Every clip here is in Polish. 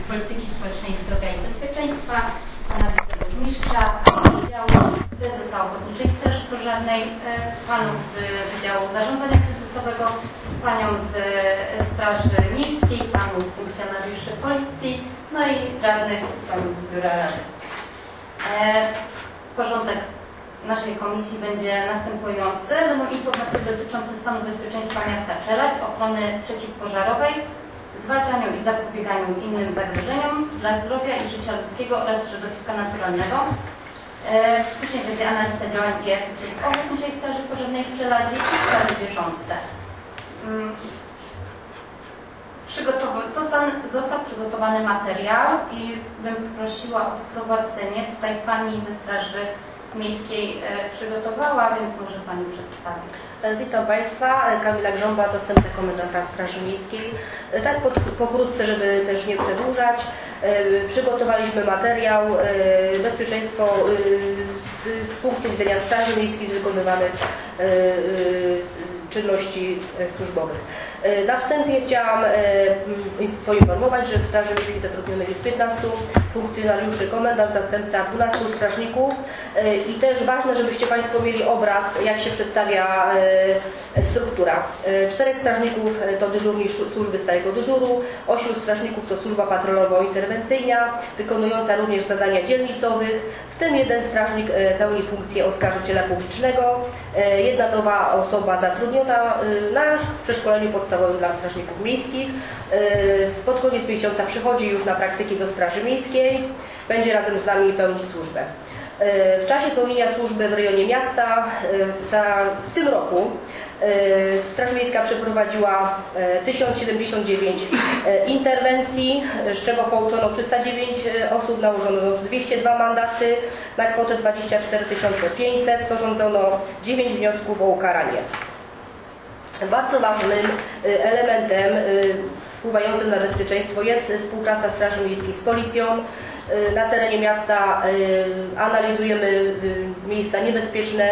Polityki Społecznej, Zdrowia i Bezpieczeństwa, pana wiceburmistrza, Wydziału, prezesa Ochotniczej Straży Pożarnej, panów z Wydziału Zarządzania Kryzysowego, panią z Straży Miejskiej, panów funkcjonariuszy Policji, no i radnych, panów z Biura Rady. Porządek naszej komisji będzie następujący. Będą informacje dotyczące stanu bezpieczeństwa miasta Czeladź, ochrony przeciwpożarowej, zwalczaniu i zapobieganiu innym zagrożeniom dla zdrowia i życia ludzkiego oraz środowiska naturalnego. Później będzie analiza działań i efektów Ochotniczej Straży Pożarnej w Czeladzi i sprawy bieżące. Został przygotowany materiał i bym prosiła o wprowadzenie. Tutaj pani ze Straży Miejskiej przygotowała, więc może pani przedstawić. Witam Państwa, Kamila Grząba, zastępca komendanta Straży Miejskiej. Tak pokrótce, żeby też nie przedłużać, przygotowaliśmy materiał bezpieczeństwo z punktu widzenia Straży Miejskiej z wykonywanych czynności służbowych. Na wstępie chciałam poinformować, że w Straży Miejskiej zatrudnionych jest 15 funkcjonariuszy, komendant, zastępca, 12 strażników i też ważne, żebyście Państwo mieli obraz, jak się przedstawia struktura. 4 strażników to dyżurni służby stałego dyżuru, 8 strażników to służba patrolowo-interwencyjna, wykonująca również zadania dzielnicowych, w tym 1 strażnik pełni funkcję oskarżyciela publicznego, 1 nowa osoba zatrudniona na przeszkoleniu podstawowym dla strażników miejskich. Pod koniec miesiąca przychodzi już na praktyki do Straży Miejskiej, będzie razem z nami pełnić służbę. W czasie pełnienia służby w rejonie miasta w tym roku Straż Miejska przeprowadziła 1079 interwencji, z czego połączono 309 osób, nałożono 202 mandaty na kwotę 24 500, sporządzono 9 wniosków o ukaranie. Bardzo ważnym elementem wpływającym na bezpieczeństwo jest współpraca Straży Miejskiej z Policją. Na terenie miasta analizujemy miejsca niebezpieczne,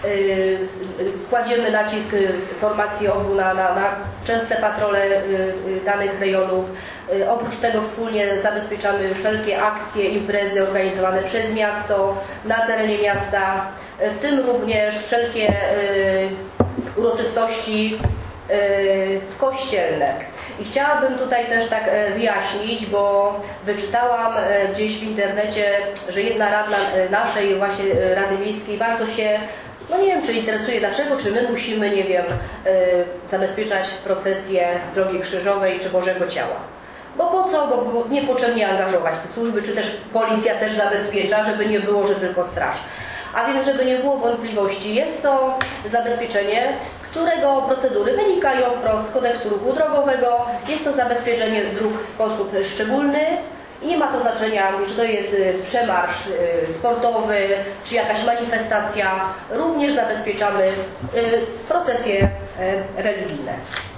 kładziemy nacisk formacji OBU na częste patrole danych rejonów. Oprócz tego wspólnie zabezpieczamy wszelkie akcje, imprezy organizowane przez miasto, na terenie miasta, w tym również wszelkie uroczystości kościelne. I chciałabym tutaj też tak wyjaśnić, bo wyczytałam gdzieś w internecie, że jedna radna naszej właśnie Rady Miejskiej bardzo się, no nie wiem, czy interesuje, dlaczego, czy my musimy, nie wiem, zabezpieczać procesję Drogi Krzyżowej czy Bożego Ciała. Bo po co? Bo niepotrzebnie angażować te służby, czy też policja też zabezpiecza, żeby nie było, że tylko straż. A więc, żeby nie było wątpliwości, jest to zabezpieczenie, którego procedury wynikają wprost z kodeksu ruchu drogowego. Jest to zabezpieczenie dróg w sposób szczególny i nie ma to znaczenia, czy to jest przemarsz sportowy, czy jakaś manifestacja. Również zabezpieczamy procesje religijne.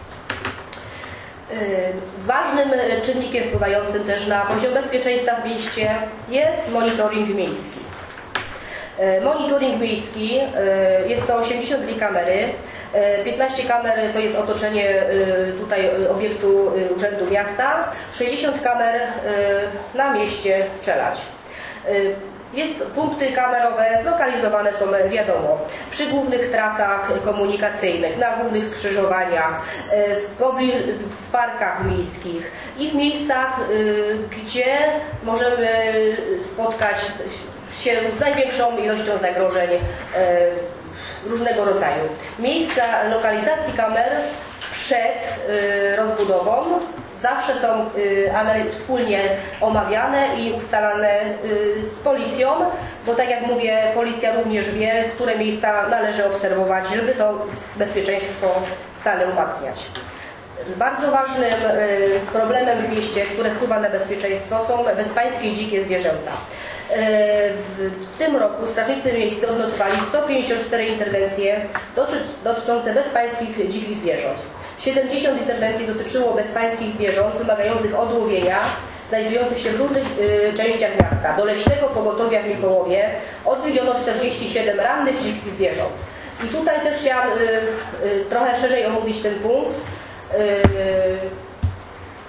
Ważnym czynnikiem wpływającym też na poziom bezpieczeństwa w mieście jest monitoring miejski. Monitoring miejski jest to 82 kamery, 15 kamer to jest otoczenie tutaj obiektu Urzędu Miasta, 60 kamer na mieście Czeladź. Punkty kamerowe zlokalizowane są, wiadomo, przy głównych trasach komunikacyjnych, na głównych skrzyżowaniach, w parkach miejskich i w miejscach, gdzie możemy spotkać się z największą ilością zagrożeń różnego rodzaju. Miejsca lokalizacji kamer przed rozbudową zawsze są wspólnie omawiane i ustalane z policją, bo tak jak mówię, policja również wie, które miejsca należy obserwować, żeby to bezpieczeństwo stale umacniać. Bardzo ważnym problemem w mieście, które wpływa na bezpieczeństwo, są bezpańskie dzikie zwierzęta. W tym roku strażnicy miejscy odnotowali 154 interwencje dotyczące bezpańskich dzikich zwierząt. 70 interwencji dotyczyło bezpańskich zwierząt wymagających odłowienia, znajdujących się w różnych częściach miasta. Do Leśnego Pogotowia w Mikołowie odwiedziono 47 rannych dzikich zwierząt. I tutaj też chciałam trochę szerzej omówić ten punkt.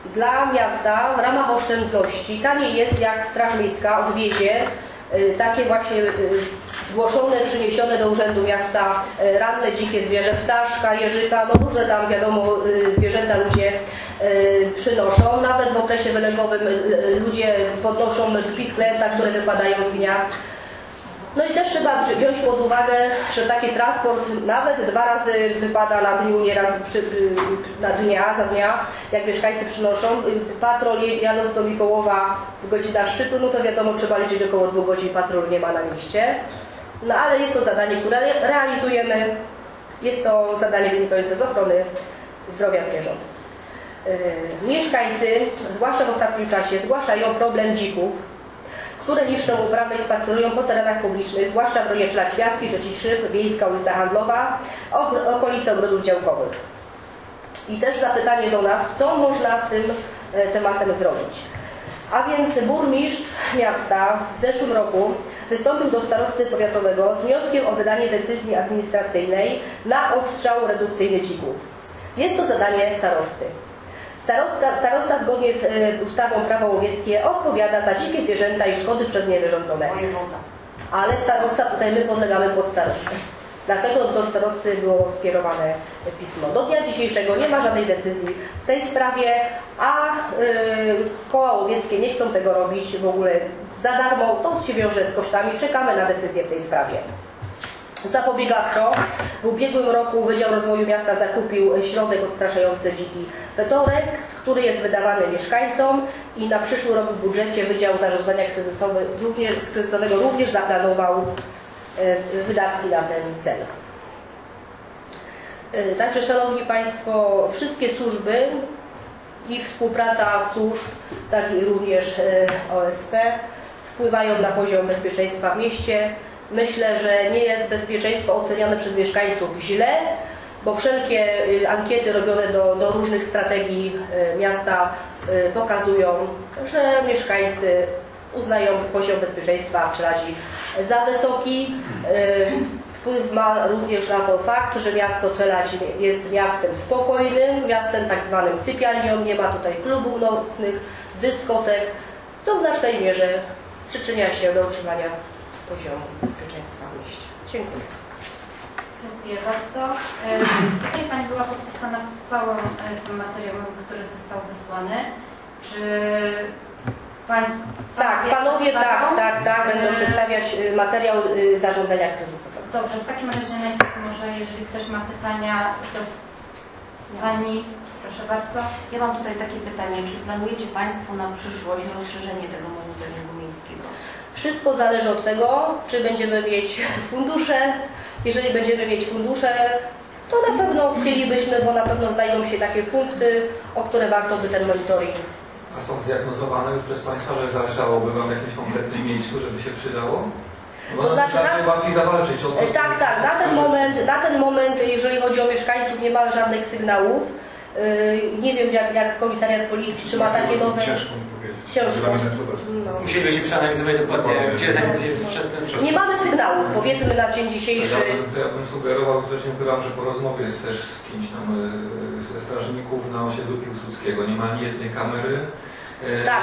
Dla miasta w ramach oszczędności taniej jest, jak Straż Miejska odwiezie takie właśnie zgłoszone, przyniesione do Urzędu Miasta ranne dzikie zwierzę, ptaszka, jeżyka, no różne tam wiadomo zwierzęta ludzie przynoszą. Nawet w okresie wylęgowym ludzie podnoszą pisklęta, które wypadają z gniazd. No i też trzeba wziąć pod uwagę, że taki transport nawet 2 razy wypada na dniu, nieraz za dnia, jak mieszkańcy przynoszą. Patrol jadąc do Mikołowa w godzinach szczytu, no to wiadomo, trzeba liczyć około 2 godzin, patrol nie ma na mieście. No ale jest to zadanie, które realizujemy. Jest to zadanie wynikające z ochrony zdrowia zwierząt. Mieszkańcy, zwłaszcza w ostatnim czasie, zgłaszają problem dzików, które niszczą uprawy i spacerują po terenach publicznych, zwłaszcza w rejonie Czelaćwiacki, Rzeciszyb, Wiejska ulica Handlowa, okolice ogrodów działkowych. I też zapytanie do nas, co można z tym tematem zrobić. A więc burmistrz miasta w zeszłym roku wystąpił do starosty powiatowego z wnioskiem o wydanie decyzji administracyjnej na odstrzał redukcyjny dzików. Jest to zadanie starosty. Starosta zgodnie z ustawą Prawo łowieckie odpowiada za dzikie zwierzęta i szkody przez nie wyrządzone. Ale starosta, tutaj my podlegamy pod starostę. Dlatego do starosty było skierowane pismo. Do dnia dzisiejszego nie ma żadnej decyzji w tej sprawie, a koła łowieckie nie chcą tego robić w ogóle za darmo. To się wiąże z kosztami. Czekamy na decyzję w tej sprawie. Zapobiegawczo w ubiegłym roku Wydział Rozwoju Miasta zakupił środek odstraszający dziki fetorek, który jest wydawany mieszkańcom i na przyszły rok w budżecie Wydział Zarządzania Kryzysowego również zaplanował wydatki na ten cel. Także Szanowni Państwo, wszystkie służby i współpraca służb, tak i również OSP wpływają na poziom bezpieczeństwa w mieście. Myślę, że nie jest bezpieczeństwo oceniane przez mieszkańców źle, bo wszelkie ankiety robione do różnych strategii miasta pokazują, że mieszkańcy uznają poziom bezpieczeństwa w Czeladzi za wysoki. Wpływ ma również na to fakt, że miasto Czeladź jest miastem spokojnym, miastem tak zwanym sypialnią, nie ma tutaj klubów nocnych, dyskotek, co w znacznej mierze przyczynia się do utrzymania poziomu bezpieczeństwa w mieście. Dziękuję. Dziękuję bardzo. Tutaj Pani była podpisana pod całym tym materiałem, który został wysłany. Czy Państwo... Tak, Panowie, tak, będą przedstawiać materiał zarządzania kryzysowego. Dobrze, w takim razie najpierw może, jeżeli ktoś ma pytania, to Pani, proszę bardzo. Ja mam tutaj takie pytanie, czy planujecie Państwo na przyszłość rozszerzenie tego monitoringu miejskiego? Wszystko zależy od tego, czy będziemy mieć fundusze. Jeżeli będziemy mieć fundusze, to na pewno chcielibyśmy, bo na pewno znajdą się takie punkty, o które warto by ten monitoring. A są zdiagnozowane już przez Państwa, że zależałoby Wam w jakimś konkretnym miejscu, żeby się przydało? Bo To znaczy, najłatwiej zawalczyć o to. Tak, na ten moment, jeżeli chodzi o mieszkańców, nie ma żadnych sygnałów. Nie wiem, jak komisariat policji, czy ma takie nowe... Ciężko. No. Musielibyśmy przeanalizować dokładnie, gdzie decyzje przez ten czas. Nie mamy sygnałów, powiedzmy na dzień dzisiejszy. Ja bym sugerował, też nie ukrywam, że po rozmowie jest też z kimś tam ze strażników na osiedlu Piłsudskiego. Nie ma ani jednej kamery. Tak,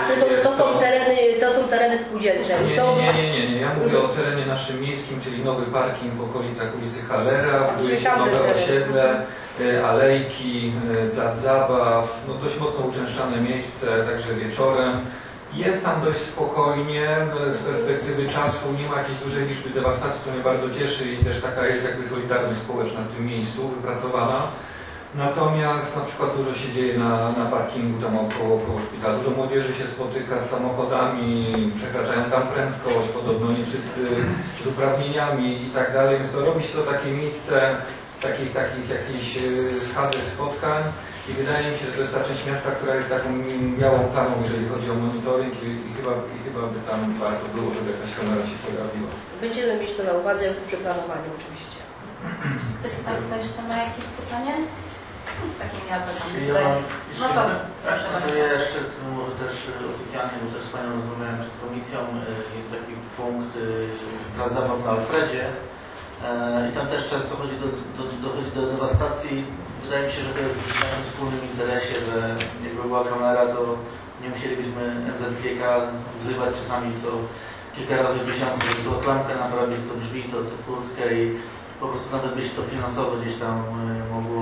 to są tereny spółdzielcze. Nie. Ja mówię o terenie naszym miejskim, czyli nowy parking w okolicach ulicy Hallera, buduje się nowe osiedle, alejki, plac zabaw, no dość mocno uczęszczane miejsce, także wieczorem. Jest tam dość spokojnie, z perspektywy czasu nie ma jakiejś dużej liczby dewastacji, co mnie bardzo cieszy i też taka jest jakby solidarność społeczna w tym miejscu wypracowana. Natomiast na przykład dużo się dzieje na parkingu tam około szpitala. Dużo młodzieży się spotyka z samochodami, przekraczają tam prędkość, podobno nie wszyscy z uprawnieniami i tak dalej. Więc to robi się to takie miejsce takich jakichś schadzek, spotkań i wydaje mi się, że to jest ta część miasta, która jest taką białą plamą, jeżeli chodzi o monitoring i chyba by tam warto było, żeby jakaś kamera się pojawiła. Będziemy mieć to na uwadze przy planowaniu oczywiście. Ktoś z Państwa jeszcze ma jakieś pytanie? Z takim ja to tam Ja mam proszę jeszcze, może też oficjalnie, bo też z Panią rozmawiałem przed komisją, jest taki punkt plac zabaw na Alfredzie. I tam też często dochodzi do dewastacji. Wydaje mi się, że to jest w naszym wspólnym interesie, że jakby była kamera, to nie musielibyśmy NZGK wzywać czasami co kilka razy w miesiącu, żeby to klamkę naprawić, to drzwi, to furtkę i po prostu nawet by się to finansowo gdzieś tam mogło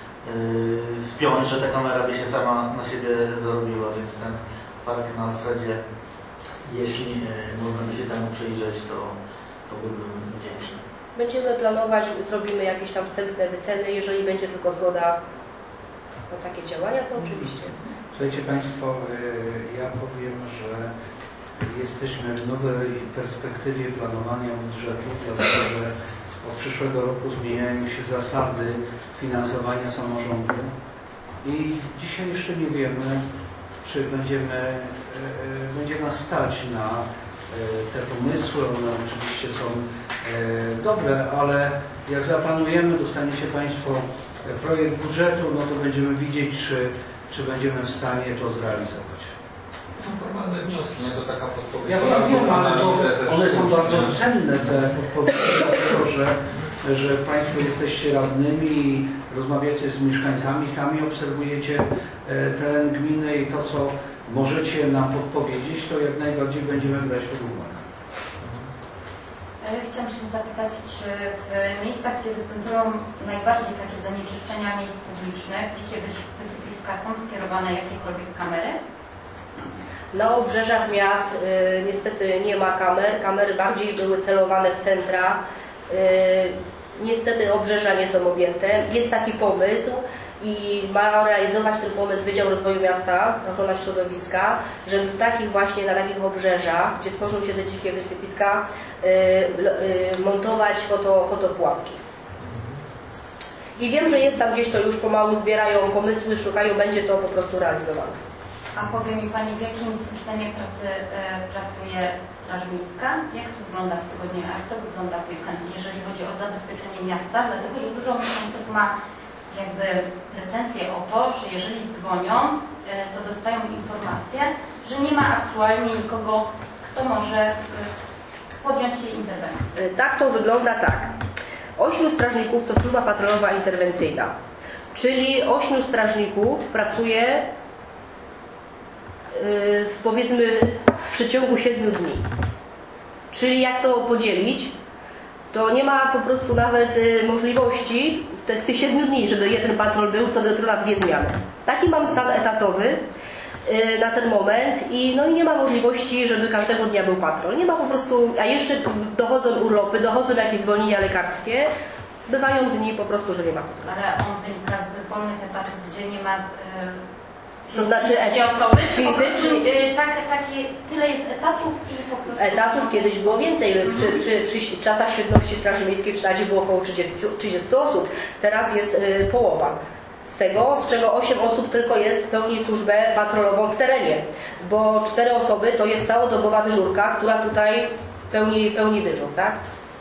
spiąć, że ta kamera by się sama na siebie zarobiła, więc ten park na Alfredzie, jeśli można by się temu przyjrzeć, to byłbym wdzięczny. Będziemy planować, zrobimy jakieś tam wstępne wyceny, jeżeli będzie tylko zgoda na takie działania, to oczywiście. Słuchajcie Państwo, ja powiem, że jesteśmy w nowej perspektywie planowania budżetu, dlatego że od przyszłego roku zmieniają się zasady finansowania samorządu i dzisiaj jeszcze nie wiemy, czy będzie nas stać na te pomysły. One oczywiście są dobre, ale jak zaplanujemy, dostaniecie Państwo projekt budżetu, no to będziemy widzieć, czy będziemy w stanie to zrealizować. Formalne wnioski, nie? To taka podpowiedź. Ja wiem, ale one są bardzo cenne, te podpowiedzi, dlatego że Państwo jesteście radnymi i rozmawiacie z mieszkańcami, sami obserwujecie teren gminy i to, co możecie nam podpowiedzieć, to jak najbardziej będziemy brać pod uwagę. Chciałam się zapytać, czy w miejscach, gdzie występują najbardziej takie zanieczyszczenia miejsc publicznych, gdzie wysypiska są skierowane jakiekolwiek kamery? Na obrzeżach miast niestety nie ma kamer. Kamery bardziej były celowane w centra. Niestety obrzeża nie są objęte. Jest taki pomysł i ma realizować ten pomysł Wydział Rozwoju Miasta, ochrona środowiska, żeby w takich właśnie, na takich obrzeżach, gdzie tworzą się te dzikie wysypiska, montować fotopułapki. I wiem, że jest tam gdzieś to już pomału, zbierają pomysły, szukają, będzie to po prostu realizowane. A powie mi Pani, w jakim systemie pracy pracuje Straż Miejska? Jak to wygląda w tygodniu, a jak to wygląda w weekend, jeżeli chodzi o zabezpieczenie miasta? Dlatego, że dużo mieszkańców ma jakby pretensje o to, że jeżeli dzwonią, to dostają informację, że nie ma aktualnie nikogo, kto może podjąć się interwencji. Tak to wygląda tak. 8 strażników to służba patrolowa interwencyjna, czyli 8 strażników pracuje powiedzmy w przeciągu 7 dni. Czyli jak to podzielić, to nie ma po prostu nawet możliwości tych 7 dni, żeby jeden patrol był co do na 2 zmiany. Taki mam stan etatowy na ten moment i no i nie ma możliwości, żeby każdego dnia był patrol. Nie ma po prostu, a jeszcze dochodzą urlopy, dochodzą jakieś zwolnienia lekarskie, bywają dni po prostu, że nie ma patrolu. Ale on wynika z wolnych etatów, gdzie nie ma to znaczy osoby, czy tyle jest etatów i po prostu... Etatów kiedyś było więcej. Przy czasach świetności Straży Miejskiej w Sztadzie było około 30 osób. Teraz jest połowa. Z czego 8 osób tylko pełni służbę patrolową w terenie. Bo 4 osoby to jest całodobowa dyżurka, która tutaj pełni dyżur, tak?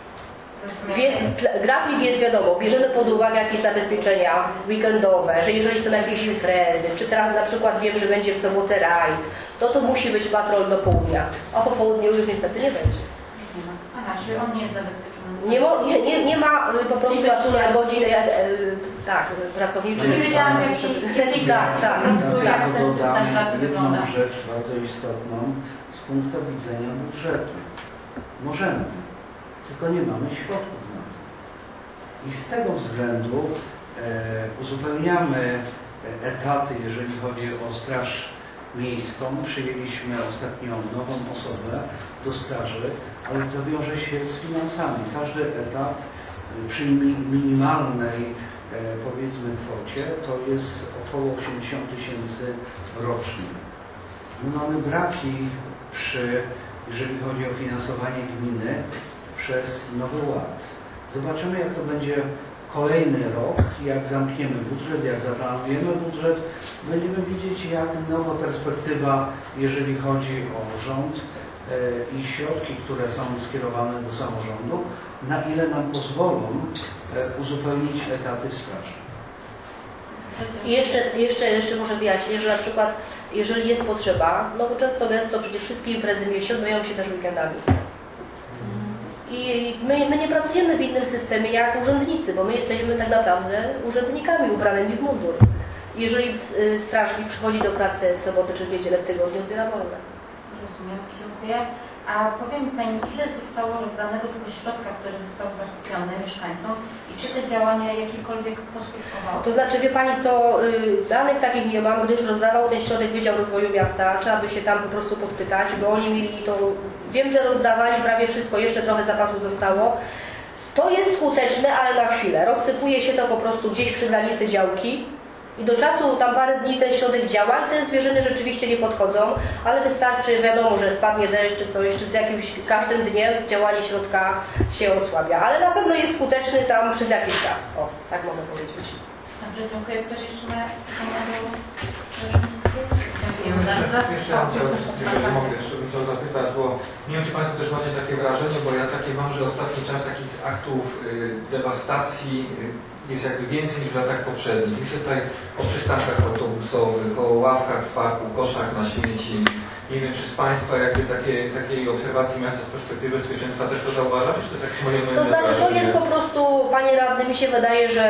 Grafik jest wiadomo, bierzemy pod uwagę jakieś zabezpieczenia weekendowe, że jeżeli są jakieś imprezy, czy teraz na przykład wiem, że będzie w sobotę rajd, to musi być patrol do południa, a po południu już niestety nie będzie. Aha, czyli on nie jest zabezpieczony. Nie ma po prostu na godzinę, tak, pracowniczy. Nie wiedziałam, jak ten system pracy wygląda. Jedną rzecz bardzo istotną z punktu widzenia budżetu. Możemy, tylko nie mamy środków na to. I z tego względu uzupełniamy etaty, jeżeli chodzi o Straż Miejską. Przyjęliśmy ostatnio nową osobę do straży, ale to wiąże się z finansami. Każdy etat przy minimalnej powiedzmy kwocie to jest około 80 000 rocznie. My mamy braki jeżeli chodzi o finansowanie gminy przez Nowy Ład. Zobaczymy, jak to będzie kolejny rok, jak zamkniemy budżet, jak zaplanujemy budżet. Będziemy widzieć, jak nowa perspektywa, jeżeli chodzi o rząd i środki, które są skierowane do samorządu, na ile nam pozwolą uzupełnić etaty w straży. I jeszcze może wyjaśnię, że na przykład jeżeli jest potrzeba, no bo często gęsto przecież wszystkie imprezy mieście odbywają się też weekendami. I my nie pracujemy w innym systemie jak urzędnicy, bo my jesteśmy tak naprawdę urzędnikami ubranymi w mundur. Jeżeli strażnik przychodzi do pracy w sobotę czy w niedzielę w tygodniu, odbiera wolne. Rozumiem, dziękuję. A powie mi Pani, ile zostało rozdanego tego środka, który został zakupiony mieszkańcom i czy te działania jakiekolwiek poskutkowały? To znaczy, wie Pani co, danych takich nie mam, gdyż rozdawał ten środek Wydział Rozwoju Miasta. Trzeba by się tam po prostu podpytać, bo oni mieli to, wiem, że rozdawali prawie wszystko, jeszcze trochę zapasu zostało. To jest skuteczne, ale na chwilę. Rozsypuje się to po prostu gdzieś przy granicy działki. I do czasu, tam parę dni ten środek działa i te zwierzyny rzeczywiście nie podchodzą, ale wystarczy, wiadomo, że spadnie deszcz czy coś, czy z jakimś, każdym dniem działanie środka się osłabia, ale na pewno jest skuteczny tam przez jakiś czas. O, tak mogę powiedzieć. Dobrze, dziękuję. Ktoś jeszcze ma pytania do Żołnierskiej? Dziękujemy bardzo. Jeszcze ja jeżeli mogę, jeszcze bym chciał zapytać, bo nie wiem, czy Państwo też macie takie wrażenie, bo ja takie mam, że ostatni czas takich aktów dewastacji jest jakby więcej niż w latach poprzednich. Myślę tutaj o przystankach autobusowych, o ławkach w parku, koszach na śmieci. Nie wiem, czy z Państwa jakby takiej obserwacji miasta z perspektywy bezpieczeństwa też to zauważacie, czy to jest jakieś moje To znaczy, to jest po prostu, Panie Radny, mi się wydaje, że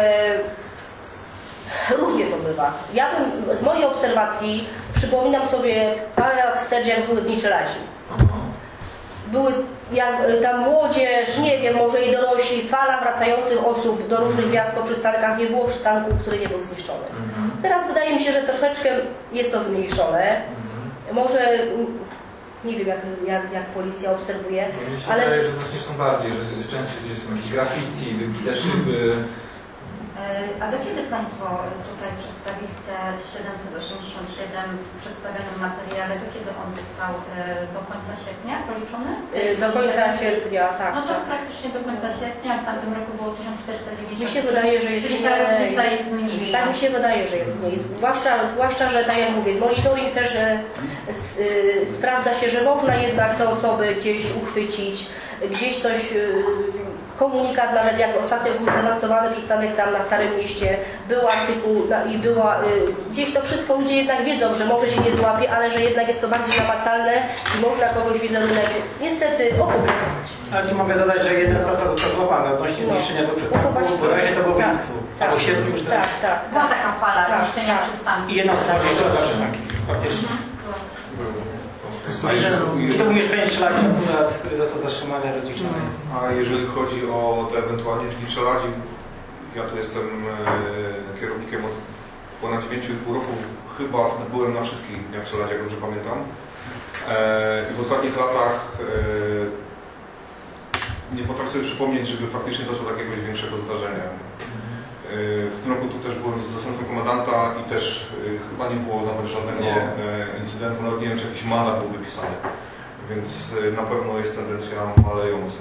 różnie to bywa. Ja bym, z mojej obserwacji, przypominam sobie parę lat wstecz, jak były dni Czelazi. Były jak tam młodzież, nie wiem, może i dorośli, fala wracających osób do różnych miast po przystankach, nie było przystanku, który nie był zniszczony. Teraz wydaje mi się, że troszeczkę jest to zmniejszone. Może, nie wiem jak policja obserwuje, No, mi się ale... wydaje, że właśnie są bardziej, że często gdzieś są jakieś graffiti, wybite szyby. A do kiedy Państwo tutaj przedstawili te 787 w przedstawionym materiale? Do kiedy on został? Do końca sierpnia policzony? Do końca sierpnia, tak. No to tak. praktycznie do końca sierpnia, w tamtym roku było 1490. Mi się wydaje, że jest czyli mniej. ta różnica jest mniejsza. Tak mi się wydaje, że jest mniej. Zwłaszcza, że tak jak mówię, monitoring też sprawdza się, że można jednak te osoby gdzieś uchwycić, gdzieś coś, komunikat, nawet jak ostatnio był zdewastowany przystanek tam na Starym Mieście, był artykuł i była, gdzieś to wszystko ludzie jednak wiedzą, że może się nie złapie, ale że jednak jest to bardziej namacalne i można kogoś wizerunek niestety opublikować. Ale tu mogę dodać, że jeden sprawca został złapany odnośnie zniszczenia tego przystanku, bo razie to było w lipcu, albo sierpniu już teraz. Tak. Była taka fala Tak, niszczenia tak. przystanku. I jedna osoba zniszczyła dwa przystanki, faktycznie. I to był mieszkaniec Strzelaki, akurat, który został zatrzymany, rozliczony. A jeżeli chodzi o te ewentualnie dni Strzeladzi, ja tu jestem kierownikiem od ponad 9,5 roku, chyba byłem na wszystkich dniach Strzeladzi, jak dobrze pamiętam. W ostatnich latach nie potrafię sobie przypomnieć, żeby faktycznie doszło do jakiegoś większego zdarzenia. W tym roku tu też byłem z zastępcą komendanta i też chyba nie było nawet żadnego incydentu, nawet nie wiem, czy jakiś mandat był wypisany. Więc na pewno jest tendencja malejąca.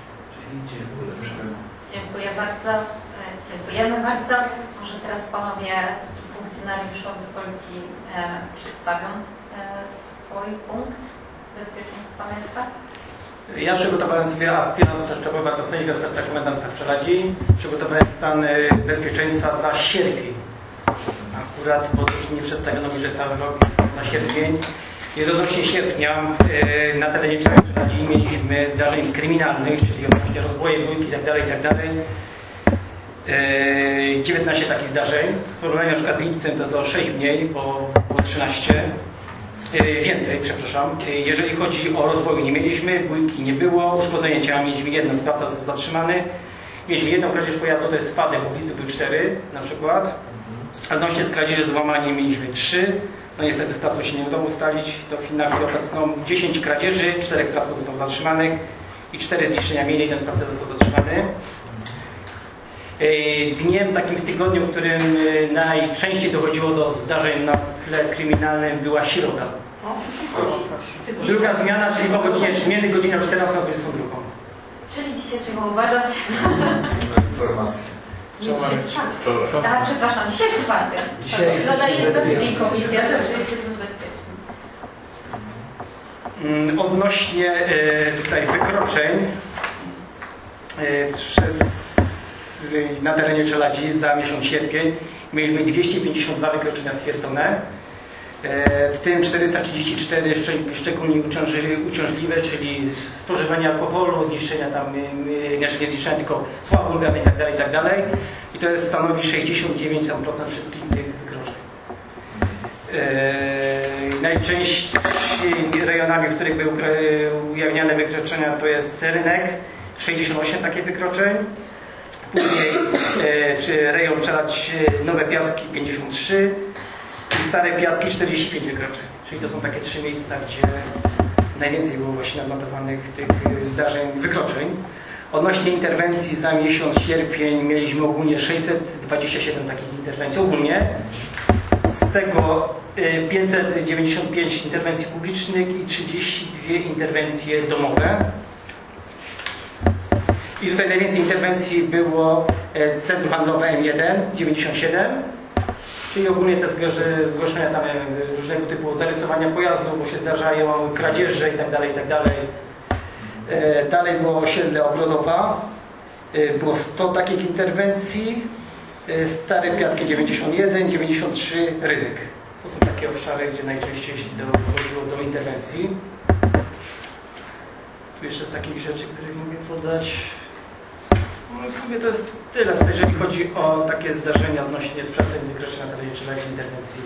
Dziękuję bardzo. Dziękujemy bardzo. Może teraz Panowie funkcjonariuszowie Policji przedstawią swój punkt bezpieczeństwa miasta. Ja przygotowałem sobie aspirant szczegółowy do stanowiska zastępca komendanta w Czeladzi. Przygotowałem stan bezpieczeństwa za sierpień. Akurat, bo już nie przedstawiono mi, że cały rok na sierpień. Jest odnośnie sierpnia na terenie Czeladzi mieliśmy zdarzeń kryminalnych, czyli odnośnie rozwoju bójki itd. 19 takich zdarzeń. W porównaniu na przykład z lipcem to jest o 6 mniej, bo było 13. Więcej, przepraszam. Jeżeli chodzi o rozwój, nie mieliśmy, bójki nie było, uszkodzenie ciała mieliśmy jedno, sprawca został zatrzymany. Mieliśmy jedną kradzież pojazdu, to jest spadek, bo blisko były 4 na przykład. A odnośnie z kradzieży z łamaniem mieliśmy 3. No niestety sprawców się nie udało ustalić na chwilę obecną. 10 kradzieży, 4 sprawców zostało zatrzymanych i 4 zniszczenia mieli, 1 sprawca został zatrzymany. Dniem takim w tygodniu, w którym najczęściej dochodziło do zdarzeń na tle kryminalnym, była środa. Druga zmiana, czyli po godzinie, między godziną 14 a 22. Czyli dzisiaj trzeba uważać. Informacje. A przepraszam, dzisiaj czwartek. Środa jest do tydzień komisja, to już jesteśmy bezpieczni. Odnośnie tutaj wykroczeń na terenie Czeladzi za miesiąc sierpień mieliśmy 252 wykroczenia stwierdzone. w tym 434 szczególnie uciążliwe, czyli spożywanie alkoholu, zniszczenia tam, nie zniszczenia, tylko słaby organ i tak dalej. I to stanowi 69% wszystkich tych wykroczeń. Najczęściej rejonami, w których były ujawniane wykroczenia, to jest rynek, 68 takich wykroczeń. Później czy rejon Czelać Nowe Piaski 53 i Stare Piaski 45 wykroczeń. Czyli to są takie 3 miejsca, gdzie najwięcej było właśnie odnotowanych tych zdarzeń, wykroczeń. Odnośnie interwencji za miesiąc sierpień mieliśmy ogólnie 627 takich interwencji ogólnie. Z tego 595 interwencji publicznych i 32 interwencje domowe. I tutaj najwięcej interwencji było Centrum Handlowe M1, 97. Czyli ogólnie te zgłoszenia tam różnego typu zarysowania pojazdu, bo się zdarzają kradzieże itd. Dalej było osiedle Ogrodowa. Było 100 takich interwencji. Stare Piaski 91, 93 Rynek. To są takie obszary, gdzie najczęściej dochodziło do interwencji. Tu jeszcze z takich rzeczy, których mogę podać. No w sumie to jest tyle, jeżeli chodzi o takie zdarzenia odnośnie sprawdzeń wykroczeń na terenie czy interwencji.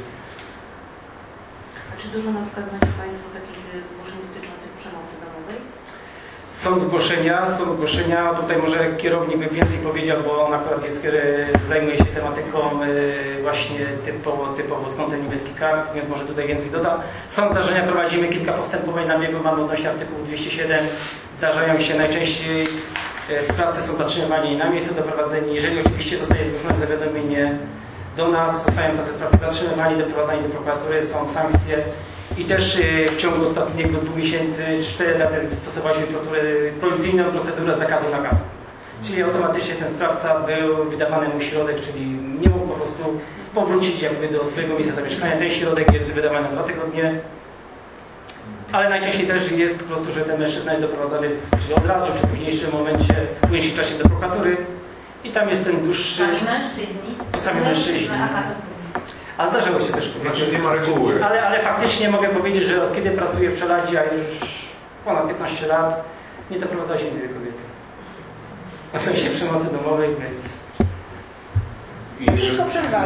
A czy dużo na przykład macie Państwo takich zgłoszeń dotyczących przemocy domowej? Są zgłoszenia. Tutaj może kierownik by więcej powiedział, bo on akurat zajmuje się tematyką właśnie typowo od kątem niebieskich kart, więc może tutaj więcej doda. Są zdarzenia, prowadzimy kilka postępowań na biegu, mamy odnośnie artykułu 207. Zdarzają się najczęściej, sprawcy są zatrzymywani na miejscu doprowadzeni. Jeżeli oczywiście zostaje zgłoszone zawiadomienie do nas, zostają tacy sprawcy zatrzymywani, doprowadzani do prokuratury, są sankcje. I też w ciągu ostatniego 2 miesięcy 4 razy stosowaliśmy policyjną procedurę zakazu nakazu. Czyli automatycznie ten sprawca był wydawany mu środek, czyli nie mógł po prostu powrócić jakby do swojego miejsca zamieszkania. Ten środek jest wydawany 2 tygodnie. Ale najczęściej też jest po prostu, że ten mężczyzna jest doprowadzany czy od razu, czy w późniejszym momencie, w późniejszym czasie do prokuratury. I tam jest ten dłuższy... Sami mężczyźni? Sami mężczyźni. A zdarzyło się też. Znaczy nie ma reguły. Ale faktycznie mogę powiedzieć, że od kiedy pracuję w Czeladzie, a już ponad 15 lat, nie doprowadzały się nigdy kobiety. Oczywiście przemocy domowej, więc... Wszystko przerwali,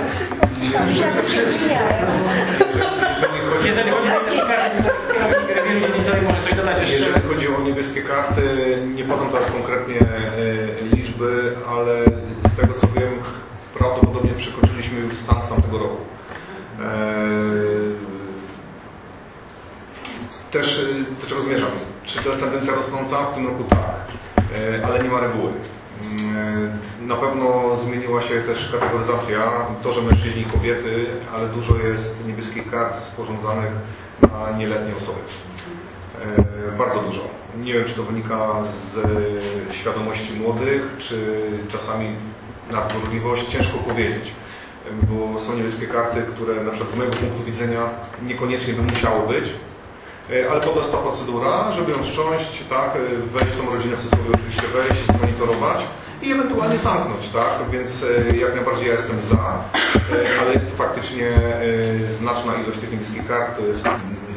Jeżeli chodzi o Jeżeli chodzi o niebieskie karty, nie podam teraz konkretnie liczby, ale z tego co wiem, prawdopodobnie przekroczyliśmy już stan z tamtego roku. Też do czego zmierzam? Czy to jest tendencja rosnąca? W tym roku tak, ale nie ma reguły. Na pewno zmieniła się też kategoryzacja, to, że mężczyźni i kobiety, ale dużo jest niebieskich kart sporządzanych na nieletnie osoby. Bardzo dużo. Nie wiem, czy to wynika z świadomości młodych, czy czasami nadgorliwość, ciężko powiedzieć. Bo są niebieskie karty, które na przykład z mojego punktu widzenia niekoniecznie by musiało być, ale po to jest ta procedura, żeby ją wszcząć, tak, wejść w tą rodzinę, w cudzysłowie oczywiście wejść, zmonitorować i ewentualnie zamknąć, tak, więc jak najbardziej ja jestem za, ale jest to faktycznie znaczna ilość tych niebieskich kart, to jest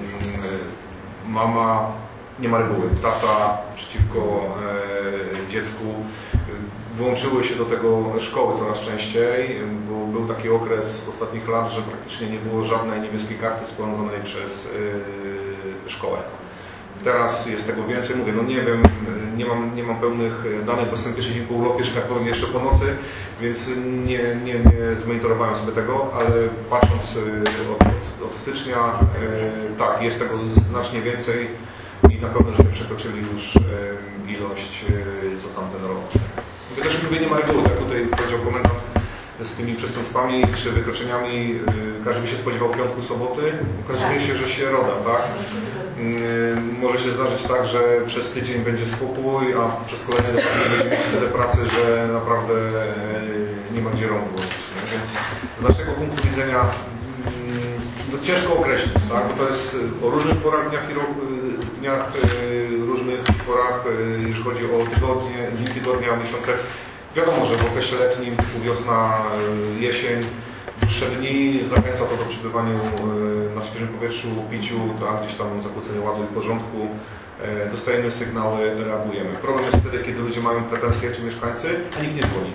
mama, nie ma reguły, tata przeciwko dziecku. Wyłączyły się do tego szkoły coraz częściej, bo był taki okres ostatnich lat, że praktycznie nie było żadnej niebieskiej karty sporządzonej przez szkołę. Teraz jest tego więcej, mówię, no nie wiem, nie mam pełnych danych, bo jestem pierwszy dzień po urlopie, że tak powiem, jeszcze po nocy, więc nie zmonitorowałem sobie tego, ale patrząc od stycznia, tak, jest tego znacznie więcej i na pewno żeśmy przekroczyli już ilość za tamten rok. Mówię też, mówię, nie ma reguły, tak tutaj powiedział komendant, z tymi przestępstwami czy wykroczeniami każdy by się spodziewał piątku, soboty. Okazuje się, że się roda, tak? Może się zdarzyć tak, że przez tydzień będzie spokój, a przez kolejne tydzień będzie mieć tyle pracy, że naprawdę nie ma gdzie rąk włożyć. Więc z naszego punktu widzenia no ciężko określić, tak? Bo to jest o różnych porach dniach, różnych porach, jeżeli chodzi o tygodnie, dni tygodnia, miesiące. Wiadomo, że w okresie letnim, typu wiosna, jesień, dłuższe dni. Zachęca to do przebywania na świeżym powietrzu, piciu, tak, gdzieś tam zakłócenie ładu i porządku. Dostajemy sygnały, reagujemy. Problem jest wtedy, kiedy ludzie mają pretensje, czy mieszkańcy, a nikt nie dzwoni.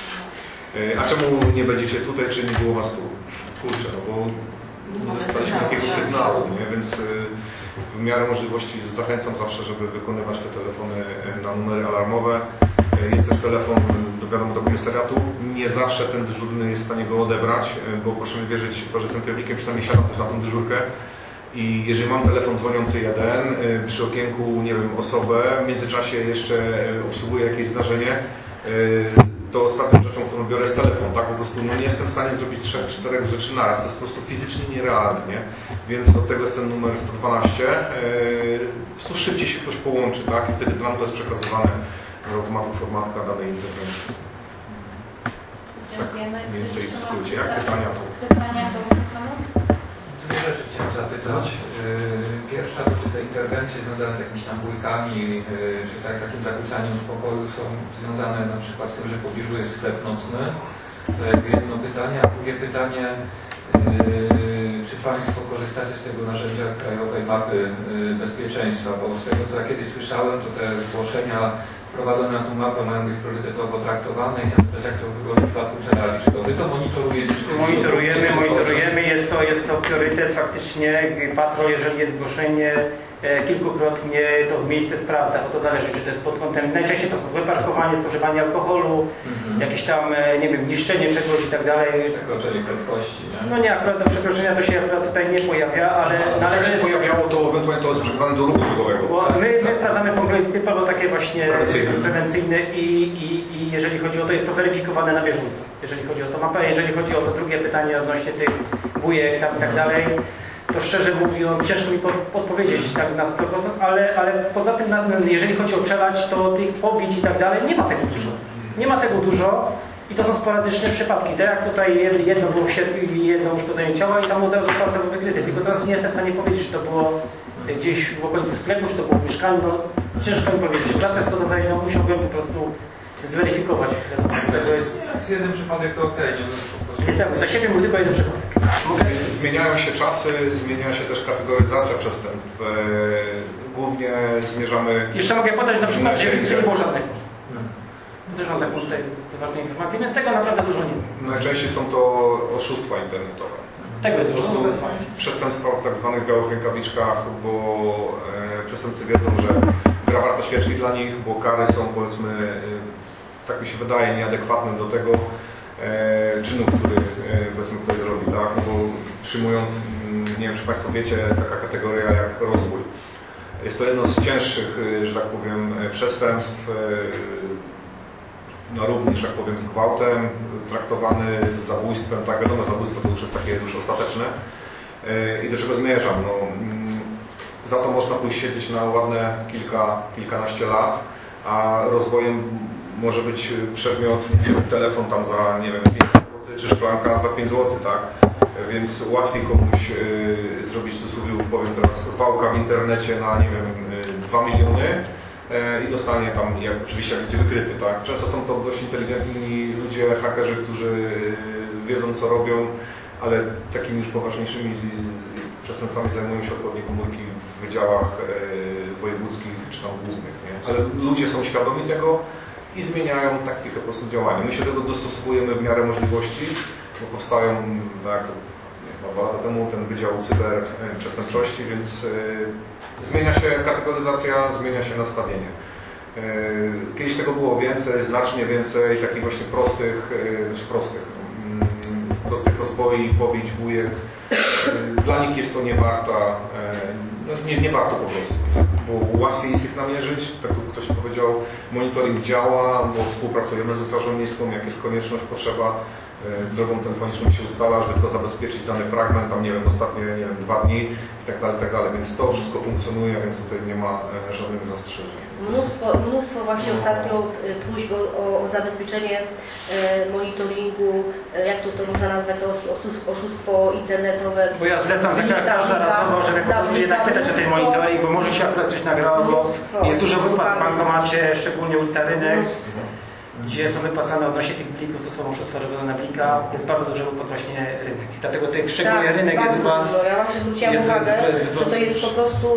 A czemu nie będziecie tutaj, czy nie było was tu? Kurczę, no bo nie dostaliśmy takiego sygnału, nie? Więc w miarę możliwości zachęcam zawsze, żeby wykonywać te telefony na numery alarmowe. Jest też telefon, wiadomo, do komisariatu. Nie zawsze ten dyżurny jest w stanie go odebrać, bo proszę mi wierzyć w to, że jestem kierownikiem, czasami siadam też na tą dyżurkę i jeżeli mam telefon dzwoniący jeden, przy okienku, nie wiem, osobę, w międzyczasie jeszcze obsługuję jakieś zdarzenie, to ostatnią rzeczą, którą biorę jest telefon, tak? Po prostu no, nie jestem w stanie zrobić 3-4 rzeczy naraz, to jest po prostu fizycznie nierealne, nie? Więc od tego jest ten numer 112. Po prostu szybciej się ktoś połączy, tak? I wtedy plan to jest przekazywane z automatu formatka danej interwencji. Dziękujemy. Tak, mniej więcej w skrócie. Jak pytania to? Pytania do mikrofonu? Dwie rzeczy chciałem zapytać. Pierwsza, czy te interwencje związane z jakimiś tam bójkami, czy tak, takim zakłócaniem spokoju są związane na przykład z tym, że w pobliżu jest sklep nocny? To jakby jedno pytanie, a drugie pytanie, czy Państwo korzystacie z tego narzędzia krajowej mapy bezpieczeństwa? Bo z tego, co ja kiedyś słyszałem, to te zgłoszenia wprowadzone na tą mapę mają być priorytetowo traktowane i chciałem zapytać, jak to wygląda w przypadku Czerali. Czy to Wy to monitorujecie? Monitorujemy. Jest to priorytet faktycznie. Patrol, jeżeli jest zgłoszenie, kilkukrotnie to miejsce sprawdza, bo to zależy, czy to jest pod kątem, najczęściej to są złe parkowanie, spożywanie alkoholu, jakieś tam, nie wiem, niszczenie czegoś i tak dalej. Przekroczenie prędkości, nie? No nie, akurat do przekroczenia to się akurat tutaj nie pojawia, ale Jak się pojawiało, to ewentualnie to jest przekazane do ruchu drogowego. Bo my sprawdzamy punkty typowo takie właśnie prewencyjne i jeżeli chodzi o to, jest to weryfikowane na bieżąco. Jeżeli chodzi o to mapę, jeżeli chodzi o to drugie pytanie odnośnie tych bujek tam i tak dalej, to szczerze mówiąc ciężko mi odpowiedzieć tak na 100%, ale poza tym, jeżeli chodzi o czelać, to tych pobić i tak dalej, nie ma tego dużo. Nie ma tego dużo i to są sporadyczne przypadki. Tak jak tutaj jedno było w sierpniu i jedno uszkodzenie ciała i tam od razu pasem był wykryty. Tylko teraz nie jestem w stanie powiedzieć, czy to było gdzieś w okolicy sklepu, czy to było w mieszkaniu. No, ciężko mi powiedzieć. W pracy schodowej no, musiałbym po prostu zweryfikować. Tego jest jeden przypadek to okej, nie? Niestety, za siebie był tylko jeden przypadek. Zmieniają się czasy, zmienia się też kategoryzacja przestępstw. Głównie zmierzamy... Jeszcze mogę podać na przykład, że nie było żadnego. Też mam taką tutaj zawartą informację, więc tego naprawdę dużo nie ma. Najczęściej są to oszustwa internetowe. Tego jest po prostu dużo. przestępstwa w tak zwanych białych rękawiczkach, bo przestępcy wiedzą, że gra warta świeczki dla nich, bo kary są, powiedzmy, tak mi się wydaje, nieadekwatne do tego czynu, który powiedzmy ktoś zrobi, tak? No bo przyjmując, nie wiem czy Państwo wiecie, taka kategoria jak rozbój. Jest to jedno z cięższych, że tak powiem, przestępstw, no również, jak powiem, z gwałtem, traktowany z zabójstwem, tak wiadomo, zabójstwo to już jest takie już ostateczne. I do czego zmierzam? No, za to można pójść siedzieć na ładne kilkanaście lat, a rozwojem może być przedmiot, telefon tam za, nie wiem, 5 zł, czy szklanka za 5 zł, tak? Więc łatwiej komuś zrobić, w cudzysłowie powiem teraz, wałka w internecie na, nie wiem, 2 miliony i dostanie tam, jak oczywiście jak będzie wykryty, tak? Często są to dość inteligentni ludzie, hakerzy, którzy wiedzą co robią, ale takimi już poważniejszymi przestępstwami zajmują się odpowiednie komórki w wydziałach wojewódzkich czy tam głównych, nie? Ale ludzie są świadomi tego i zmieniają taktykę po prostu działania. My się do tego dostosowujemy w miarę możliwości, bo powstają, tak, 2 lata temu ten Wydział Cyberprzestępczości, więc zmienia się kategoryzacja, zmienia się nastawienie. Kiedyś tego było więcej, znacznie więcej takich właśnie prostych rozboi, pobić, bujek. Dla nich jest to nie warta, nie warto po prostu, bo łatwiej jest ich namierzyć, tak tu ktoś powiedział, monitoring działa, bo współpracujemy ze Strażą Miejską, jak jest konieczność, potrzeba, drogą telefoniczną się ustala, żeby tylko zabezpieczyć dany fragment, tam nie wiem, ostatnie, nie wiem, 2 dni i tak dalej, więc to wszystko funkcjonuje, więc tutaj nie ma żadnych zastrzeżeń. Mnóstwo właśnie ostatnio próśb o zabezpieczenie monitoringu, jak to można nazwać, to oszustwo internetowe. Bo ja zlecam za każda razowo, żeby po prostu jednak pytać o ten monitoring, bo może się akurat coś nagrało, bo jest dużo wypłat w bankomacie, szczególnie ulica Rynek. gdzie są wypłacane odnośnie tych plików, co są przetworzone na plika, jest bardzo duży kłopot właśnie rynek. Dlatego tych szczególnie rynek jest u Was. Ja właśnie zwróciłam uwagę, że to jest po prostu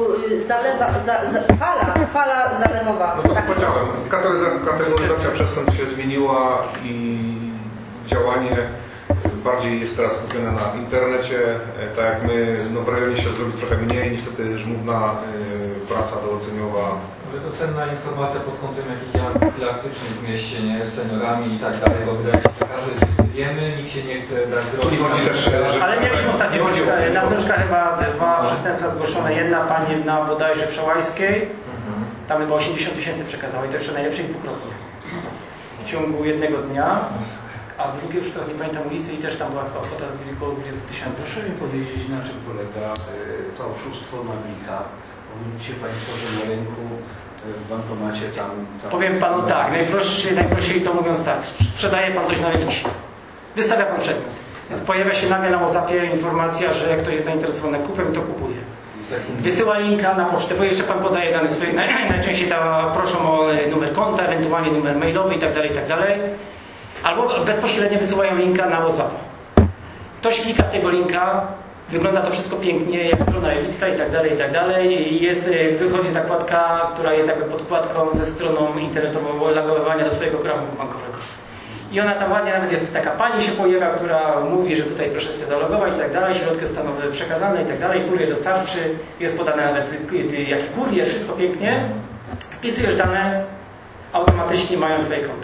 fala zalewowa. No to co powiedziałem, kategoryzacja przestępstw się zmieniła i działanie bardziej jest teraz skupione na internecie. Tak jak my w rejonie się zrobi trochę mniej, niestety żmudna prasa dołaceniowa. Ale to cenna informacja pod kątem jakichś działań profilaktycznych w mieście, nie, z seniorami i tak dalej, bo wydaje się, że każdy wszyscy wiemy, nikt się nie chce dać zrobić. Tu nie chodzi też, że ale mieliśmy ostatnio na Wnuczka chyba 2 przestępstwa zgłoszone. Jedna pani na bodajże Przełajskiej, tam chyba 80 000 przekazała i to jeszcze najlepsze i dwukrotnie. W ciągu jednego dnia. A drugie już teraz nie pamiętam ulicy i też tam była kwota około 20 000. Proszę mi powiedzieć, na czym polega to oszustwo na blika. Mówicie Państwo, że na rynku w bankomacie tam... Powiem Panu tak, najprościej to mówiąc tak, sprzedaje Pan coś na Reliksie. Wystawia Pan przedmiot. Więc pojawia się nagle na WhatsAppie informacja, że ktoś jest zainteresowany kupem i to kupuje. Wysyła linka na pocztę, bo jeszcze Pan podaje dane swoje, najczęściej proszą o numer konta, ewentualnie numer mailowy itd. Albo bezpośrednio wysyłają linka na WhatsApp. Ktoś klika tego linka, wygląda to wszystko pięknie, jak strona Elixa i tak dalej. I wychodzi zakładka, która jest jakby podkładką ze stroną internetową logowania do swojego rachunku bankowego. I ona tam ładnie, nawet jest taka pani się pojawia, która mówi, że tutaj proszę się zalogować i tak dalej, środki zostaną przekazane i tak dalej, kurier dostarczy, jest podane nawet jaki kurier, wszystko pięknie. Wpisujesz dane, automatycznie mają twoje konto.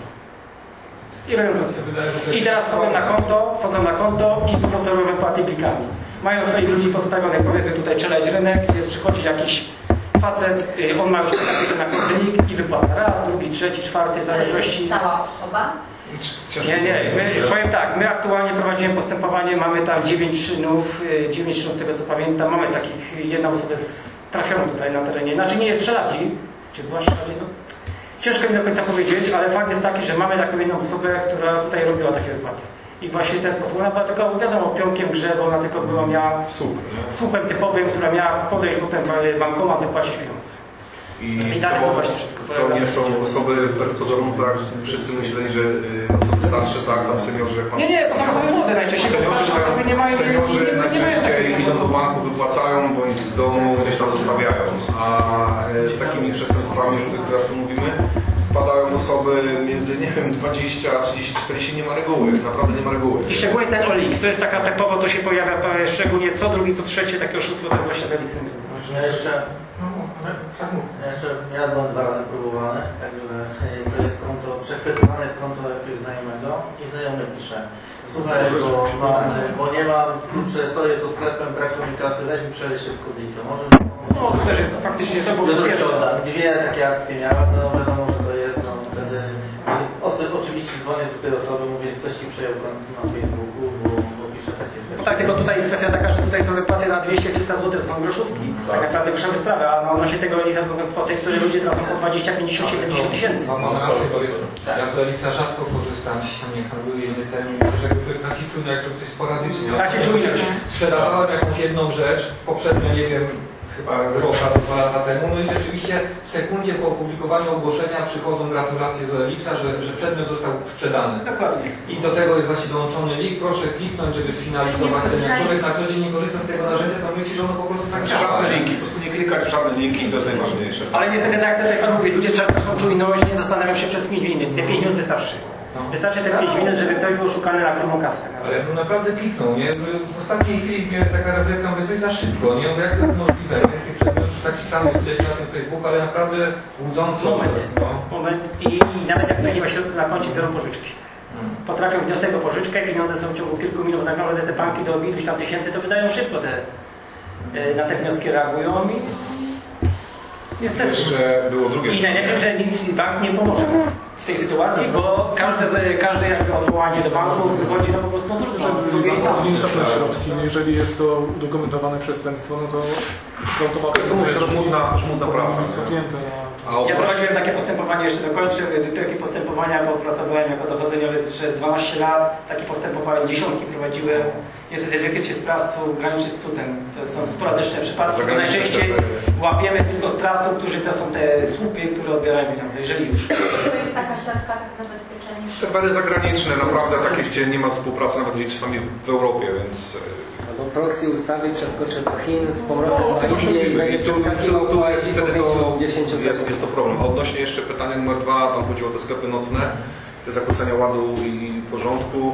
I teraz wchodzą na konto i po prostu robią wypłaty plikami. Mają swoich ludzi postawionych, powiedzmy tutaj czeleć rynek, przychodzi jakiś facet, on ma już na kontynik i wypłaca raz, drugi, trzeci, czwarty, w zależności... Stała osoba? Nie, powiem tak, my aktualnie prowadzimy postępowanie, mamy tam 9 czynów z tego co pamiętam, mamy takich, jedna osoba trafioną tutaj na terenie, znaczy nie jest Strzeladzi, czy była Strzeladzi, no. Ciężko mi do końca powiedzieć, ale fakt jest taki, że mamy taką jedną osobę, która tutaj robiła takie wypłaty. I właśnie w ten sposób, ona była tylko, wiadomo, pionkiem grze, bo ona tylko miała słupem typowym, która miała podejść potem bankomat, wypłacić pieniądze. I dalej to właśnie wszystko. To nie są osoby pertodomu, tak? Wszyscy myśleli, że starsze, tak, tam seniorzy, jak pan... Nie, to są osoby młode najczęściej. Seniorzy najczęściej idą do banku, wypłacają, bądź z domu gdzieś tam zostawiają. A takimi przestępstwami, o których teraz tu mówimy, wpadają osoby między, nie wiem, 20 a 30, 40, nie ma reguły, naprawdę nie ma reguły. I szczególnie ten OLX, to jest taka typowo, to się pojawia szczególnie co drugi, co trzecie, takie oszustwo, to jest właśnie z OLX-em. Ja byłem 2 razy próbowany, także to jest konto, przechwytywane jest konto jakiegoś znajomego i znajomy pisze: słuchaj, bo nie mam, stoję tu sklepem, brakuje mi kasy, weź mi przelej szybko blinkę, może... No to też jest faktycznie to, bo dwie takie akcje miałem, no wiadomo, że to jest, no wtedy... Oczywiście dzwonię do tej osoby, mówię, ktoś ci przejął konto na Facebooku, bo pisze takie rzeczy. No tak, tylko tutaj jest kwestia taka, że tutaj są wypłaty na 200-300 zł, to są groszówki. Tak naprawdę ruszamy sprawę, a na się tego Elixa to są kwoty, które ludzie tracą po 20, 50, 70 tysięcy. Mam rację, bo ja z Elixa rzadko korzystam, się nie handluję, nie ten, że jakby człowiek traci czujność, jak coś sporadycznie. Traci czujność. Sprzedawałem jakąś jedną rzecz, poprzednio, nie wiem, chyba rok albo 2 lata temu, no i rzeczywiście w sekundzie po opublikowaniu ogłoszenia przychodzą gratulacje z Elixa, że przedmiot został sprzedany. Dokładnie. I do tego jest właśnie dołączony link, proszę kliknąć, żeby sfinalizować ten. Jak człowiek na co dzień nie korzysta z tego narzędzia, to myśli, że ono po prostu tak działa. Żadne linki, po prostu nie klikać w żadne linki, to jest najważniejsze. Ale niestety, tak jak tutaj mówię, ludzie tracą czujność, nie zastanawiam się przez 5 minut. Te 5 minut wystarczy. Wystarczy te 5 minut, żeby ktoś był oszukany na grubą kasę. Ale no naprawdę kliknął, nie? W ostatniej chwili mnie taka refleksja, mówię, coś za szybko, nie? Mówię, jak to jest możliwe? Jest tych przedmiotów taki sam, widać na tym Facebooku, ale naprawdę łudzący Moment. I nawet jak ktoś nie ma środków na koncie, biorą pożyczki. Potrafią wniosek o pożyczkę, pieniądze są w ciągu kilku minut, tak naprawdę te banki do iluś tam tysięcy to wydają szybko, na te wnioski reagują i niestety. Jeszcze było drugie. I najlepiej, że nic bank nie pomoże w tej sytuacji, bo każde jakby odwołanie do banku wychodzi po prostu na trudno, żeby zrobić sam. Powinien cofnąć środki. Jeżeli jest to udokumentowane przestępstwo, no to z automatu żmudna praca. cofnięte na Ja prowadziłem takie postępowanie, jeszcze dokończę, takie postępowania, bo pracowałem jako dochodzeniowiec przez 12 lat, takie postępowania dziesiątki prowadziłem. Niestety wykrycie sprawców graniczy z cudem. To są sporadyczne przypadki, bo najczęściej łapiemy tylko sprawców, którzy to są te słupy, które odbierają pieniądze, jeżeli już. To jest taka siatka tak zabezpieczenia. Serwery zagraniczne, naprawdę takie, gdzie nie ma współpracy nawet czasami w Europie, więc... Albo proxy ustawi, przeskoczy do Chin, z powrotem do Indii i będzie przeskakiwał po IT po 10 sekund. Jest to problem. A odnośnie jeszcze pytania numer 2, tam chodziło o te sklepy nocne, te zakłócenia ładu i porządku.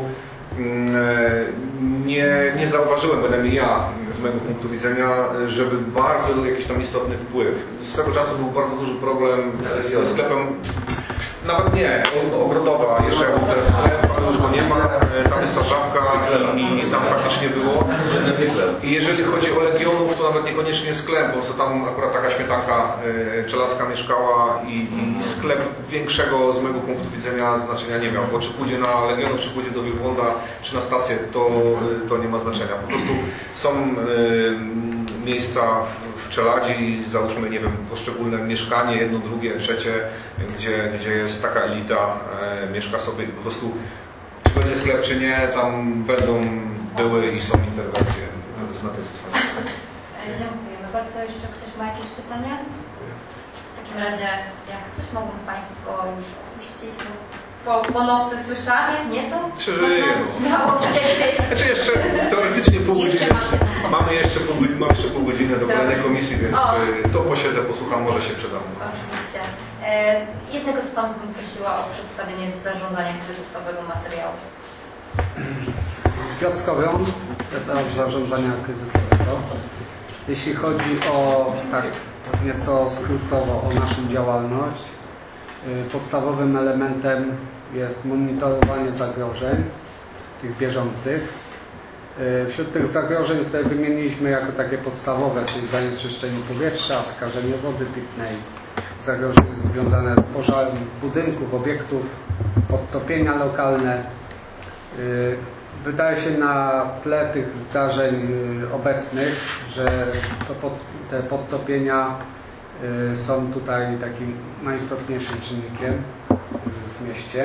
Nie zauważyłem, bynajmniej ja, z mojego punktu widzenia, żeby bardzo był jakiś tam istotny wpływ. Swego czasu był bardzo duży problem ze sklepem, nawet nie, ogrodowa, jeszcze był ten sklep, ale już go nie ma, tam jest ta żabka i tam faktycznie było. I jeżeli chodzi o Legionów, to nawet niekoniecznie sklep, bo tam akurat taka śmietanka czelaska mieszkała i sklep większego z mojego punktu widzenia znaczenia nie miał, bo czy pójdzie na Legionów, czy pójdzie do Wielbłąda, czy na stację, to nie ma znaczenia. Po prostu są miejsca w Czeladzi, załóżmy, nie wiem, poszczególne mieszkanie, jedno, drugie, trzecie, gdzie jest taka elita, mieszka sobie po prostu, czy będzie sklep, czy nie, tam były i są interwencje na tej zasadzie. Dziękujemy bardzo. Jeszcze ktoś ma jakieś pytania? W takim razie, jak coś mogą Państwo już opuścić, po nocy słyszałem, nie to? Przeżyję. Miało wiedzieć. Znaczy jeszcze teoretycznie pół godziny. Mamy jeszcze pół godziny do kolejnej komisji, więc to posiedzę, posłucham, może się przydam. Oczywiście. Jednego z Panów bym prosiła o przedstawienie zarządzania kryzysowego materiału. Piotr Skowion, referent zarządzania kryzysowego. Jeśli chodzi o tak nieco skrótowo o naszą działalność, podstawowym elementem jest monitorowanie zagrożeń, tych bieżących. Wśród tych zagrożeń, które wymieniliśmy jako takie podstawowe, czyli zanieczyszczenie powietrza, skażenie wody pitnej, zagrożenia związane z pożarem budynków, obiektów, podtopienia lokalne. Wydaje się na tle tych zdarzeń obecnych, że te podtopienia są tutaj takim najistotniejszym czynnikiem w mieście.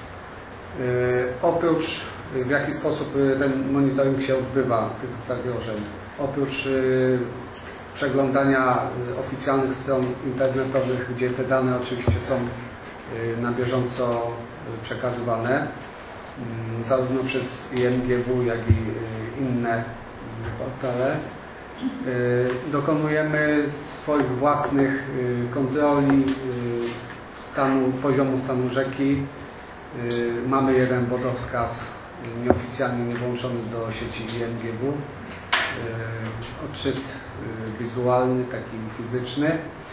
Oprócz w jaki sposób ten monitoring się odbywa, tych zagrożeń. Oprócz przeglądania oficjalnych stron internetowych, gdzie te dane oczywiście są na bieżąco przekazywane, zarówno przez IMGW, jak i inne portale. Dokonujemy swoich własnych kontroli poziomu stanu rzeki. Mamy jeden wodowskaz nieoficjalnie nie włączony do sieci IMGW. Odczyt wizualny, taki fizyczny.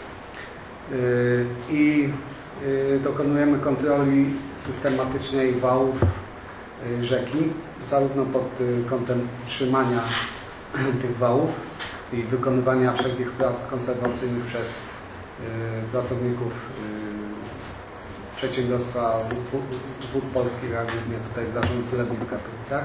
I dokonujemy kontroli systematycznej wałów rzeki, zarówno pod kątem utrzymania tych wałów i wykonywania wszelkich prac konserwacyjnych przez pracowników przedsiębiorstwa Wód Polskich, a głównie tutaj Zarząd Zlewni w Katowicach.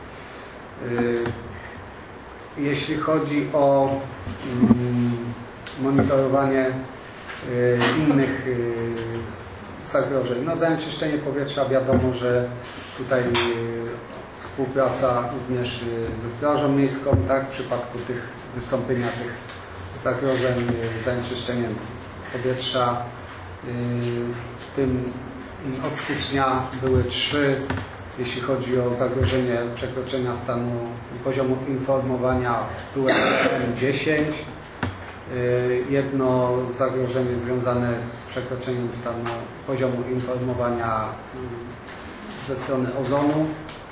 Jeśli chodzi o monitorowanie innych zagrożeń, no zanieczyszczenie powietrza, wiadomo, że tutaj współpraca również ze Strażą Miejską, tak, w przypadku wystąpienia tych zagrożeń zanieczyszczeniem powietrza. W tym od stycznia były 3, jeśli chodzi o zagrożenie przekroczenia stanu poziomu informowania, były 10. Jedno zagrożenie związane z przekroczeniem stanu poziomu informowania ze strony ozonu.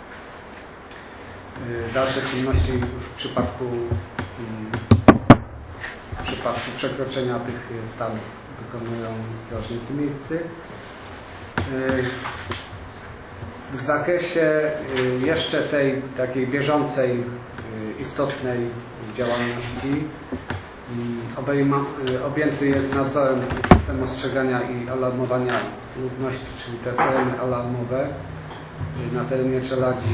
Dalsze czynności w przypadku przekroczenia tych stanów wykonują strażnicy miejscy. W zakresie jeszcze tej takiej bieżącej, istotnej działalności objęty jest nadzorem systemu ostrzegania i alarmowania ludności, czyli te syreny alarmowe. Na terenie Czeladzi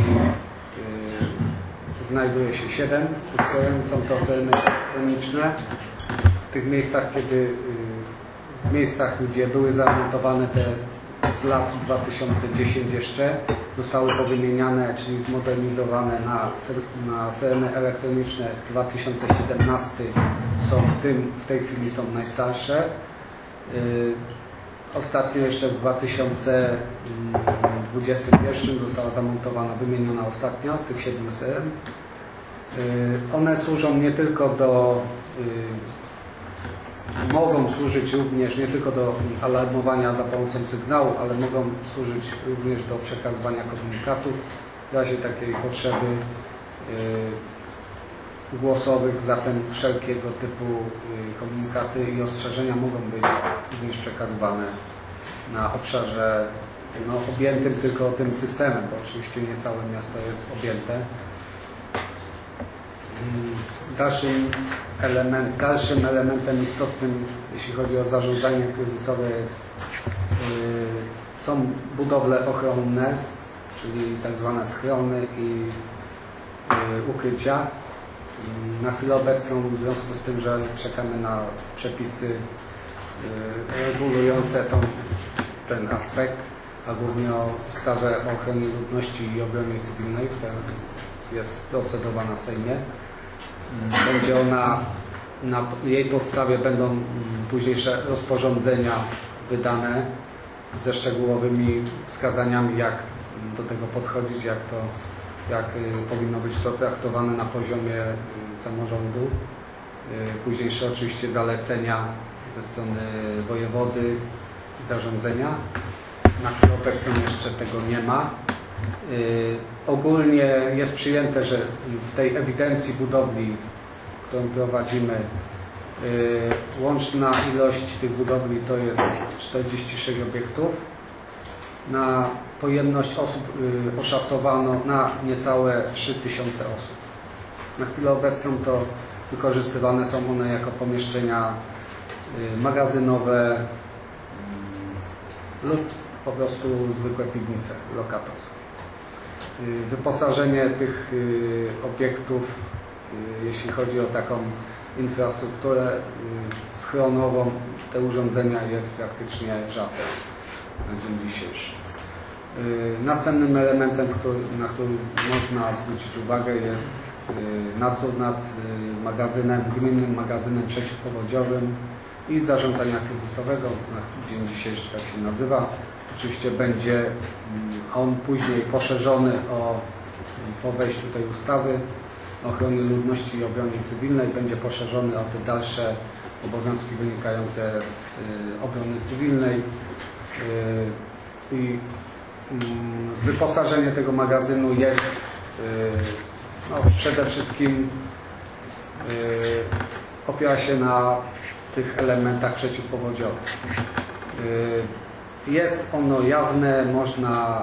znajduje się 7 tych syren, są to syreny elektroniczne. W tych miejscach, kiedy miejscach, gdzie były zamontowane te z lat 2010 jeszcze, zostały powymieniane, czyli zmodernizowane na sereny elektroniczne 2017 są w tej chwili są najstarsze. Ostatnio jeszcze w 2021 została zamontowana, wymieniona ostatnia z tych 7 seren. One służą nie tylko do mogą służyć również nie tylko do alarmowania za pomocą sygnału, ale mogą służyć również do przekazywania komunikatów w razie takiej potrzeby głosowych, zatem wszelkiego typu komunikaty i ostrzeżenia mogą być również przekazywane na obszarze objętym tylko tym systemem, bo oczywiście nie całe miasto jest objęte. Dalszym elementem istotnym, jeśli chodzi o zarządzanie kryzysowe, są budowle ochronne, czyli tak zwane schrony i ukrycia. Na chwilę obecną, w związku z tym, że czekamy na przepisy regulujące ten aspekt, a głównie o ustawę o ochronie ludności i obronie cywilnej, która jest procedowana w Sejmie. Będzie ona, na jej podstawie będą późniejsze rozporządzenia wydane ze szczegółowymi wskazaniami, jak do tego podchodzić, jak powinno być to traktowane na poziomie samorządu. Późniejsze oczywiście zalecenia ze strony wojewody i zarządzenia. Na chwilę obecną jeszcze tego nie ma. Ogólnie jest przyjęte, że w tej ewidencji budowli, którą prowadzimy, łączna ilość tych budowli to jest 46 obiektów. Na pojemność osób oszacowano na niecałe 3000 osób. Na chwilę obecną to wykorzystywane są one jako pomieszczenia magazynowe lub po prostu zwykłe piwnice lokatorskie. Wyposażenie tych obiektów, jeśli chodzi o taką infrastrukturę schronową, te urządzenia jest praktycznie rzadkie na dzień dzisiejszy. Następnym elementem, na który można zwrócić uwagę, jest nadzór nad gminnym magazynem przeciwpowodziowym i zarządzania kryzysowego, na dzień dzisiejszy tak się nazywa. Oczywiście będzie on później poszerzony po wejściu tej ustawy o ochronie ludności i obronie cywilnej, będzie poszerzony o te dalsze obowiązki wynikające z obrony cywilnej i wyposażenie tego magazynu jest przede wszystkim opiera się na tych elementach przeciwpowodziowych. Jest ono jawne, można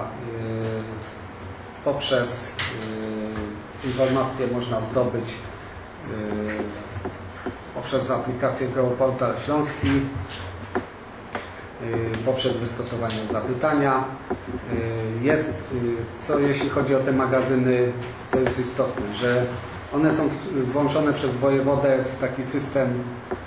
poprzez informacje można zdobyć poprzez aplikację Geoportal Śląski, poprzez wystosowanie zapytania. Jest, jeśli chodzi o te magazyny, co jest istotne, że one są włączone przez wojewodę w taki system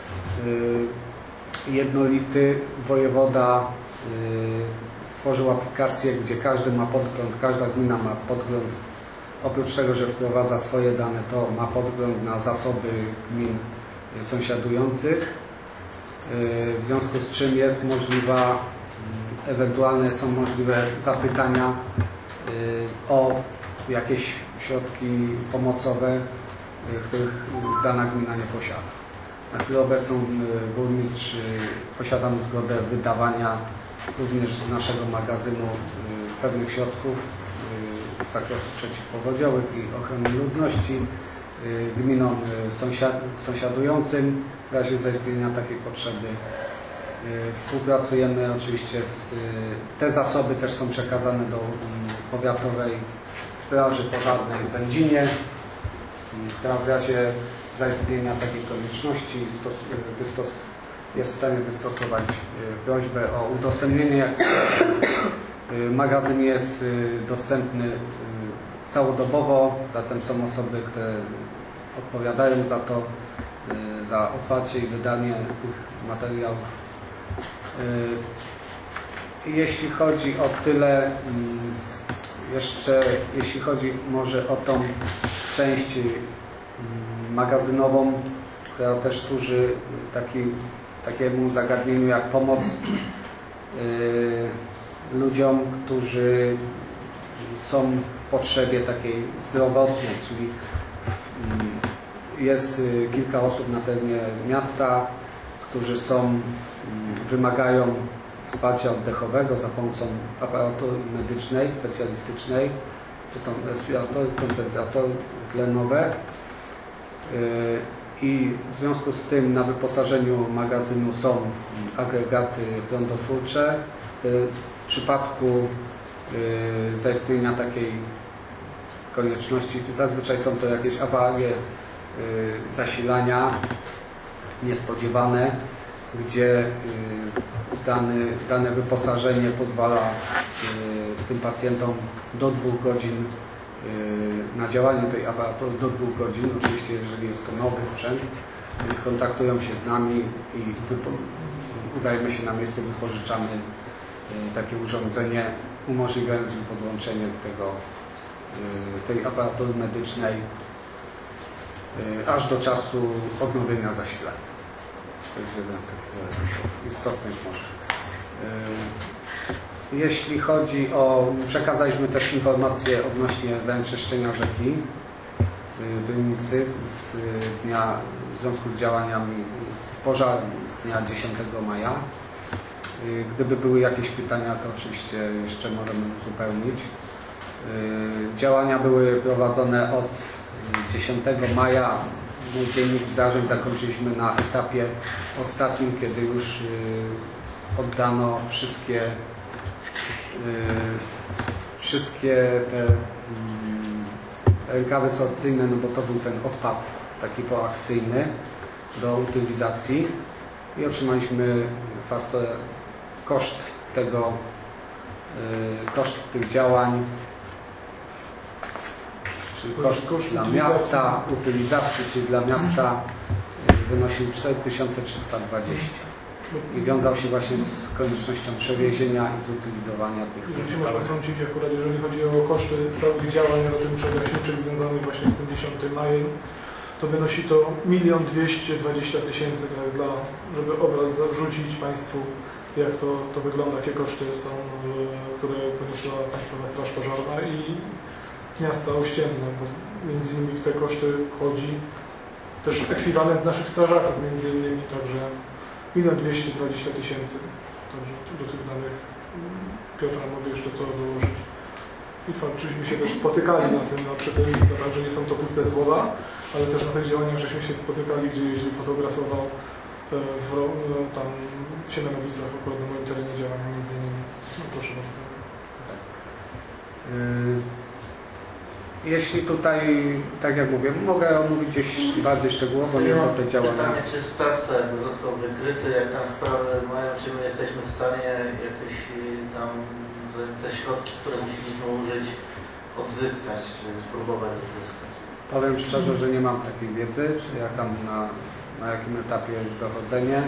jednolity. Wojewoda stworzył aplikację, gdzie każdy ma podgląd, każda gmina ma podgląd. Oprócz tego, że wprowadza swoje dane, to ma podgląd na zasoby gmin sąsiadujących. W związku z czym jest możliwa, ewentualnie są możliwe zapytania o jakieś środki pomocowe, których dana gmina nie posiada. Na chwilę obecną burmistrz posiadamy zgodę wydawania również z naszego magazynu pewnych środków z zakresu przeciwpowodziowych i ochrony ludności gminom sąsiadującym w razie zaistnienia takiej potrzeby. Współpracujemy oczywiście te zasoby też są przekazane do Powiatowej Straży Pożarnej w Będzinie, która w razie zaistnienia takiej konieczności jest w stanie wystosować prośbę o udostępnienie. Magazyn jest dostępny całodobowo, zatem są osoby, które odpowiadają za to, za otwarcie i wydanie tych materiałów Jeśli chodzi o tyle, jeszcze jeśli chodzi może o tą część magazynową, która też służy takiemu zagadnieniu jak pomoc ludziom, którzy są w potrzebie takiej zdrowotnej, czyli jest kilka osób na terenie miasta, którzy wymagają wsparcia oddechowego za pomocą aparatury medycznej, specjalistycznej. To są respiratory, koncentratory tlenowe. I w związku z tym na wyposażeniu magazynu są agregaty prądotwórcze. W przypadku zaistnienia takiej konieczności, zazwyczaj są to jakieś awarie zasilania niespodziewane, gdzie dane wyposażenie pozwala tym pacjentom do 2 godzin na działanie tej aparatury, do 2 godzin, oczywiście jeżeli jest to nowy sprzęt, więc kontaktują się z nami i udajemy się na miejsce, wypożyczamy takie urządzenie, umożliwiając im podłączenie tej aparatury medycznej aż do czasu odnowienia zasilania. To jest jeden z takich istotnych może. Jeśli chodzi o... Przekazaliśmy też informacje odnośnie zanieczyszczenia rzeki Bylnicy w związku z działaniami z pożarem z dnia 10 maja. Gdyby były jakieś pytania, to oczywiście jeszcze możemy uzupełnić. Działania były prowadzone od 10 maja. Mój dziennik zdarzeń zakończyliśmy na etapie ostatnim, kiedy już oddano wszystkie te rękawy sorcyjne, no bo to był ten odpad taki poakcyjny do utylizacji i otrzymaliśmy koszt tych działań, czyli koszt dla miasta, utylizacji, czyli dla miasta wynosił 4320 i wiązał się właśnie z koniecznością przewiezienia i zutylizowania tych. Jeżeli można wtrącić akurat, jeżeli chodzi o koszty całych działań ratowniczo-gaśniczych związanych właśnie z tym 10 majem, to wynosi to 1 220 000, żeby obraz rzucić Państwu, jak to wygląda, jakie koszty są, które poniosła Państwowa Straż Pożarna i miasta ościenne, bo między innymi w te koszty wchodzi też ekwiwalent naszych strażaków, między innymi, także 1 220 000. Także do tych danych Piotra mogę jeszcze to dołożyć. I faktycznie się też spotykali przy tym, także nie są to puste słowa, ale też na tych działaniach żeśmy się spotykali, gdzie jeździł, fotografował tam w Siemianowicach, akurat na moim terenie działania między innymi. No proszę bardzo. Jeśli tutaj, tak jak mówię, mogę omówić gdzieś bardziej szczegółowo, nie są te działania. Pytanie, czy sprawca jakby został wykryty, jak tam sprawy mają, czy my jesteśmy w stanie jakieś tam te środki, które musieliśmy użyć, odzyskać, czy spróbować odzyskać? Powiem szczerze, że nie mam takiej wiedzy, czy jak tam na jakim etapie jest dochodzenie.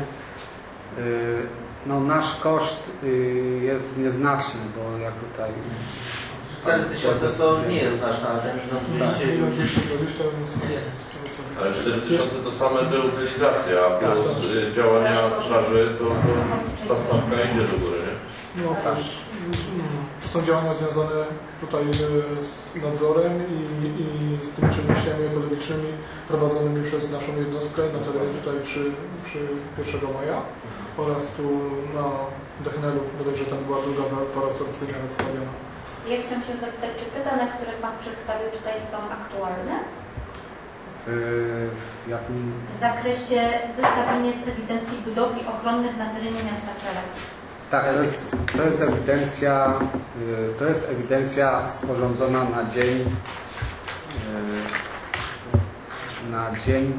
No, nasz koszt jest nieznaczny, bo jak tutaj... 4000 to nie jest znaczne, ale ten 1 220 jest. Ale 4000 to same te utylizacje, a plus działania straży, to ta stawka idzie do góry, nie? No tak. To są działania związane tutaj z nadzorem i z tymi czynnościami ekologicznymi prowadzonymi przez naszą jednostkę na terenie tutaj przy 1 maja oraz tu na Dechnelu, bodajże tam była druga para sorpcyjna rozstawiona. Ja chciałam się zapytać, czy te dane, które Pan przedstawił tutaj są aktualne? W zakresie zestawienia z ewidencji budowli ochronnych na terenie miasta Czeladź. Tak, to jest ewidencja sporządzona na dzień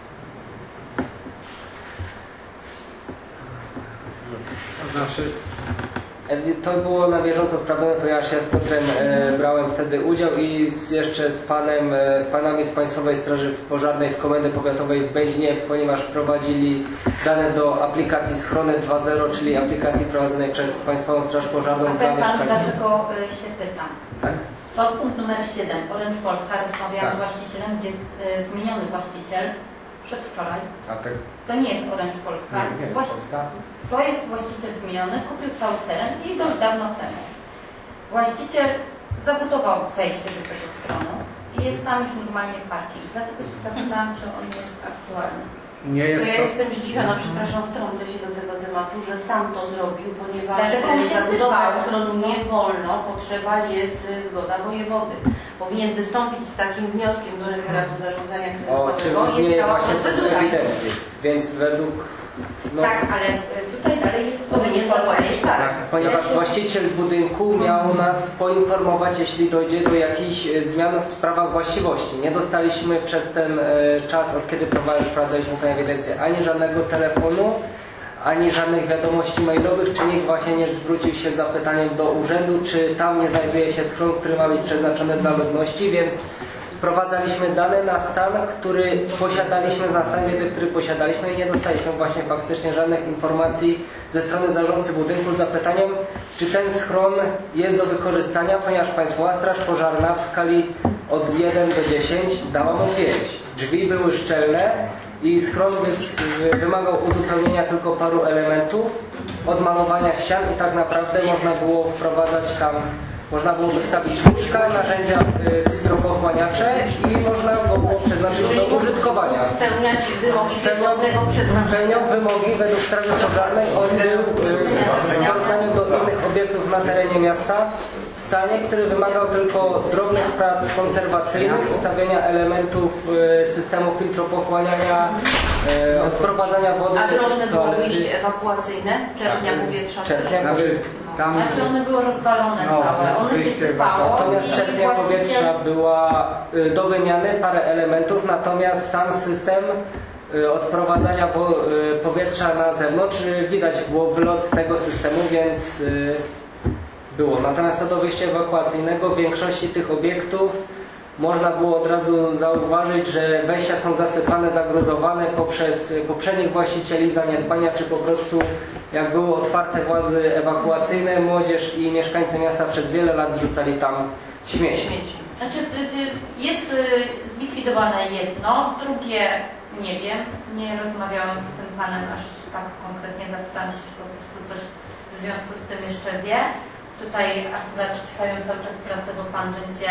to znaczy To było na bieżąco sprawdzone, ponieważ ja z Piotrem brałem wtedy udział i jeszcze z panami z Państwowej Straży Pożarnej, z Komendy Powiatowej w Beźnie, ponieważ prowadzili dane do aplikacji Schrony 2.0, czyli aplikacji prowadzonej przez Państwową Straż Pożarną dla mieszkańców. Dlaczego się pytam? Tak? Podpunkt numer 7. Orange Polska. Rozmawiałam z właścicielem, gdzie zmieniony właściciel przedwczoraj. A tak? To nie jest Orange Polska. Nie jest Polska. To jest właściciel zmieniony, kupił cały teren i dość dawno temu. Właściciel zabudował wejście do tego stronu i jest tam już normalnie parking. Dlatego się zapytałam, czy on jest aktualny. Nie jest Ja to... jestem zdziwiona, przepraszam, wtrącę się do tego tematu, że sam to zrobił, ponieważ Dlaczego on się zabudowa zrywał? schronu nie wolno, potrzeba jest zgoda wojewody. Powinien wystąpić z takim wnioskiem do referatu zarządzania kryzysowego. Jest cała procedura. Ewidencji, więc według... No, Tak, ale tutaj dalej jest Powinien zapłacić, tak. ponieważ właściciel budynku miał nas poinformować, jeśli dojdzie do jakichś zmian w sprawach właściwości. Nie dostaliśmy przez ten czas, od kiedy prowadziliśmy tę ewidencję, ani żadnego telefonu, ani żadnych wiadomości mailowych, czy nikt właśnie nie zwrócił się z zapytaniem do urzędu, czy tam nie znajduje się schron, który ma być przeznaczony dla ludności, więc wprowadzaliśmy dane na stan, który posiadaliśmy, na stan wiedzy, który posiadaliśmy i nie dostaliśmy właśnie faktycznie żadnych informacji ze strony zarządcy budynku z zapytaniem, czy ten schron jest do wykorzystania, ponieważ Państwowa Straż Pożarna w skali od 1 do 10 dała mu 5. Drzwi były szczelne i schron wymagał uzupełnienia tylko paru elementów, odmalowania ścian i tak naprawdę można było wprowadzać tam, można byłoby wstawić łóżka, narzędzia filtropochłaniacze i można go było przeznaczyć do użytkowania. Spełniać wymogi tego przeznaczenia. Spełniał wymogi według Straży Pożarnej. On był w porównaniu do innych obiektów na terenie miasta w stanie, który wymagał tylko drobnych prac konserwacyjnych, wstawienia elementów systemu filtropochłaniania, odprowadzania wody. A drożne było wyjście ewakuacyjne? Czerpnia powietrza? Znaczy one były rozwalone całe, one się sypało. Natomiast czerpnia powietrza była do wymiany, parę elementów, natomiast sam system odprowadzania powietrza na zewnątrz widać było wylot z tego systemu, więc było. Natomiast co do wyjścia ewakuacyjnego, w większości tych obiektów można było od razu zauważyć, że wejścia są zasypane, zagruzowane poprzez poprzednich właścicieli, zaniedbania, czy po prostu jak były otwarte władze ewakuacyjne, młodzież i mieszkańcy miasta przez wiele lat zrzucali tam śmieci. Znaczy jest zlikwidowane jedno, drugie nie wiem, nie rozmawiałam z tym panem aż tak konkretnie, zapytałam się, czy po prostu coś w związku z tym jeszcze wie. Tutaj akurat trwają cały czas prace, bo pan będzie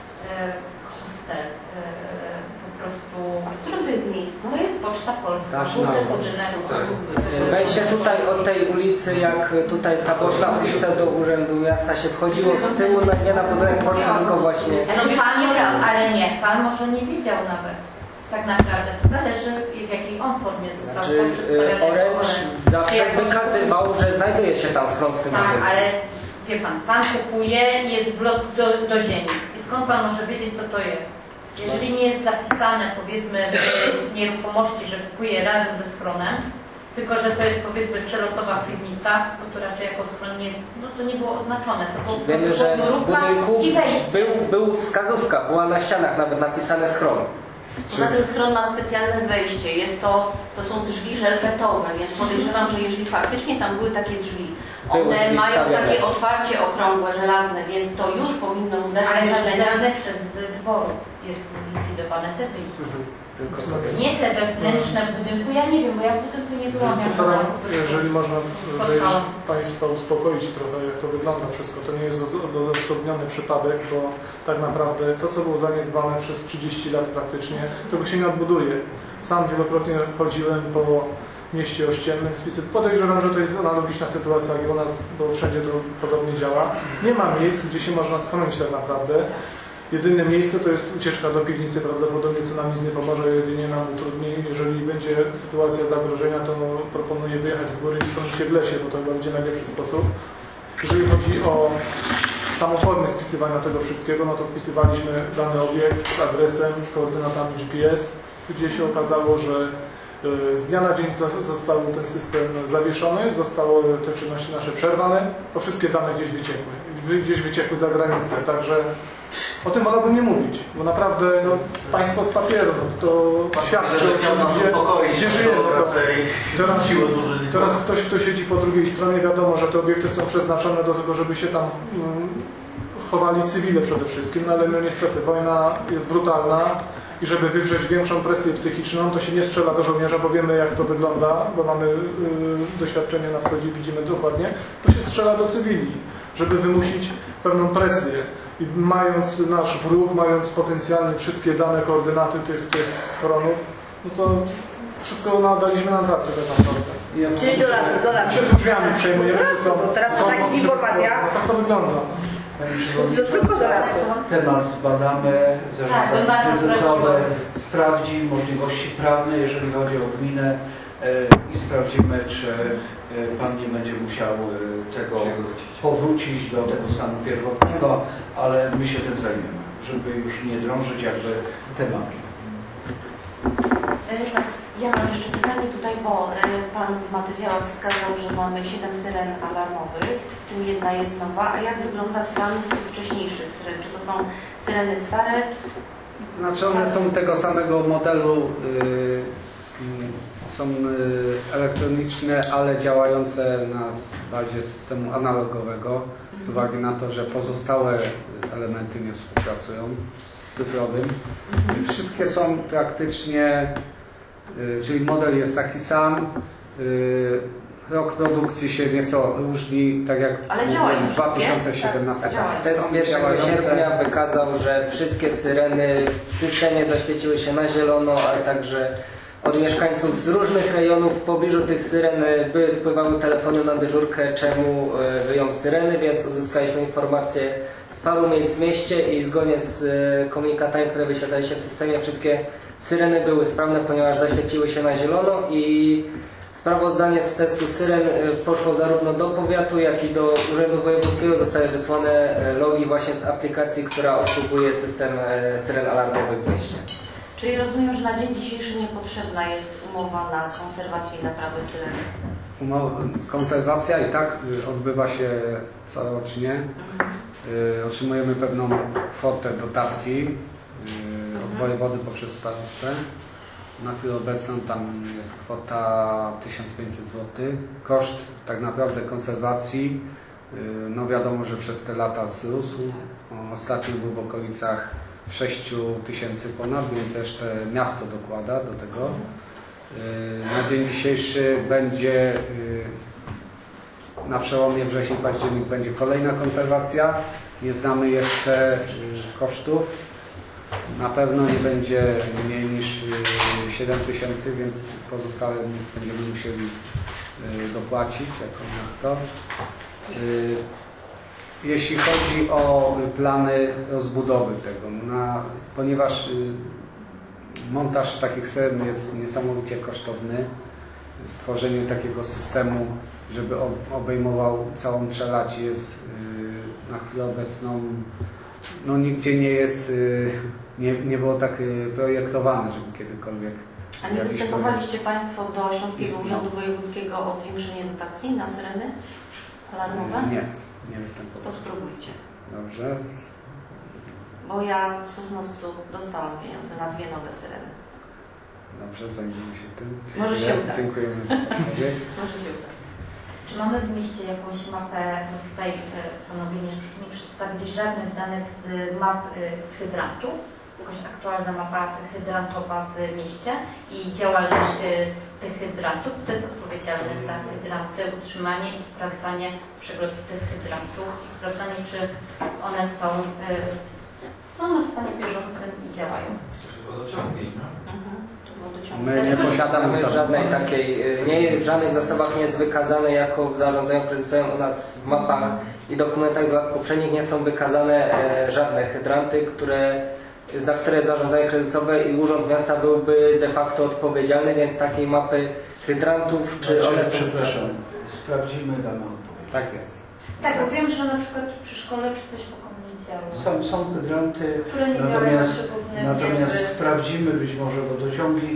hostel po prostu... W którym to jest miejscu? To jest Poczta Polska, główny budynek. Wejście tutaj od tej ulicy, jak tutaj ta boczna ulica do Urzędu Miasta się wchodziło z tyłu, nie na budynek poczty, tylko właśnie... Ale nie, pan może nie wiedział nawet. Tak naprawdę to zależy, w jakiej on formie został przedstawiony. Orange zawsze wykazywał, że znajduje się tam schron w tym budynku. Tak, ale wie pan kupuje i jest wlot do ziemi. I skąd pan może wiedzieć, co to jest? Jeżeli nie jest zapisane, powiedzmy, w nieruchomości, że kupuje razem ze schronem, tylko że to jest, powiedzmy, przelotowa piwnica, to raczej jako schron nie jest, no to nie było oznaczone. To było wiemy, że w budynku i wejście. był wskazówka, była na ścianach nawet napisane schron. Poza tym schron ma specjalne wejście. To są drzwi żelbetowe, więc podejrzewam, że jeżeli faktycznie tam były takie drzwi, one mają takie otwarcie okrągłe, żelazne, więc to już powinno mu dać myślenia. Ale przez dworu jest zlikwidowane te wyjścia. Nie te wewnętrzne w budynku, ja nie wiem, bo ja w budynku nie byłam. Jeżeli można Państwa uspokoić trochę, jak to wygląda wszystko, to nie jest odosobniony przypadek, bo tak naprawdę to, co było zaniedbane przez 30 lat praktycznie, tego się nie odbuduje. Sam wielokrotnie chodziłem po mieście ościennym, podejrzewam, że to jest analogiczna sytuacja jak u nas, bo wszędzie to podobnie działa. Nie ma miejsc, gdzie się można schronić tak naprawdę. Jedyne miejsce to jest ucieczka do piwnicy, prawdopodobnie co nam nic nie pomoże, jedynie nam utrudni. Jeżeli będzie sytuacja zagrożenia, to proponuję wyjechać w góry i schronić się w lesie, bo to chyba będzie najlepszy sposób. Jeżeli chodzi o samą formę spisywania tego wszystkiego, no to wpisywaliśmy dany obiekt z adresem, z koordynatami GPS, gdzie się okazało, że Z dnia na dzień został ten system zawieszony, zostały te czynności nasze przerwane, to wszystkie dane gdzieś wyciekły za granicę, także o tym wolałbym nie mówić, bo naprawdę no, państwo z papieru, no, to świadczy o tym, gdzie żyjemy. Teraz ktoś, kto siedzi po drugiej stronie, wiadomo, że te obiekty są przeznaczone do tego, żeby się tam chowali cywile przede wszystkim, no ale no niestety wojna jest brutalna i żeby wywrzeć większą presję psychiczną, to się nie strzela do żołnierza, bo wiemy jak to wygląda, bo mamy doświadczenie na wschodzie, widzimy dokładnie, to się strzela do cywili, żeby wymusić pewną presję. I mając nasz wróg, mając potencjalnie wszystkie dane, koordynaty tych schronów, no to wszystko nadaliśmy na tacy tak naprawdę. Czyli do lasu. Przed drzwiami przejmujemy, czy są... Teraz taka informacja. No, tak to wygląda. Tylko do lasu. Temat zbadamy, zarządzanie kryzysowe, sprawdzi możliwości prawne, jeżeli chodzi o gminę i sprawdzimy, czy Pan nie będzie musiał tego powrócić do tego stanu pierwotnego, ale my się tym zajmiemy, żeby już nie drążyć jakby tematu. Ja mam jeszcze pytanie tutaj, bo Pan w materiałach wskazał, że mamy 7 syren alarmowych, w tym jedna jest nowa. A jak wygląda stan tych wcześniejszych syren? Czy to są syreny stare? Znaczy one są tego samego modelu, są elektroniczne, ale działające na bazie systemu analogowego, z uwagi na to, że pozostałe elementy nie współpracują z cyfrowym. I wszystkie są praktycznie, czyli model jest taki sam, rok produkcji się nieco różni, tak jak w 2017. Test 1 sierpnia wykazał, że wszystkie syreny w systemie zaświeciły się na zielono, ale także od mieszkańców z różnych rejonów w pobliżu tych syren spływały telefony na dyżurkę, czemu wyją syreny, więc uzyskaliśmy informacje z paru miejsc w mieście i zgodnie z komunikatami, które wyświetlali się w systemie, wszystkie syreny były sprawne, ponieważ zaświeciły się na zielono i sprawozdanie z testu syren poszło zarówno do powiatu, jak i do Urzędu Wojewódzkiego. Zostały wysłane logi właśnie z aplikacji, która obsługuje system syren alarmowych w mieście. Czyli rozumiem, że na dzień dzisiejszy niepotrzebna jest umowa na konserwację i naprawę syren. Konserwacja i tak odbywa się corocznie. Otrzymujemy pewną kwotę dotacji od wojewody poprzez starostę. Na chwilę obecną tam jest kwota 1500 zł. Koszt tak naprawdę konserwacji, no wiadomo, że przez te lata wzrósł. Ostatnio był w okolicach 6 000 ponad, więc jeszcze miasto dokłada do tego. Na dzień dzisiejszy będzie na przełomie wrzesień-październik będzie kolejna konserwacja. Nie znamy jeszcze kosztów. Na pewno nie będzie mniej niż 7 000, więc pozostałe będziemy musieli dopłacić jako miasto. Jeśli chodzi o plany rozbudowy tego, ponieważ montaż takich syren jest niesamowicie kosztowny, stworzenie takiego systemu, żeby obejmował całą przelać jest na chwilę obecną, no nigdzie nie jest, nie było tak projektowane, żeby kiedykolwiek. A nie występowaliście Państwo do Śląskiego Urzędu Wojewódzkiego o zwiększenie dotacji na syreny alarmowe? Nie występowałem. To spróbujcie. Dobrze. Bo ja w Sosnowcu dostałam pieniądze na 2 nowe syreny. Dobrze, zajmiemy się tym. Może się uda. Dziękujemy. Może się uda. Czy mamy w mieście jakąś mapę, no tutaj panowie nie przedstawili żadnych danych z map z hydrantów, jakaś aktualna mapa hydrantowa w mieście i działalność tych hydrantów, kto jest odpowiedzialny za hydranty, utrzymanie i sprawdzanie przeglądu tych hydrantów i sprawdzanie, czy one są na stanie bieżącym i działają. Wodociągi, no? My nie posiadamy żadnej takiej, w żadnych zasobach nie jest wykazane jako w zarządzaniu kryzysowym u nas w mapach i dokumentach z lat poprzednich nie są wykazane żadne hydranty, za które zarządzanie kryzysowe i Urząd Miasta byłby de facto odpowiedzialny, więc takiej mapy hydrantów, czy one są... Przepraszam, sprawdzimy, damy odpowiedź. Tak jest. Tak, bo wiem, że na przykład przy szkole czy coś po działo. Są hydranty, które nie natomiast sprawdzimy być może wodociągi.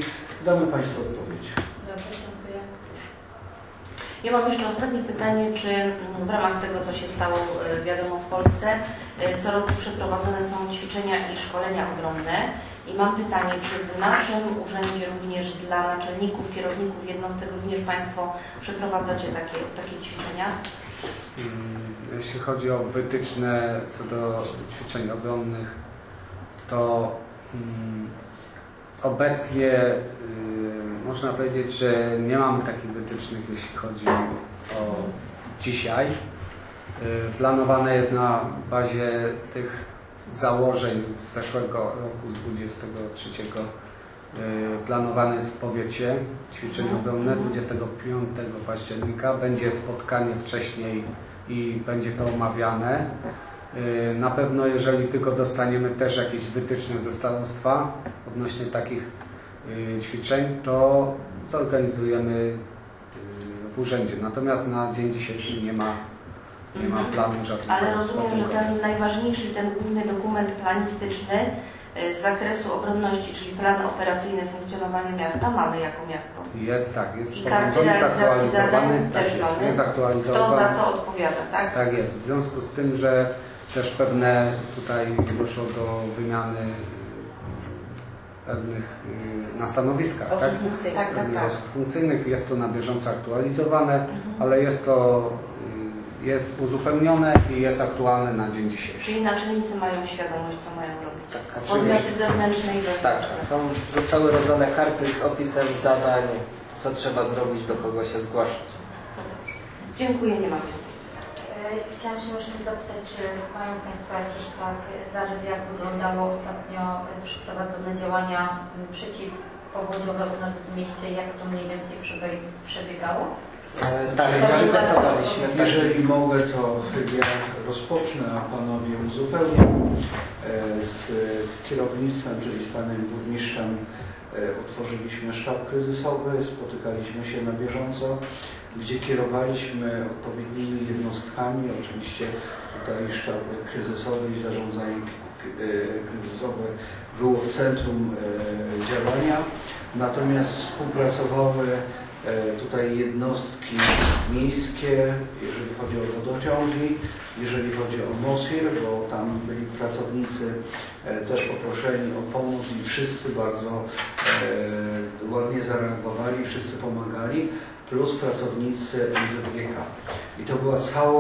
Damy Państwu odpowiedź. Dobrze, dziękuję. Ja mam jeszcze ostatnie pytanie, czy w ramach tego, co się stało wiadomo w Polsce, co roku przeprowadzone są ćwiczenia i szkolenia obronne. I mam pytanie, czy w naszym urzędzie również dla naczelników, kierowników jednostek również Państwo przeprowadzacie takie ćwiczenia? Jeśli chodzi o wytyczne co do ćwiczeń obronnych, to obecnie można powiedzieć, że nie mamy takich wytycznych, jeśli chodzi o dzisiaj. Planowane jest na bazie tych założeń z zeszłego roku, z 23. Planowane jest w powiecie ćwiczenie obronne 25 października. Będzie spotkanie wcześniej i będzie to omawiane. Na pewno, jeżeli tylko dostaniemy też jakieś wytyczne ze starostwa odnośnie takich ćwiczeń, to zorganizujemy w urzędzie. Natomiast na dzień dzisiejszy nie ma planu żadnego. Ale rozumiem, że ten najważniejszy, ten główny dokument planistyczny z zakresu obronności, czyli plan operacyjny funkcjonowania miasta mamy jako miasto. Jest tak, jest i karty realizacji zadań też mamy. Jest aktualizowany. Kto za co odpowiada, tak? Tak jest. W związku z tym, że też pewne tutaj doszło do wymiany pewnych na stanowiskach, tak? Osób funkcyjnych. Jest to na bieżąco aktualizowane, ale jest uzupełnione i jest aktualne na dzień dzisiejszy. Czyli naczelnicy mają świadomość, co mają robić. Tak, podmioty zewnętrzne i tak, zostały rozdane karty z opisem zadań, co trzeba zrobić, do kogo się zgłaszać. Dziękuję, nie mam więcej. Chciałam się jeszcze zapytać, czy mają Państwo jakiś zarys, jak wyglądało ostatnio przeprowadzone działania przeciwpowodziowe u nas w mieście, jak to mniej więcej przebiegało? Tak, przygotowaliśmy. Jeżeli mogę, to ja rozpocznę, a Panowie uzupełnię. Z kierownictwem, czyli z Panem Burmistrzem, otworzyliśmy sztab kryzysowy, spotykaliśmy się na bieżąco, gdzie kierowaliśmy odpowiednimi jednostkami. Oczywiście tutaj sztab kryzysowy i zarządzanie kryzysowe było w centrum działania, natomiast współpracowały tutaj jednostki miejskie, jeżeli chodzi o wodociągi, jeżeli chodzi o MOSIR, bo tam byli pracownicy też poproszeni o pomoc i wszyscy bardzo ładnie zareagowali, wszyscy pomagali, plus pracownicy NZGK. I to była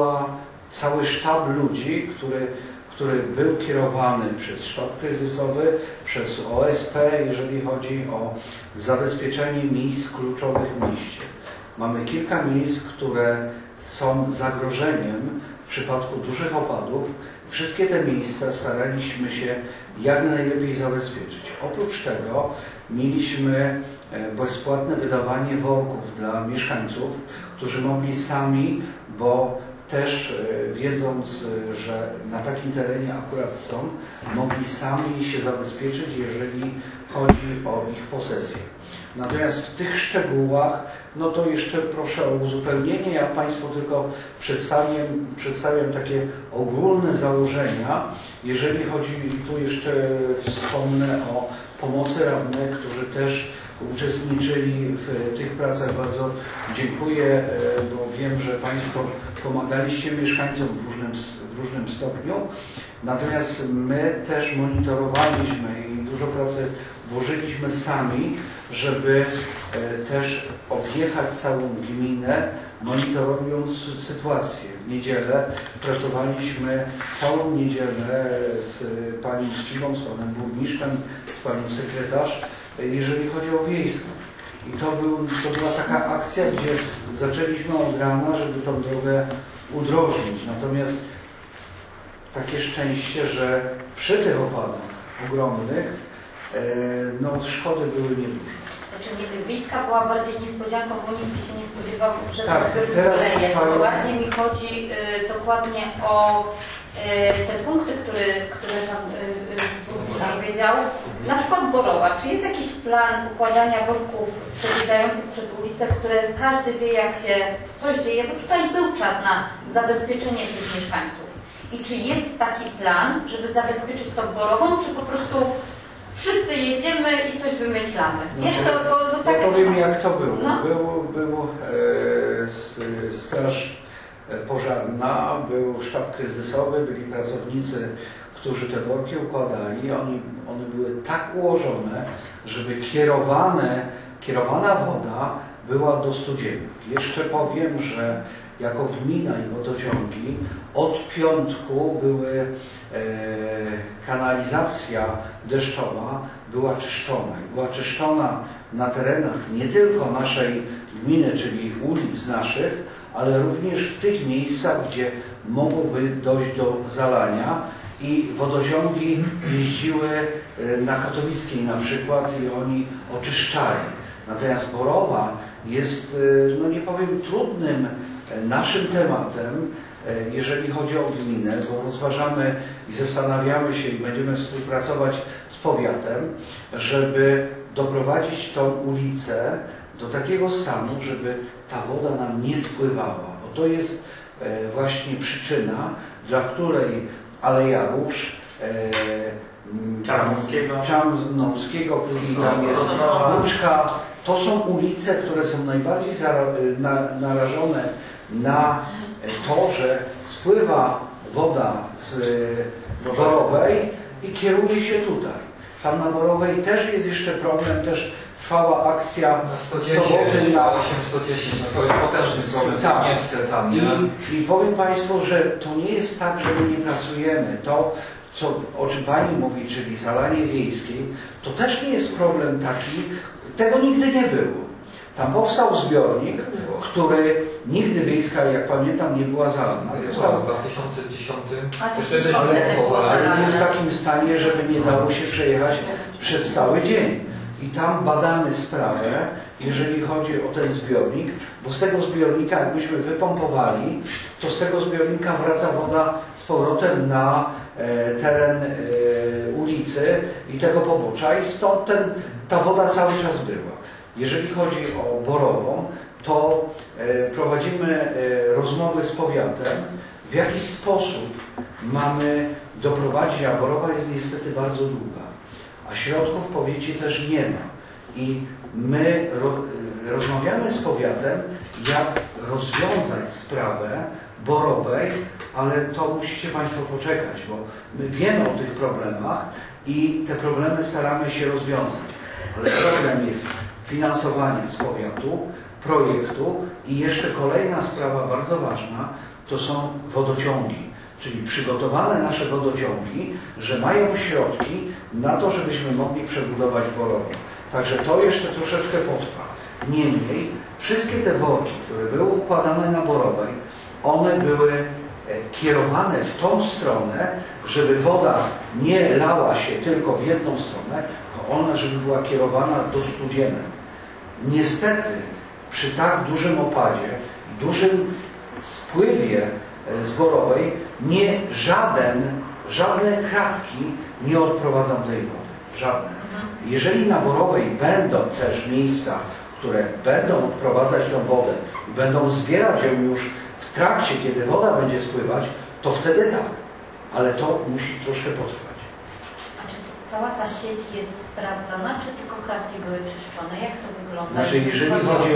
cały sztab ludzi, który był kierowany przez sztab kryzysowy, przez OSP, jeżeli chodzi o zabezpieczenie miejsc kluczowych w mieście. Mamy kilka miejsc, które są zagrożeniem w przypadku dużych opadów. Wszystkie te miejsca staraliśmy się jak najlepiej zabezpieczyć. Oprócz tego mieliśmy bezpłatne wydawanie worków dla mieszkańców, którzy mogli sami, bo też wiedząc, że na takim terenie akurat są, mogli sami się zabezpieczyć, jeżeli chodzi o ich posesję. Natomiast w tych szczegółach, no to jeszcze proszę o uzupełnienie. Ja Państwu tylko przedstawiam takie ogólne założenia. Jeżeli chodzi, tu jeszcze wspomnę o pomocy radnych, którzy też uczestniczyli w tych pracach. Bardzo dziękuję, bo wiem, że Państwo pomagaliście mieszkańcom w różnym stopniu. Natomiast my też monitorowaliśmy i dużo pracy włożyliśmy sami, żeby też objechać całą gminę, monitorując sytuację. W niedzielę pracowaliśmy całą niedzielę z Panią Skibą, z Panem Burmistrzem, z Panią Sekretarz, jeżeli chodzi o wiejską. I to była taka akcja, gdzie zaczęliśmy od rana, żeby tą drogę udrożnić. Natomiast takie szczęście, że przy tych opadach ogromnych no, szkody były nieduże. Znaczy wiejska była bardziej niespodzianką, bo nikt by się nie spodziewał, że tak, teraz bardziej mi chodzi dokładnie o te punkty, które Pan powiedział. Na przykład Borowa. Czy jest jakiś plan układania worków przebiegających przez ulicę, które każdy wie, jak się coś dzieje, bo tutaj był czas na zabezpieczenie tych mieszkańców. I czy jest taki plan, żeby zabezpieczyć tą Borową, czy po prostu wszyscy jedziemy i coś wymyślamy. Nie? Bo Ja tak... powiem, jak to było. No. Był straż pożarna, był sztab kryzysowy, byli pracownicy, którzy te worki układali. One były tak ułożone, żeby kierowana woda była do studzienki. Jeszcze powiem, że jako gmina i wodociągi od piątku kanalizacja deszczowa była czyszczona. Była czyszczona na terenach nie tylko naszej gminy, czyli ulic naszych, ale również w tych miejscach, gdzie mogłoby dojść do zalania i wodociągi jeździły na Katowickiej na przykład i oni oczyszczali. Natomiast Borowa jest, no nie powiem, trudnym naszym tematem, jeżeli chodzi o gminę, bo rozważamy i zastanawiamy się i będziemy współpracować z powiatem, żeby doprowadzić tą ulicę do takiego stanu, żeby ta woda nam nie spływała. Bo to jest właśnie przyczyna, dla której Aleja Róż, Czarnowskiego, później tam jest Łuczka. To są ulice, które są najbardziej narażone na to, że spływa woda z Borowej i kieruje się tutaj. Tam na Borowej też jest jeszcze problem, też trwała akcja z soboty na 810, no to jest potężny problem, tak. niestety tam, nie? I powiem Państwu, że to nie jest tak, że my nie pracujemy. To, o czym Pani mówi, czyli zalanie wiejskie, to też nie jest problem taki, tego nigdy nie było. Tam powstał zbiornik, który nigdy wiejska, jak pamiętam, nie była zalana. Powstał w 2010, ale nie w takim stanie, żeby nie dało się przejechać przez cały dzień. I tam badamy sprawę, jeżeli chodzi o ten zbiornik, bo z tego zbiornika, jakbyśmy wypompowali, to z tego zbiornika wraca woda z powrotem na teren ulicy i tego pobocza i stąd ta woda cały czas była. Jeżeli chodzi o Borową, to prowadzimy rozmowy z powiatem, w jaki sposób mamy doprowadzić, a Borowa jest niestety bardzo długa, a środków w powiecie też nie ma. I my rozmawiamy z powiatem, jak rozwiązać sprawę Borowej, ale to musicie Państwo poczekać, bo my wiemy o tych problemach i te problemy staramy się rozwiązać. Ale problem jest finansowanie z powiatu, projektu i jeszcze kolejna sprawa bardzo ważna, to są wodociągi. Czyli przygotowane nasze wodociągi, że mają środki na to, żebyśmy mogli przebudować Borowę. Także to jeszcze troszeczkę potrwa. Niemniej wszystkie te worki, które były układane na Borowej, one były kierowane w tą stronę, żeby woda nie lała się tylko w jedną stronę, to ona, żeby była kierowana do studzienek. Niestety przy tak dużym opadzie, dużym spływie z Borowej żadne kratki nie odprowadzą tej wody. Żadne. Jeżeli na Borowej będą też miejsca, które będą odprowadzać tą wodę i będą zbierać ją już w trakcie, kiedy woda będzie spływać, to wtedy tak. Ale to musi troszkę potrwać. A czy cała ta sieć jest sprawdzona, czy tylko kratki były czyszczone? Jak to wygląda? Znaczy, jeżeli chodzi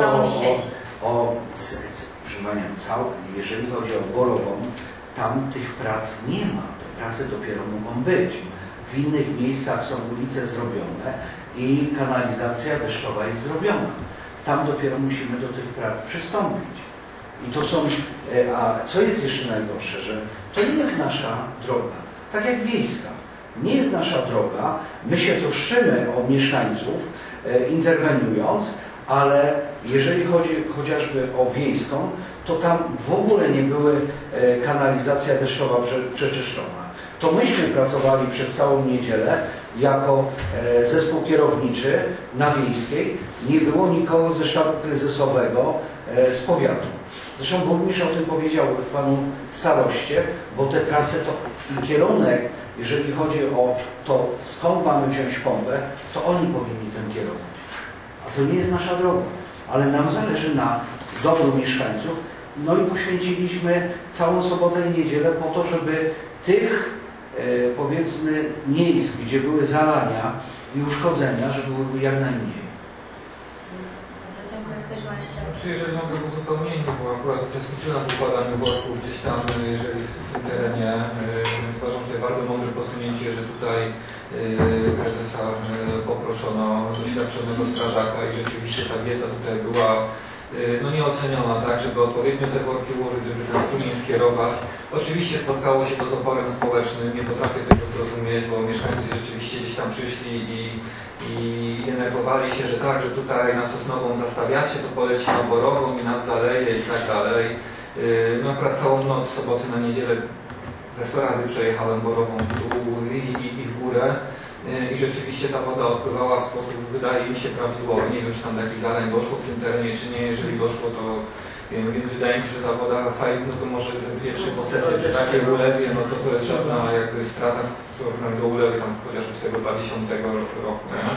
jeżeli chodzi o Borową, tam tych prac nie ma. Te prace dopiero mogą być. W innych miejscach są ulice zrobione i kanalizacja deszczowa jest zrobiona. Tam dopiero musimy do tych prac przystąpić. I to są, a co jest jeszcze najgorsze, że to nie jest nasza droga, tak jak wiejska. Nie jest nasza droga, my się troszczymy o mieszkańców, interweniując, ale jeżeli chodzi chociażby o wiejską, to tam w ogóle nie były kanalizacja deszczowa przeczyszczona. To myśmy pracowali przez całą niedzielę jako zespół kierowniczy na Wiejskiej. Nie było nikogo ze sztabu kryzysowego z powiatu. Zresztą burmistrz o tym powiedział panu staroście, bo te prace to i kierunek, jeżeli chodzi o to, skąd mamy wziąć pompę, to oni powinni tym kierować. A to nie jest nasza droga. Ale nam zależy na dobru mieszkańców. No i poświęciliśmy całą sobotę i niedzielę po to, żeby tych powiedzmy miejsk, gdzie były zalania i uszkodzenia, żeby były jak najmniej. Dziękuję. Ktoś ma jeszcze? Jeżeli mogę w uzupełnieniu, bo akurat uczestniczyłem w układaniu worków gdzieś tam, jeżeli w tym terenie, więc uważam, że to bardzo mądre posunięcie, że tutaj prezesa poproszono doświadczonego strażaka i rzeczywiście ta wiedza tutaj była no nieoceniona, tak, żeby odpowiednio te worki ułożyć, żeby ten strumień skierować. Oczywiście spotkało się to z oporem społecznym, nie potrafię tego zrozumieć, bo mieszkańcy rzeczywiście gdzieś tam przyszli i denerwowali się, że tak, że tutaj na Sosnową zastawiacie, to poleci na Borową i nas zaleje i tak dalej. No akurat całą noc, z soboty na niedzielę ze 100 razy przejechałem Borową w dół i w górę. I rzeczywiście ta woda odpływała w sposób, wydaje mi się, prawidłowy. Nie wiem, czy tam taki zaleń doszło w tym terenie, czy nie. Jeżeli doszło, to więc wydaje mi się, że ta woda fajnie, no to może 2-3 posesje przy takiej ulewie, no to jest żadna jakby strata w porównaniu do ulewy tam chociażby z tego 2000 roku. Nie?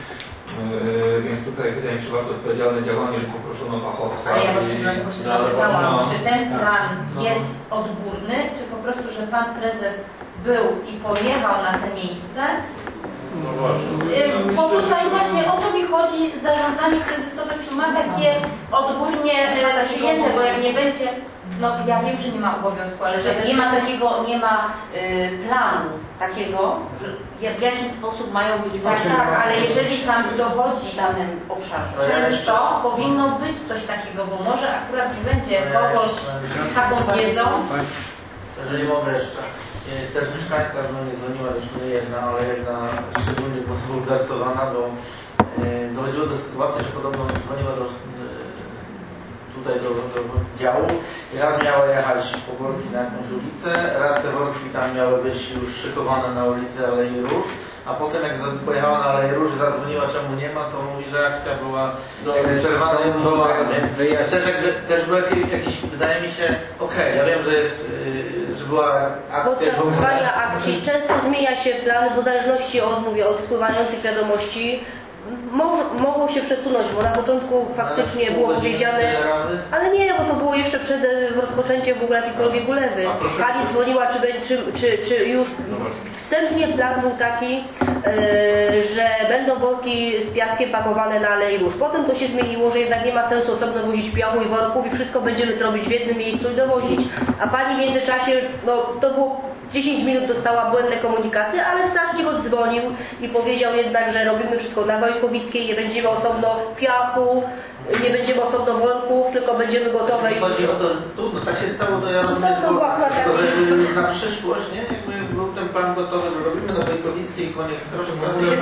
Więc tutaj wydaje mi się bardzo odpowiedzialne działanie, że poproszono fachowca. Ale ja właśnie dlatego się zapytałam, czy ten plan jest odgórny, czy po prostu, że pan prezes był i pojechał na to miejsce. No właśnie. Bo tutaj właśnie o to mi chodzi, zarządzanie kryzysowe, czy ma takie odgórnie przyjęte, bo jak nie będzie, no ja wiem, że nie ma obowiązku, ale Że nie ma takiego, nie ma planu takiego, że w jaki sposób mają być ważne. Tak, ale jeżeli tam dochodzi w danym obszarze, często powinno być coś takiego, bo może akurat nie będzie kogoś z taką wiedzą. Jeżeli mogę jeszcze. Też mieszkańka do mnie dzwoniła, też nie jedna, ale jedna szczególnie zbulwersowana, bo dochodziło do sytuacji, że podobno dzwoniła tutaj do działu i raz miała jechać po worki na jakąś ulicę, raz te worki tam miały być już szykowane na ulicy Alei Róż, a potem jak pojechała na Aleję Róż, zadzwoniła czemu nie ma, to mówi, że akcja była przerwana i odwołana, więc też był jakiś, wydaje mi się, okej, ja wiem, że jest, że była akcja. Podczas trwania akcji często zmienia się plan, bo w zależności od, mówię, od wpływających wiadomości mogło się przesunąć, bo na początku faktycznie było powiedziane, ale nie, bo to było jeszcze przed rozpoczęciem w ogóle jakiejkolwiek ulewy. Pani dzwoniła, czy już wstępnie plan był taki, że będą worki z piaskiem pakowane na Alei Róż. Potem to się zmieniło, że jednak nie ma sensu osobno wozić piachu i worków i wszystko będziemy to robić w jednym miejscu i dowozić. A pani w międzyczasie, no to było 10 minut dostała błędne komunikaty, ale strażnik oddzwonił i powiedział jednak, że robimy wszystko na Wojkowickiej, nie będziemy osobno piachu, nie będziemy osobno worków, tylko będziemy gotowe. Chodzi o to, trudno, tak się stało, to ja rozumiem, tylko że już na przyszłość, nie? Jakby był ten plan gotowy, że robimy na Wojkowickiej i koniec. Proszę,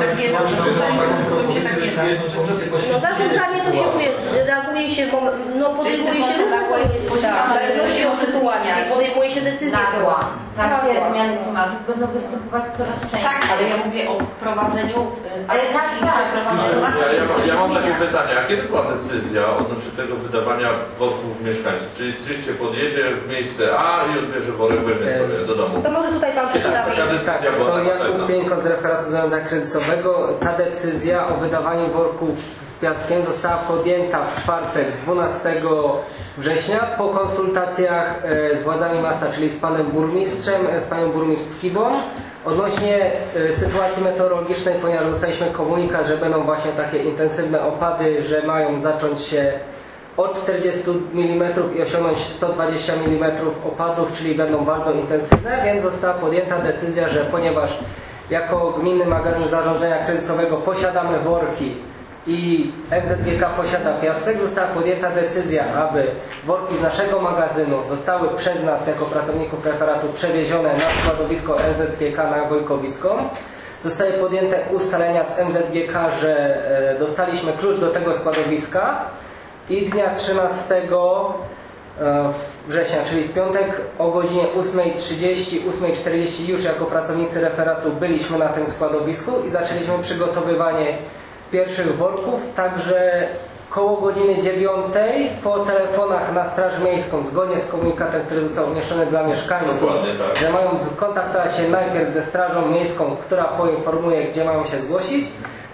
no zarządzanie to się reaguje się, no podejmuje się zależności od sytuacji, podejmuje się decyzję. Takie zmiany klimatu będą występować coraz częściej. Tak, ale ja mówię o prowadzeniu akcji i przeprowadzeniu akcji. Ja mam takie pytanie, a kiedy była decyzja odnośnie tego wydawania worków mieszkańców? Czyli stricte podjedzie w miejsce A i odbierze worek, weźmie sobie do domu? To może tutaj pan przedstawi. Tak, to Jakub Pieńko z referatu zarządzania kryzysowego. Ta decyzja o wydawaniu worków z piaskiem została podjęta w czwartek 12 września po konsultacjach z władzami miasta, czyli z panem burmistrzem, z panią burmistrz Skibą. Odnośnie sytuacji meteorologicznej, ponieważ dostaliśmy komunikat, że będą właśnie takie intensywne opady, że mają zacząć się od 40 mm i osiągnąć 120 mm opadów, czyli będą bardzo intensywne, więc została podjęta decyzja, że ponieważ jako Gminny Magazyn Zarządzania Kryzysowego posiadamy worki i NZGK posiada piasek, została podjęta decyzja, aby worki z naszego magazynu zostały przez nas jako pracowników referatu przewiezione na składowisko NZGK na Wojkowicką. Zostały podjęte ustalenia z NZGK, że dostaliśmy klucz do tego składowiska i dnia 13 września, czyli w piątek o godzinie 8:30, 8:40 już jako pracownicy referatu byliśmy na tym składowisku i zaczęliśmy przygotowywanie pierwszych worków, także koło godziny 9 po telefonach na Straż Miejską, zgodnie z komunikatem, który został umieszczony dla mieszkańców, tak, że mają kontaktować się najpierw ze Strażą Miejską, która poinformuje, gdzie mają się zgłosić.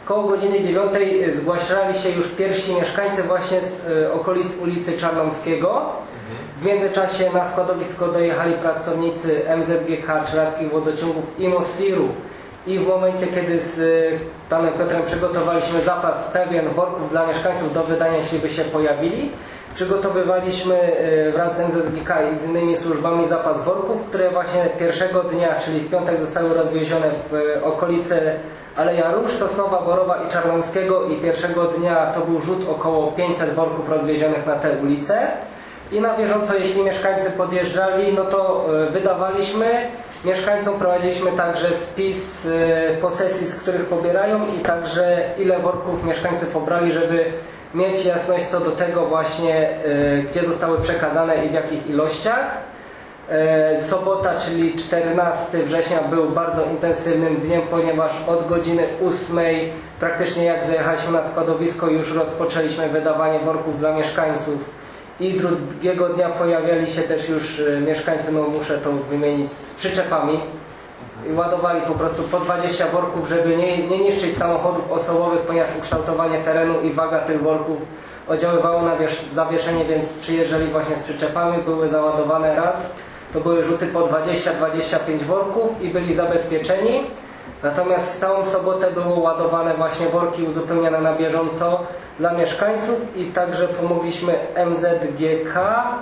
Koło godziny 9 zgłaszali się już pierwsi mieszkańcy właśnie z okolic ulicy Czarnomskiego. W międzyczasie na składowisko dojechali pracownicy MZGK, Czelackich Wodociągów i Mosiru. I w momencie, kiedy z panem Piotrem przygotowaliśmy zapas pewien worków dla mieszkańców do wydania, jeśli by się pojawili, przygotowywaliśmy wraz z MZGK i z innymi służbami zapas worków, które właśnie pierwszego dnia, czyli w piątek, zostały rozwiezione w okolice Aleja Róż, Sosnowa, Borowa i Czarnomskiego i pierwszego dnia to był rzut około 500 worków rozwiezionych na te ulice. I na bieżąco, jeśli mieszkańcy podjeżdżali, no to wydawaliśmy. Mieszkańcom prowadziliśmy także spis posesji, z których pobierają i także ile worków mieszkańcy pobrali, żeby mieć jasność co do tego właśnie, gdzie zostały przekazane i w jakich ilościach. Sobota, czyli 14 września był bardzo intensywnym dniem, ponieważ od godziny 8 praktycznie jak zajechaliśmy na składowisko, już rozpoczęliśmy wydawanie worków dla mieszkańców. I drugiego dnia pojawiali się też już mieszkańcy, no muszę to wymienić, z przyczepami. I ładowali po prostu po 20 worków, żeby nie niszczyć samochodów osobowych, ponieważ ukształtowanie terenu i waga tych worków oddziaływało na zawieszenie, więc przyjeżdżali właśnie z przyczepami, były załadowane raz. To były rzuty po 20-25 worków i byli zabezpieczeni. Natomiast całą sobotę było ładowane właśnie worki uzupełniane na bieżąco dla mieszkańców i także pomogliśmy MZGK.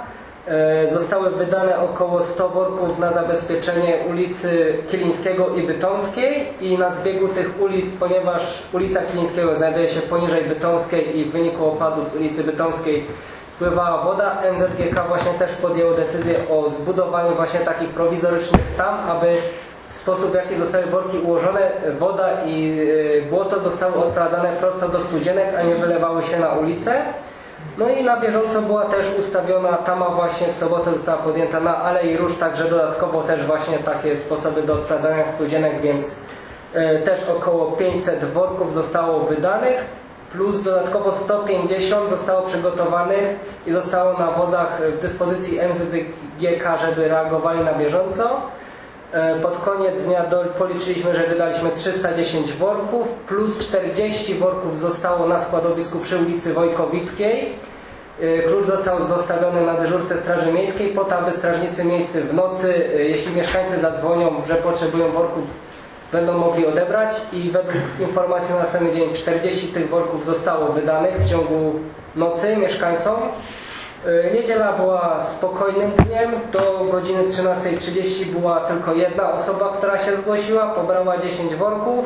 Zostały wydane około 100 worków na zabezpieczenie ulicy Kilińskiego i Bytomskiej i na zbiegu tych ulic, ponieważ ulica Kilińskiego znajduje się poniżej Bytomskiej i w wyniku opadów z ulicy Bytomskiej spływała woda, MZGK właśnie też podjęło decyzję o zbudowaniu właśnie takich prowizorycznych tam, aby w sposób, w jaki zostały worki ułożone, woda i błoto zostały odprowadzane prosto do studzienek, a nie wylewały się na ulicę. No i na bieżąco była też ustawiona tama właśnie w sobotę została podjęta na Alei Róż, także dodatkowo też właśnie takie sposoby do odprowadzania studzienek, więc też około 500 worków zostało wydanych, plus dodatkowo 150 zostało przygotowanych i zostało na wozach w dyspozycji MZGK, żeby reagowali na bieżąco. Pod koniec dnia policzyliśmy, że wydaliśmy 310 worków, plus 40 worków zostało na składowisku przy ulicy Wojkowickiej. Klucz został zostawiony na dyżurce Straży Miejskiej po to, aby strażnicy miejscy w nocy, jeśli mieszkańcy zadzwonią, że potrzebują worków, będą mogli odebrać i według informacji na następny dzień 40 tych worków zostało wydanych w ciągu nocy mieszkańcom. Niedziela była spokojnym dniem, do godziny 13:30 była tylko jedna osoba, która się zgłosiła, pobrała 10 worków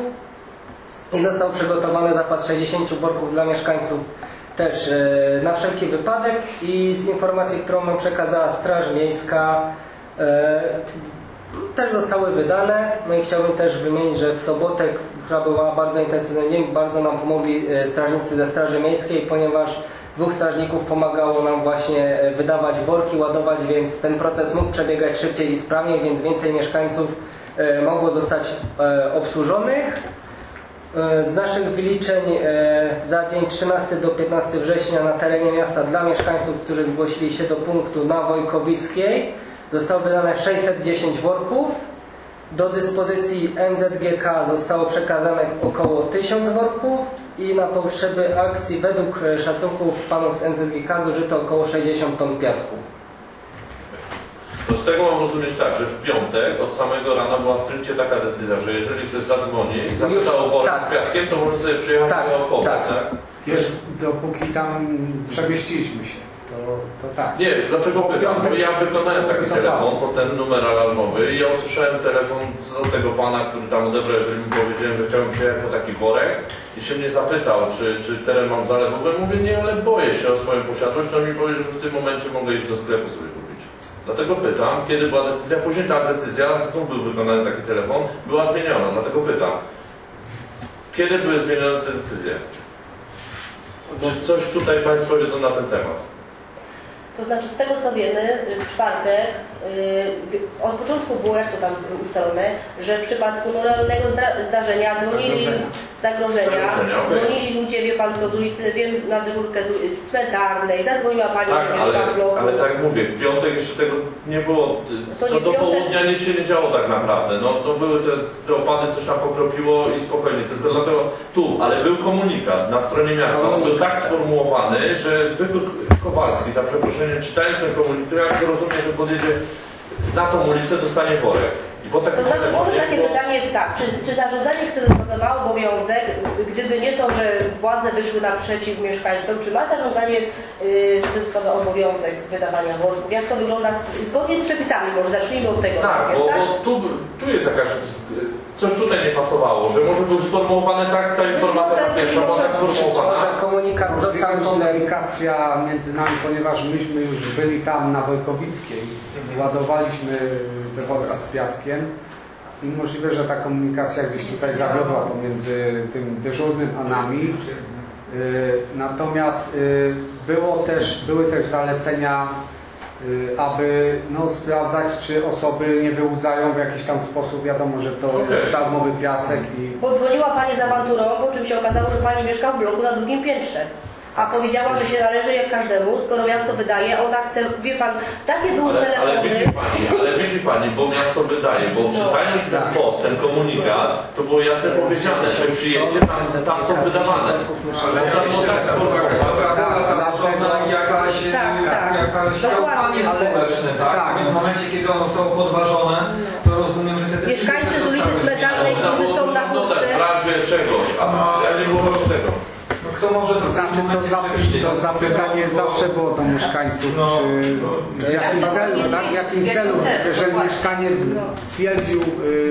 i został przygotowany zapas 60 worków dla mieszkańców też na wszelki wypadek i z informacji, którą nam przekazała Straż Miejska, też zostały wydane. No i chciałbym też wymienić, że w sobotę, która była bardzo intensywnym dniem, bardzo nam pomogli strażnicy ze Straży Miejskiej, ponieważ 2 strażników pomagało nam właśnie wydawać worki, ładować, więc ten proces mógł przebiegać szybciej i sprawniej, więc więcej mieszkańców mogło zostać obsłużonych. Z naszych wyliczeń za dzień 13 do 15 września na terenie miasta dla mieszkańców, którzy zgłosili się do punktu na Wojkowickiej, zostało wydane 610 worków. Do dyspozycji MZGK zostało przekazanych około 1000 worków i na potrzeby akcji według szacunków panów z MZGK zużyto około 60 ton piasku. To z tego mam rozumieć tak, że w piątek od samego rana była stricte taka decyzja, że jeżeli ktoś zadzwoni i zapyta o worek z piaskiem, to może sobie przyjechać do oporu, tak? Wiesz, dopóki tam przemieściliśmy się, to tak. Nie, dlaczego pytam? Bo ja wykonałem taki telefon, po ten numer alarmowy i ja usłyszałem telefon od tego pana, który tam odebrał, jeżeli mi powiedziałem, że chciałem przyjechać po taki worek i się mnie zapytał, czy teren mam zalewowy. Mówię, nie, ale boję się o swoją posiadłość, to mi powiedział, że w tym momencie mogę iść do sklepu sobie kupić. Dlatego pytam, kiedy była decyzja, później ta decyzja, znów był wykonany taki telefon, była zmieniona, dlatego pytam. Kiedy były zmienione te decyzje? Czy coś tutaj Państwo wiedzą na ten temat? To znaczy z tego co wiemy, w czwartek od początku było, jak to tam ustalone, że w przypadku realnego zdarzenia dzwonili ludzie, wie pan co, z ulicy, wiem, na dyżurkę z cmentarnej, zadzwoniła pani, tak, że mieszka w bloku. ale tak mówię, w piątek jeszcze tego nie było, To do południa nic się nie działo tak naprawdę. No były te opady, coś tam pokropiło i spokojnie, tylko dlatego tu, ale był komunikat na stronie miasta, on był tak sformułowany, że zwykły Kowalski, za przeproszeniem, czytając ten komunikat, jak rozumie, że podjedzie na tą ulicę, dostanie worek. To znaczy, może takie pytanie, tak, czy zarządzanie kryzysowe ma obowiązek, gdyby nie to, że władze wyszły naprzeciw mieszkańcom, czy ma zarządzanie kryzysowe obowiązek wydawania worków? Jak to wygląda zgodnie z przepisami? Może zacznijmy od tego. Tak, bo tu jest jakaś, coś tutaj nie pasowało, że może był sformułowany tak, ta informacja ta pierwsza była tak sformułowana. Komunikat został komunikacja między nami, ponieważ myśmy już byli tam na Wojkowickiej, ładowaliśmy te wodra z piaskiem i możliwe, że ta komunikacja gdzieś tutaj zawiodła pomiędzy tym dyżurnym a nami. Natomiast były też zalecenia, aby sprawdzać, czy osoby nie wyłudzają w jakiś tam sposób. Wiadomo, że to jest darmowy piasek. Bo dzwoniła pani z awanturą, po czym się okazało, że pani mieszka w bloku na drugim piętrze. A powiedziała, że się należy jak każdemu, skoro miasto wydaje, a ona chce, wie pan, takie były telefony. Ale widzi pani, bo miasto wydaje, bo czytając ten post, ten komunikat, to było jasne powiedziane, że przyjedzie, tam są wydawane. Jakaś zaufanie społeczne, tak? Więc w momencie, kiedy one są podważone, to rozumiem, że te mieszkańcy z ulicy Cmentarnej, którzy są na górce. W razie czegoś, a ja nie mówię o tego. Kto może to zapytanie zawsze było do mieszkańców, czy w jakim celu, tak? W jakim celu, jeżeli mieszkaniec twierdził,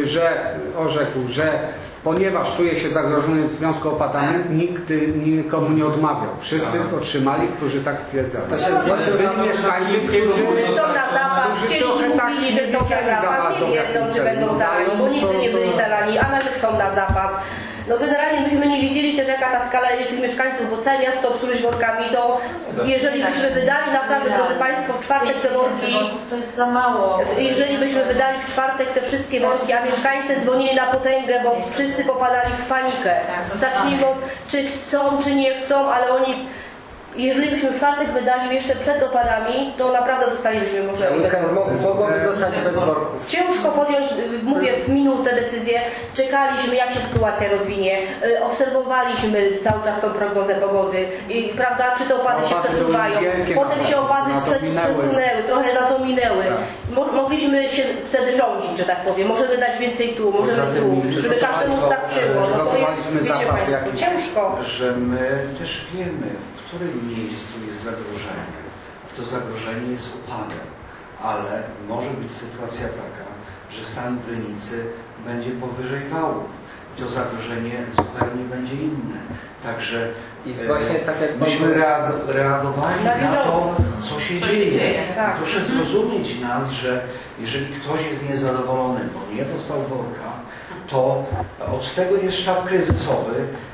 orzekł, że ponieważ czuje się zagrożony w związku opadami, nikt nikomu nie odmawiał. Wszyscy otrzymali, którzy tak stwierdzali. To się byli mieszkańcy, którzy są na zapas, chcieli mówili, że są na zapas, nie wiedzą, czy będą zalani, bo nigdy nie byli zalani, a nawet są na zapas. No generalnie myśmy nie wiedzieli też, jaka ta skala tych mieszkańców, bo całe miasto obsłużyć workami, to jeżeli byśmy wydali naprawdę, drodzy Państwo, w czwartek te worki, to jest za mało. Jeżeli byśmy wydali w czwartek te wszystkie worki, a mieszkańcy dzwonili na potęgę, bo wszyscy popadali w panikę. Zacznijmy od, czy chcą, czy nie chcą, ale oni... Jeżeli byśmy w czwartek wydali jeszcze przed opadami, to naprawdę zostalibyśmy może mogłoby zostać bez worków. Ciężko podjąć, mówię, w minutę decyzję. Czekaliśmy, jak się sytuacja rozwinie. Obserwowaliśmy cały czas tą prognozę pogody. I, prawda, czy te opady się przesuwają. Potem się opady przesunęły, trochę nas ominęły. Mogliśmy się wtedy rządzić, że tak powiem. Możemy dać więcej tu, możemy tu, żeby każdemu starczyło. No to jest, wiecie Państwo, ciężko. Że my też wiemy, w którym miejscu jest zagrożenie. To zagrożenie jest upadem, ale może być sytuacja taka, że stan Brynicy będzie powyżej wałów. To zagrożenie zupełnie będzie inne. Także właśnie tak jak myśmy reagowali na to, co się dzieje. Proszę zrozumieć nas, że jeżeli ktoś jest niezadowolony, bo nie dostał worka, to od tego jest sztab kryzysowy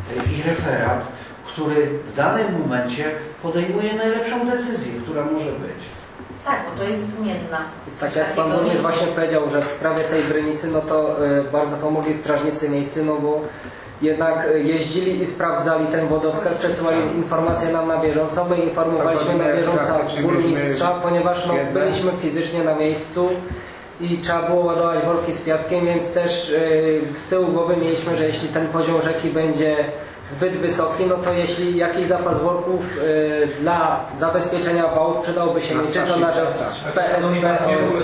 i referat, który w danym momencie podejmuje najlepszą decyzję, która może być. Tak, bo to jest zmienna. Tak jak Pan Burmistrz właśnie powiedział, że w sprawie tej Brynicy, no to bardzo pomogli strażnicy miejscy, no bo jednak jeździli i sprawdzali ten wodoskaz, przesyłali informacje nam na bieżąco, my informowaliśmy na bieżąco burmistrza, ponieważ byliśmy fizycznie na miejscu i trzeba było ładować worki z piaskiem, więc też z tyłu głowy mieliśmy, że jeśli ten poziom rzeki będzie zbyt wysoki, no to jeśli jakiś zapas worków dla zabezpieczenia wałów przydałby się mieć, czy to na rzecz PSP,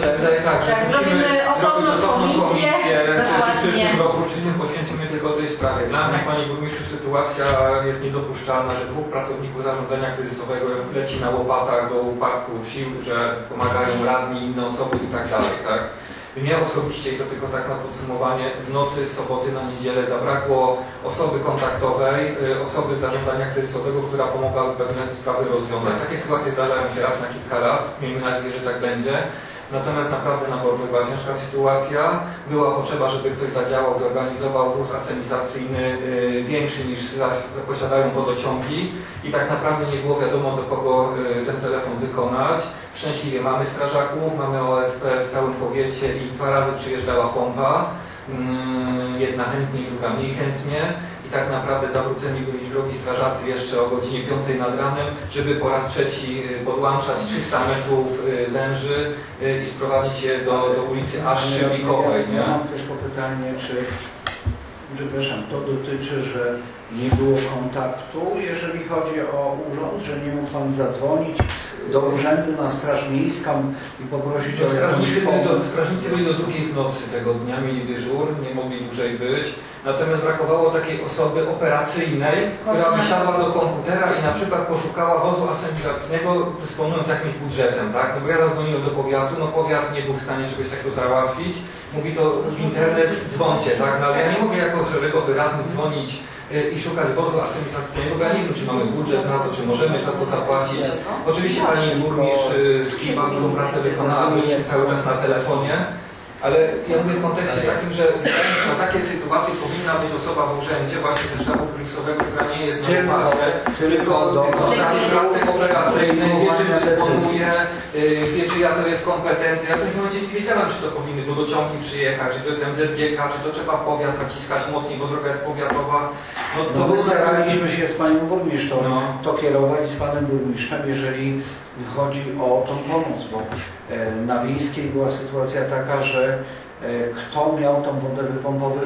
zrobimy osobną komisję, czy w przyszłym roku, czy tym poświęcimy tylko tej sprawie. Dla mnie, Panie Burmistrzu, sytuacja jest niedopuszczalna, że dwóch pracowników zarządzania kryzysowego leci na łopatach do upadku sił, że pomagają radni, inne osoby i tak dalej, tak? Mnie osobiście, i to tylko tak na podsumowanie, w nocy z soboty na niedzielę zabrakło osoby kontaktowej, osoby z zarządzania kryzysowego, która pomogłaby pewne sprawy rozwiązać. Takie sytuacje zdarzają się raz na kilka lat, miejmy nadzieję, że tak będzie. Natomiast naprawdę na Borgu była ciężka sytuacja. Była potrzeba, żeby ktoś zadziałał, zorganizował wóz asenizacyjny większy niż posiadają wodociągi i tak naprawdę nie było wiadomo, do kogo ten telefon wykonać. Szczęśliwie mamy strażaków, mamy OSP w całym powiecie i 2 razy przyjeżdżała pompa. Jedna chętnie, druga mniej chętnie i tak naprawdę zawróceni byli z drogi strażacy jeszcze o godzinie 5 nad ranem, żeby po raz trzeci podłączać 300 metrów węży i sprowadzić je do ulicy aż Szybikowej. Ja mam tylko pytanie, przepraszam, to dotyczy, że nie było kontaktu, jeżeli chodzi o urząd, że nie mógł Pan zadzwonić do urzędu na Straż Miejską i poprosić o jakąś pomoc? Strażnicy byli do 2 w nocy tego dnia, mieli dyżur, nie mogli dłużej być. Natomiast brakowało takiej osoby operacyjnej, która by siadła do komputera i na przykład poszukała wozu asenizacyjnego, dysponując jakimś budżetem, tak? No bo ja zadzwoniłem do powiatu, no powiat nie był w stanie czegoś takiego załatwić. Mówi to w internet, dzwoncie, tak? No ale ja nie mogę jako szeregowy radny dzwonić i szukać wozu asenizacyjnego, bo ja nie wiem, czy mamy budżet na to, czy możemy za to zapłacić. Oczywiście pani burmistrz Skiba dużą pracę wykonała, byliśmy cały czas na telefonie. Ale ja mówię w kontekście takim, że na takie sytuacje powinna być osoba w urzędzie właśnie ze sztabu kryzysowego, która nie jest na upadzie, tylko pracy operacyjnej, wie czy dysponuje, wie czyja to jest kompetencja. Ja w tym momencie nie wiedziałem, czy to powinny wodociągi przyjechać, czy to jest MZGK, czy to trzeba powiat naciskać mocniej, bo droga jest powiatowa. No my staraliśmy się z panią burmistrzą to kierować z panem burmistrzem, jeżeli chodzi o tą pomoc, bo na Wiejskiej była sytuacja taka, że kto miał tą wodę wypompowywać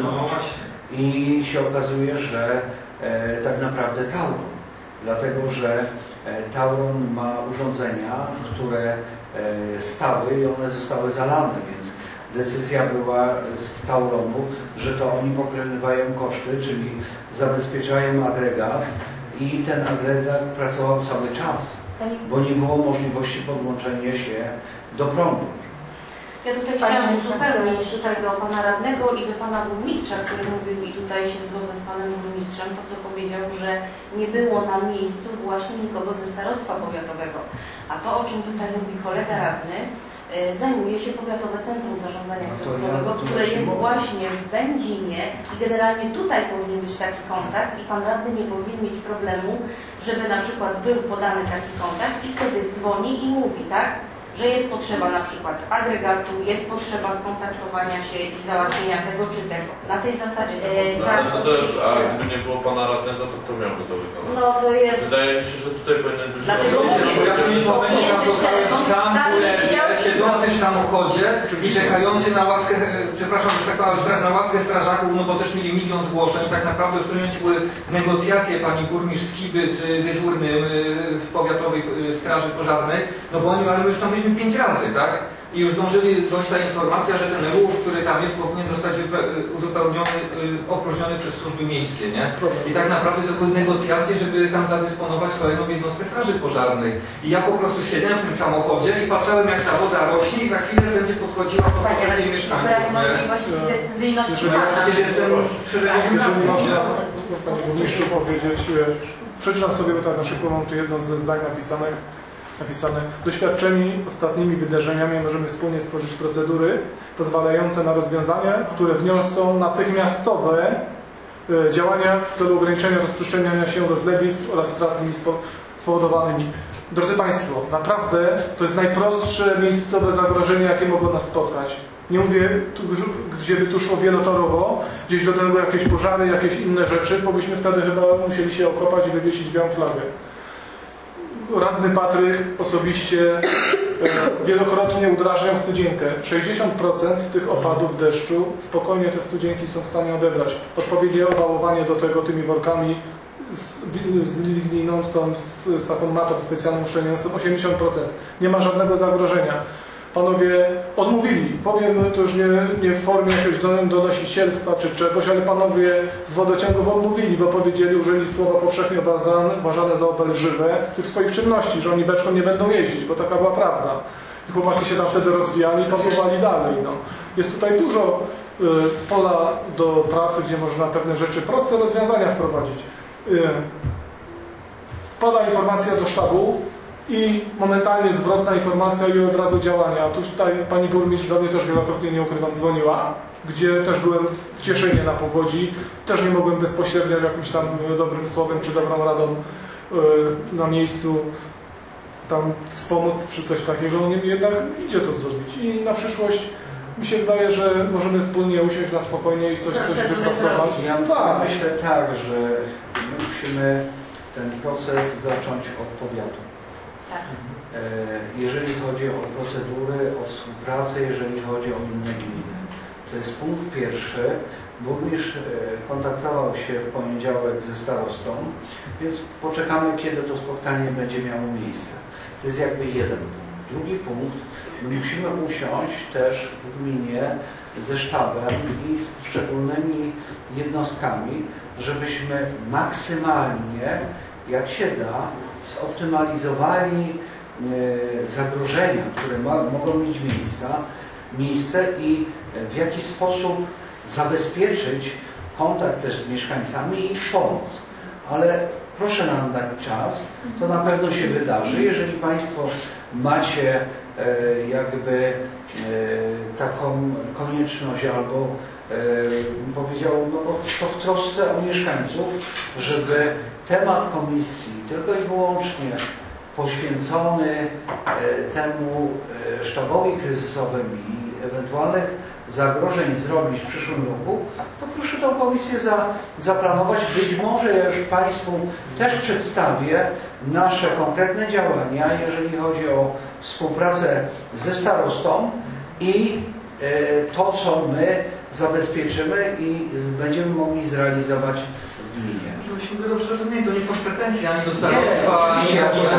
i się okazuje, że tak naprawdę Tauron, dlatego że Tauron ma urządzenia, które stały i one zostały zalane, więc decyzja była z Tauronu, że to oni pokrywają koszty, czyli zabezpieczają agregat i ten agregat pracował cały czas, bo nie było możliwości podłączenia się do prądu. Ja tutaj chciałam uzupełnić do pana radnego i do pana burmistrza, który mówił i tutaj się zgodzę z panem burmistrzem, to co powiedział, że nie było na miejscu właśnie nikogo ze starostwa powiatowego. A to, o czym tutaj mówi kolega radny, zajmuje się Powiatowe Centrum Zarządzania Kryzysowego, które jest właśnie w Będzinie i generalnie tutaj powinien być taki kontakt i pan radny nie powinien mieć problemu, żeby na przykład był podany taki kontakt i wtedy dzwoni i mówi, tak, że jest potrzeba na przykład agregatu, jest potrzeba skontaktowania się i załatwienia tego czy tego. Na tej zasadzie to ale to też, a gdyby nie było pana radnego, to kto miałby to wykonać? No to jest... Wydaje mi się, że tutaj powinien być... Dlatego mówię, bo ja w tym momencie sam siedzący w samochodzie i czekający na łaskę, przepraszam, że tak powiem, teraz na łaskę strażaków, no bo też mieli 1 000 000 zgłoszeń. Tak naprawdę już w tym momencie były negocjacje pani burmistrz Skiby z dyżurnym w Powiatowej Straży Pożarnej, no bo oni już tam 5 razy, tak? I już zdążyli dojść ta informacja, że ten rów, który tam jest, powinien zostać uzupełniony, opróżniony przez służby miejskie, nie? I tak naprawdę to były negocjacje, żeby tam zadysponować kolejną jednostkę straży pożarnej. I ja po prostu siedziałem w tym samochodzie i patrzyłem, jak ta woda rośnie i za chwilę będzie podchodziła pod posesję mieszkańców. Brak możliwości decyzyjności. Jeżeli można, panie burmistrzu, powiedzieć, przeczytam sobie tak na szybko, mam tu jedno ze zdań napisane. Doświadczeni ostatnimi wydarzeniami możemy wspólnie stworzyć procedury pozwalające na rozwiązania, które wniosą natychmiastowe działania w celu ograniczenia rozprzestrzeniania się rozlewisk oraz strat spowodowanymi. Drodzy Państwo, naprawdę to jest najprostsze miejscowe zagrożenie, jakie mogło nas spotkać. Nie mówię, gdzie by tu szło wielotorowo, gdzieś do tego jakieś pożary, jakieś inne rzeczy, bo byśmy wtedy chyba musieli się okopać i wywiesić białą flagę. Radny Patryk osobiście wielokrotnie udrażniał studzienkę. 60% tych opadów deszczu spokojnie te studzienki są w stanie odebrać. Odpowiednie owałowanie do tego tymi workami z ligniną, z taką matą specjalną szczelniącą 80%. Nie ma żadnego zagrożenia. Panowie odmówili, powiem to już nie w formie jakiegoś donosicielstwa czy czegoś, ale panowie z wodociągów odmówili, bo powiedzieli, użyli słowa powszechnie uważane za obelżywe tych swoich czynności, że oni beczką nie będą jeździć, bo taka była prawda. I chłopaki się tam wtedy rozwijali i posuwali dalej. No. Jest tutaj dużo pola do pracy, gdzie można pewne rzeczy, proste rozwiązania wprowadzić. Wpada informacja do sztabu, i momentalnie zwrotna informacja i od razu działania. Otóż tutaj pani burmistrz do mnie też wielokrotnie, nie ukrywam, dzwoniła, gdzie też byłem w Cieszynie na Powodzi, też nie mogłem bezpośrednio jakimś tam dobrym słowem czy dobrą radą na miejscu tam wspomóc czy coś takiego, jednak idzie to zrobić i na przyszłość mi się wydaje, że możemy wspólnie usiąść na spokojnie i coś wypracować. Ja myślę tak, że my musimy ten proces zacząć od powiatu. Jeżeli chodzi o procedury, o współpracę, jeżeli chodzi o inne gminy. To jest punkt pierwszy. Burmistrz kontaktował się w poniedziałek ze starostą, więc poczekamy, kiedy to spotkanie będzie miało miejsce. To jest jakby jeden punkt. Drugi punkt, my musimy usiąść też w gminie ze sztabem i z poszczególnymi jednostkami, żebyśmy maksymalnie, jak się da, zoptymalizowali zagrożenia, które mogą mieć miejsce i w jaki sposób zabezpieczyć kontakt też z mieszkańcami i ich pomoc. Ale proszę nam dać czas, to na pewno się wydarzy. Jeżeli Państwo macie jakby taką konieczność albo powiedział, no bo to w trosce o mieszkańców, żeby temat komisji tylko i wyłącznie poświęcony temu sztabowi kryzysowemu i ewentualnych zagrożeń zrobić w przyszłym roku, to proszę tą komisję zaplanować. Być może ja już Państwu też przedstawię nasze konkretne działania, jeżeli chodzi o współpracę ze starostą i to, co my zabezpieczymy i będziemy mogli zrealizować w gminie. Żebyśmy byli rozszerzeni, to nie są pretensje ani do starostwa, ani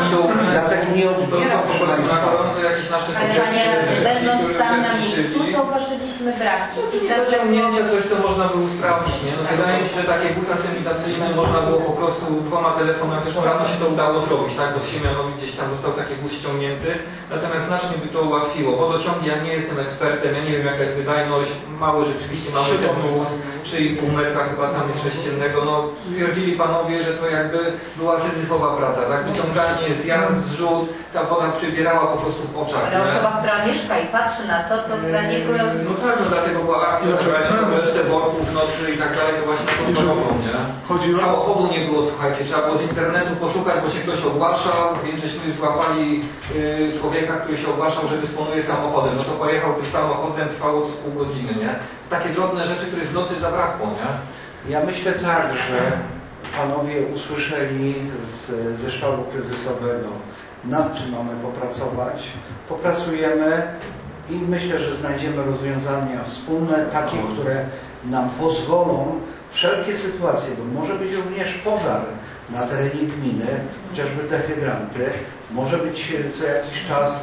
ja tego nie odbieram, to są po prostu na gorąco jakieś nasze sugestie, będąc tam na miejscu, zauważyliśmy braki. I do ciągnięcia coś, co można by usprawnić, nie? No, wydaje mi się, że takie busy asymilacyjne można było po prostu 2 telefonami, zresztą rano się to udało zrobić, tak? Bo z Siemianowic gdzieś tam został taki bus ściągnięty, natomiast znacznie by to ułatwiło. Wodociągi, ja nie jestem ekspertem, ja nie wiem jaka jest wydajność, mały rzeczywiście mamy ten bus, 3,5 metra chyba tam jest sześciennego, no stwierdzili panowie, że to jakby była syzyfowa praca, tak? Wyciąganie, zjazd, zrzut, ta woda przybierała po prostu w oczach. Ale osoba, która mieszka i patrzy na to dla niego... No tak, no dlatego była akcja, że resztę worków, nocy i tak dalej, to właśnie kontrolową, nie? Samochodu nie było, słuchajcie, trzeba było z internetu poszukać, bo się ktoś ogłaszał, więc żeśmy złapali człowieka, który się ogłaszał, że dysponuje samochodem. No to pojechał tym samochodem, trwało to z pół godziny, nie? Takie drobne rzeczy, które w nocy zabrakło, nie? Ja myślę tak, że panowie usłyszeli ze sztabu kryzysowego, nad czym mamy popracować. Popracujemy i myślę, że znajdziemy rozwiązania wspólne, takie, które nam pozwolą wszelkie sytuacje, bo może być również pożar na terenie gminy, chociażby te hydranty, może być co jakiś czas,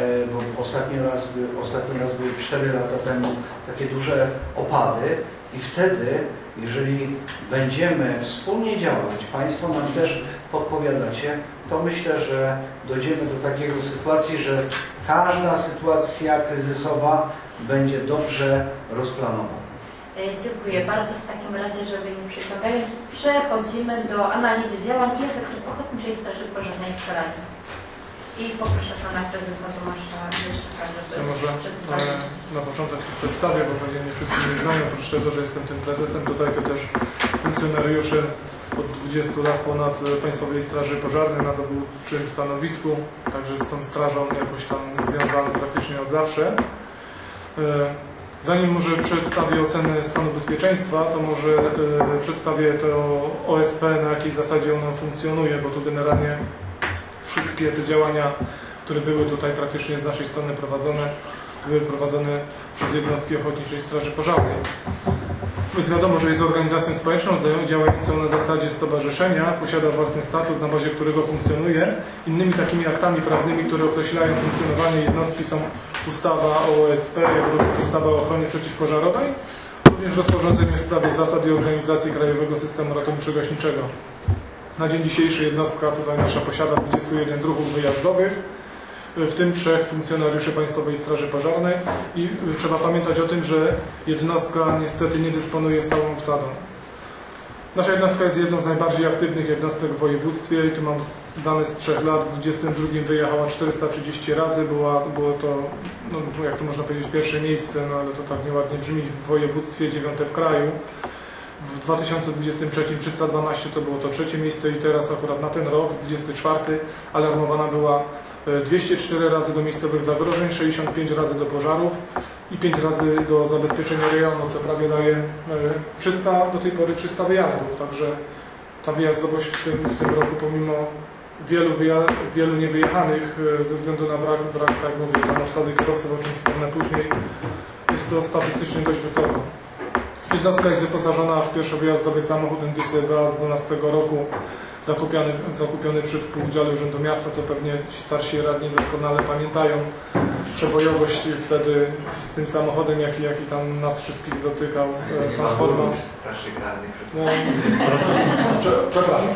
bo ostatni raz były 4 lata temu takie duże opady i wtedy, jeżeli będziemy wspólnie działać, Państwo nam też podpowiadacie, to myślę, że dojdziemy do takiej sytuacji, że każda sytuacja kryzysowa będzie dobrze rozplanowana. Dziękuję bardzo. W takim razie, żeby nie przeciągać, przechodzimy do analizy działań i efektów Ochotniczej Straży Pożarnej w Szarani. I poproszę Pana Prezesa Tomasza Wieszczyka, żeby ja może przedstawił. Na początek się przedstawię, bo pewnie nie wszyscy mnie znają, oprócz tego, że jestem tym prezesem, tutaj to też funkcjonariuszy od 20 lat ponad Państwowej Straży Pożarnej na dowódczym stanowisku, także z tą strażą jakoś tam związany praktycznie od zawsze. Zanim może przedstawię ocenę stanu bezpieczeństwa, to może przedstawię to OSP, na jakiej zasadzie ono funkcjonuje, bo tu generalnie wszystkie te działania, które były tutaj praktycznie z naszej strony prowadzone, były prowadzone przez jednostki Ochotniczej Straży Pożarnej. Więc wiadomo, że jest organizacją społeczną działającą na zasadzie stowarzyszenia, posiada własny statut, na bazie którego funkcjonuje. Innymi takimi aktami prawnymi, które określają funkcjonowanie jednostki, są ustawa o OSP, jak również ustawa o ochronie przeciwpożarowej, również rozporządzenie w sprawie zasad i organizacji Krajowego Systemu Ratowniczo-Gaśniczego. Na dzień dzisiejszy jednostka tutaj nasza posiada 21 druhów wyjazdowych, w tym 3 funkcjonariuszy Państwowej Straży Pożarnej i trzeba pamiętać o tym, że jednostka niestety nie dysponuje stałą obsadą. Nasza jednostka jest jedną z najbardziej aktywnych jednostek w województwie i tu mam dane z 3 lat. W 2022 wyjechała 430 razy, było to, no, jak to można powiedzieć, pierwsze miejsce, no ale to tak nieładnie brzmi, w województwie, 9 w kraju. W 2023 312 to było to 3 miejsce i teraz akurat na ten rok, 24, alarmowana była 204 razy do miejscowych zagrożeń, 65 razy do pożarów i 5 razy do zabezpieczenia rejonu, co prawie daje do tej pory 300 wyjazdów. Także ta wyjazdowość w tym roku, pomimo wielu niewyjechanych ze względu na brak tak jak mówię, tam obsady kierowców, o czym wspomnę później, jest to statystycznie dość wysoko. Jednostka jest wyposażona w pierwszowyjazdowy samochód NGC-2 z 2012 roku, zakupiony przy współudziale Urzędu Miasta, to pewnie ci starsi radni doskonale pamiętają przebojowość wtedy z tym samochodem, jaki tam nas wszystkich dotykał. Platforma. Starszych radnych. Przepraszam.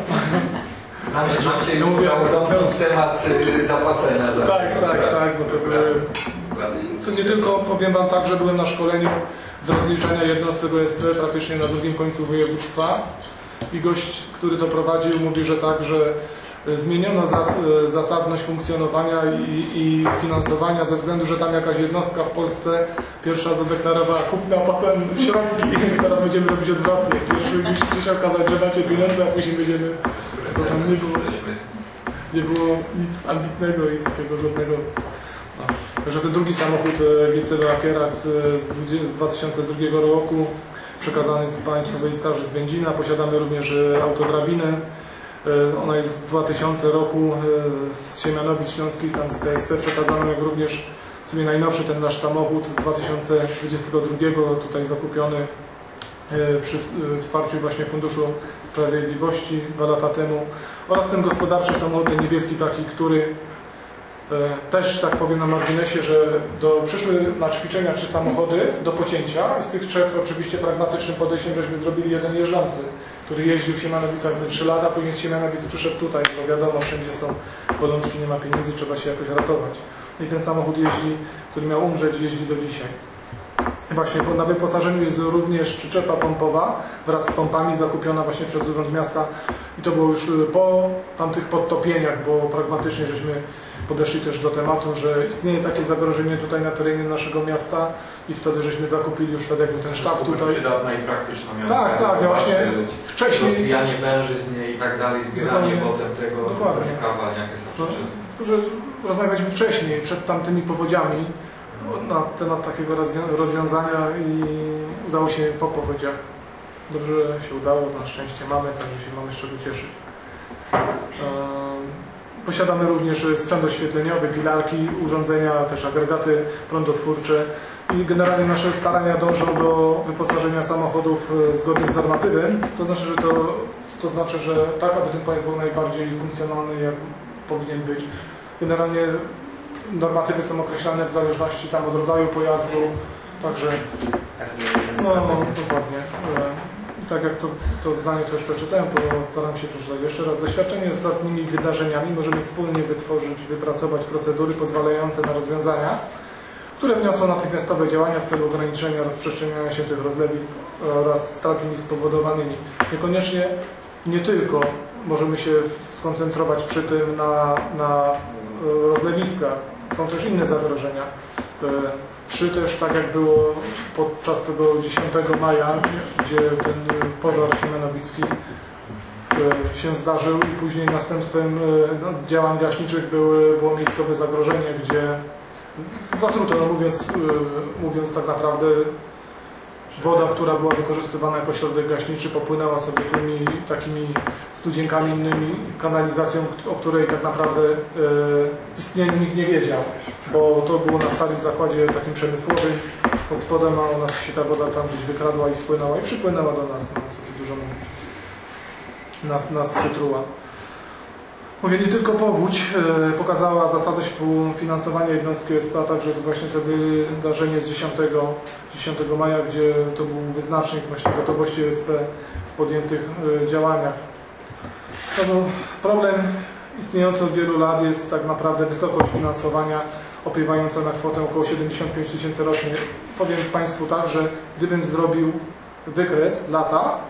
Nam się już udało domknąć temat zapłacenia za... Tak, bo to były... To nie tylko, powiem Wam tak, że byłem na szkoleniu z rozliczania jednostek OSP praktycznie na drugim końcu województwa i gość, który to prowadził, mówi, że tak, że zmieniono zasadność funkcjonowania i finansowania ze względu, że tam jakaś jednostka w Polsce pierwsza zadeklarowała kupno, a potem środki i teraz będziemy robić odwrotnie. Pierwszy się okazać, że macie pieniądze, a później będziemy... To tam nie było nic ambitnego i takiego żadnego... Także ten drugi samochód GC2 Kieras z 2002 roku przekazany z Państwowej Straży z Będzina. Posiadamy również autodrabinę. Ona jest z 2000 roku z Siemianowic Śląskich, tam z PSP przekazano, jak również w sumie najnowszy ten nasz samochód z 2022, tutaj zakupiony przy wsparciu właśnie Funduszu Sprawiedliwości 2 lata temu, oraz ten gospodarczy samochód niebieski taki, który też, tak powiem na marginesie, że przyszły na ćwiczenia 3 samochody do pocięcia i z tych 3 oczywiście pragmatycznym podejściem żeśmy zrobili jeden jeżdżący, który jeździł w Siemianowicach ze 3 lata, później z Siemianowic przyszedł tutaj, bo wiadomo, wszędzie są bolączki, nie ma pieniędzy, trzeba się jakoś ratować. I ten samochód jeździ, który miał umrzeć, jeździ do dzisiaj. Właśnie, bo na wyposażeniu jest również przyczepa pompowa wraz z pompami zakupiona właśnie przez Urząd Miasta i to było już po tamtych podtopieniach, bo pragmatycznie żeśmy podeszli też do tematu, że istnieje takie zagrożenie tutaj na terenie naszego miasta i wtedy żeśmy zakupili już wtedy jakby ten sztab tutaj. Przydatna i praktyczna miała. Tak, ja właśnie wcześniej. Rozwijanie wężyzn i tak dalej, zbieranie potem tego, skawa, jakie są przyczyny. Że rozmawialiśmy wcześniej, przed tamtymi powodziami na temat takiego rozwiązania i udało się po powodziach. Dobrze się udało, na szczęście mamy, także się mamy z czego cieszyć. Posiadamy również sprzęt oświetleniowy, pilarki, urządzenia, też agregaty prądotwórcze i generalnie nasze starania dążą do wyposażenia samochodów zgodnie z normatywem. To znaczy, że tak, aby ten pojazd był najbardziej funkcjonalny, jak powinien być. Generalnie normatywy są określane w zależności tam od rodzaju pojazdu, także dokładnie. Tak jak to zdanie też przeczytałem, to staram się przeczytać jeszcze raz. Doświadczenie z ostatnimi wydarzeniami możemy wspólnie wypracować procedury pozwalające na rozwiązania, które wniosą natychmiastowe działania w celu ograniczenia rozprzestrzeniania się tych rozlewisk oraz strat nimi spowodowanymi. Niekoniecznie, nie tylko możemy się skoncentrować przy tym na rozlewiskach. Są też inne zagrożenia. Też tak jak było podczas tego 10 maja, gdzie ten pożar siemianowicki się zdarzył i później następstwem działań gaśniczych było miejscowe zagrożenie, gdzie zatruto, mówiąc tak naprawdę, woda, która była wykorzystywana jako środek gaśniczy, popłynęła sobie tymi takimi studzienkami innymi, kanalizacją, o której tak naprawdę istnieniu nikt nie wiedział, bo to było na starym zakładzie takim przemysłowym pod spodem, a ona się ta woda tam gdzieś wykradła i wpłynęła i przypłynęła do nas, no co tu dużo mówić. Nas przytruła. Mówię, nie tylko powódź pokazała zasadność finansowania jednostki OSP, a także to właśnie to wydarzenie z 10 maja, gdzie to był wyznacznik właśnie gotowości OSP w podjętych działaniach. No, problem istniejący od wielu lat jest tak naprawdę wysokość finansowania opiewająca na kwotę około 75 000 rocznie. Powiem Państwu tak, że gdybym zrobił wykres lata,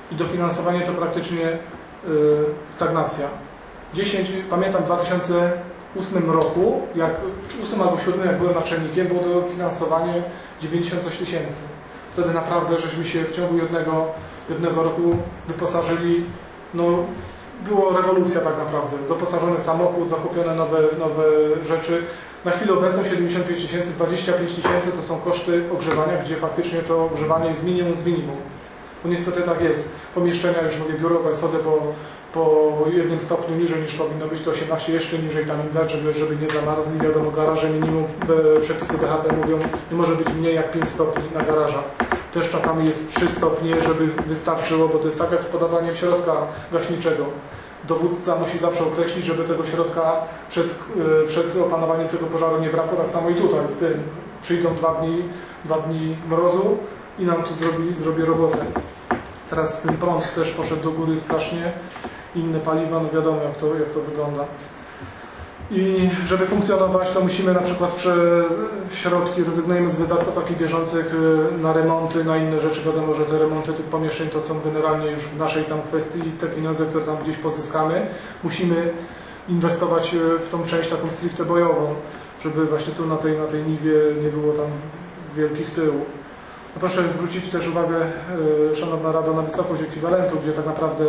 i dofinansowanie to praktycznie stagnacja. Pamiętam w 2008 roku, jak 8 albo 7, jak byłem naczelnikiem, było dofinansowanie 90 coś tysięcy. Wtedy naprawdę żeśmy się w ciągu jednego roku wyposażyli, no było rewolucja tak naprawdę. Doposażony samochód, zakupione nowe rzeczy. Na chwilę obecną 75 tysięcy, 25 tysięcy to są koszty ogrzewania, gdzie faktycznie to ogrzewanie jest minimum z minimum. Bo niestety tak jest. Pomieszczenia, już mówię, biurowe, schody po 1 stopniu niżej niż powinno być, to 18 jeszcze niżej tam im dać, żeby nie zamarzli. Wiadomo, garaże minimum, przepisy DHT mówią, nie może być mniej jak 5 stopni na garażach. Też czasami jest 3 stopnie, żeby wystarczyło, bo to jest tak jak z podawaniem środka gaśniczego. Dowódca musi zawsze określić, żeby tego środka przed opanowaniem tego pożaru nie brakło. Tak samo i tutaj z tym. Przyjdą 2 dni mrozu i nam tu zrobi robotę. Teraz ten prąd też poszedł do góry strasznie. Inne paliwa, no wiadomo jak to wygląda. I żeby funkcjonować, to musimy na przykład środki, rezygnujemy z wydatków takich bieżących na remonty, na inne rzeczy. Wiadomo, że te remonty tych pomieszczeń to są generalnie już w naszej tam kwestii i te pieniądze, które tam gdzieś pozyskamy, musimy inwestować w tą część taką stricte bojową, żeby właśnie tu na tej niwie nie było tam wielkich tyłów. No proszę zwrócić też uwagę, Szanowna Rado, na wysokość ekwiwalentu, gdzie tak naprawdę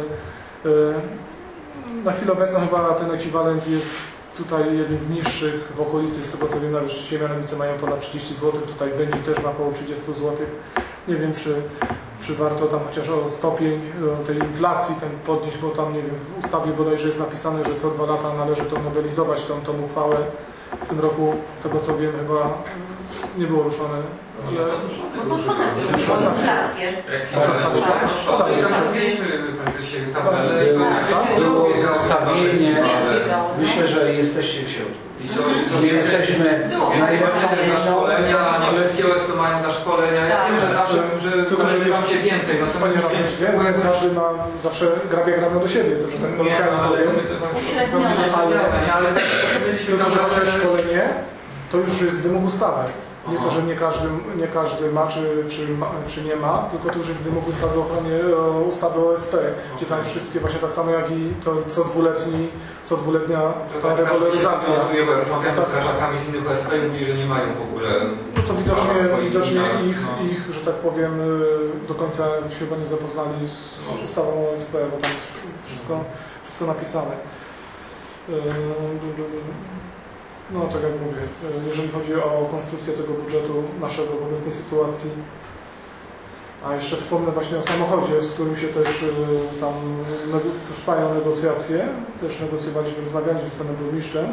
na chwilę obecną chyba ten ekwiwalent jest tutaj jeden z niższych w okolicy, z tego co wiem, nawet Siemianowice mają ponad 30 zł, tutaj będzie też na około 30 zł. Nie wiem, czy warto tam chociaż o stopień tej inflacji ten podnieść, bo tam, nie wiem, w ustawie bodajże jest napisane, że co 2 lata należy to nowelizować tą uchwałę. W tym roku, z tego co wiem, chyba nie było ruszone. Podnoszone inflację. Było zestawienie. Myślę, że jesteście w środku. Nie jesteśmy najlepszą szkolenia, nie wszystkie OSP mają za szkolenia. Ja wiem, że zawsze, że mam się więcej. Każdy ma zawsze grabia do siebie, to że tak ale szkolenie to już jest wymóg ustawy. Nie to, że nie każdy ma, czy nie ma, tylko to już jest wymóg ustawy o ochronie, ustawy o OSP, gdzie tam wszystkie właśnie tak samo jak i to co dwuletnia ta rewaloryzacja. Rozmawiamy z strażakami z innych OSP i mówili, że nie mają w ogóle. No to widocznie ich, że tak powiem, do końca się chyba nie zapoznali z ustawą o OSP, bo tam jest wszystko napisane. No tak jak mówię, jeżeli chodzi o konstrukcję tego budżetu naszego w obecnej sytuacji, a jeszcze wspomnę właśnie o samochodzie, z którym się też tam trwają negocjacje, też negocjowaliśmy, rozmawialiśmy z panem burmistrzem.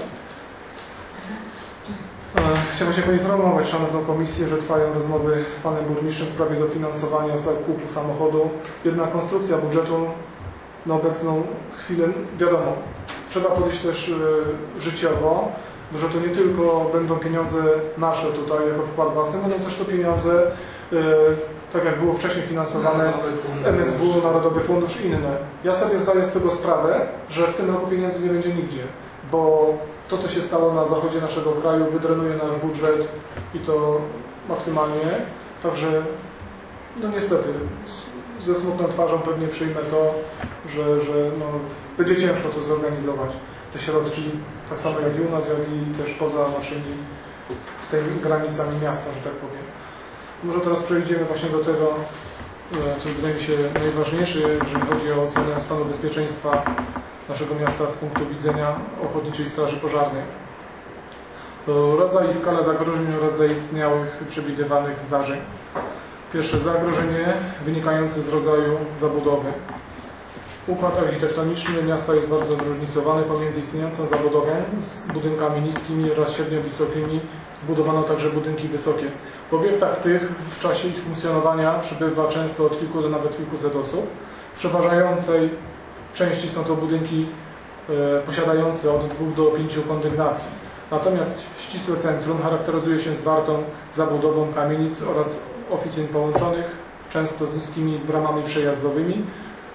Chciałbym się poinformować Szanowną Komisję, że trwają rozmowy z panem burmistrzem w sprawie dofinansowania zakupu samochodu. Jednak konstrukcja budżetu na obecną chwilę, wiadomo, trzeba podejść też życiowo, że to nie tylko będą pieniądze nasze tutaj jako wkład własny, będą też to pieniądze, tak jak było wcześniej finansowane z MSW, Narodowy Fundusz i inne. Ja sobie zdaję z tego sprawę, że w tym roku pieniędzy nie będzie nigdzie, bo to, co się stało na zachodzie naszego kraju, wydrenuje nasz budżet i to maksymalnie. Także, no niestety, ze smutną twarzą pewnie przyjmę to, że no, będzie ciężko to zorganizować. Te środki, tak samo jak i u nas, jak i też poza naszymi tymi granicami miasta, że tak powiem. Może teraz przejdziemy właśnie do tego, co wydaje mi się najważniejsze, jeżeli chodzi o ocenę stanu bezpieczeństwa naszego miasta z punktu widzenia Ochotniczej Straży Pożarnej. Rodzaj i skala zagrożeń oraz zaistniałych przewidywanych zdarzeń. Pierwsze zagrożenie wynikające z rodzaju zabudowy. Układ architektoniczny miasta jest bardzo zróżnicowany pomiędzy istniejącą zabudową z budynkami niskimi oraz średnio wysokimi. Budowano także budynki wysokie. W obiektach tych w czasie ich funkcjonowania przybywa często od kilku do nawet kilkuset osób. W przeważającej części są to budynki posiadające od 2 do 5 kondygnacji. Natomiast ścisłe centrum charakteryzuje się zwartą zabudową kamienic oraz oficyn połączonych, często z niskimi bramami przejazdowymi.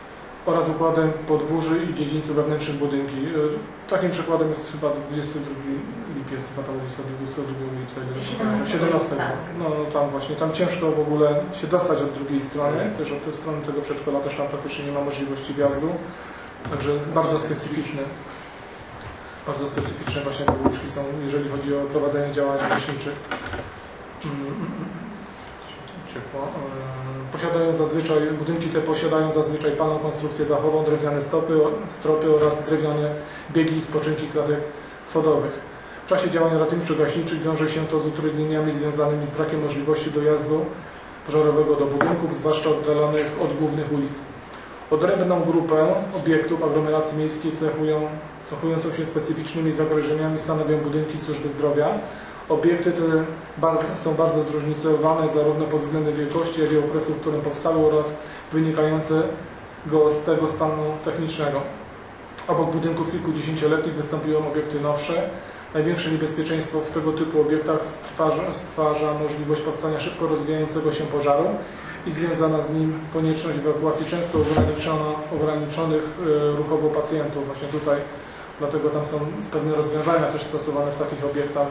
oraz układem podwórzy i dziedzińców wewnętrznych budynki. Takim przykładem jest chyba 22 lipiec, chyba tam 22 lipca, 17. No tam właśnie, tam ciężko w ogóle się dostać od drugiej strony, też od tej strony tego przedszkola też tam praktycznie nie ma możliwości wjazdu, także bardzo specyficzne właśnie te uliczki są, jeżeli chodzi o prowadzenie działań leśniczych. Budynki te posiadają zazwyczaj palną konstrukcję dachową, drewniane stropy oraz drewniane biegi i spoczynki klatek schodowych. W czasie działań ratowniczo-gaśniczych wiąże się to z utrudnieniami związanymi z brakiem możliwości dojazdu pożarowego do budynków, zwłaszcza oddalonych od głównych ulic. Odrębną grupę obiektów aglomeracji miejskiej cechującą się specyficznymi zagrożeniami stanowią budynki służby zdrowia. Obiekty te są bardzo zróżnicowane zarówno pod względem wielkości, jak i okresu, w którym powstały oraz wynikającego z tego stanu technicznego. Obok budynków kilkudziesięcioletnich występują obiekty nowsze. Największe niebezpieczeństwo w tego typu obiektach stwarza możliwość powstania szybko rozwijającego się pożaru i związana z nim konieczność ewakuacji często ograniczonych ruchowo pacjentów. Właśnie tutaj, dlatego tam są pewne rozwiązania też stosowane w takich obiektach.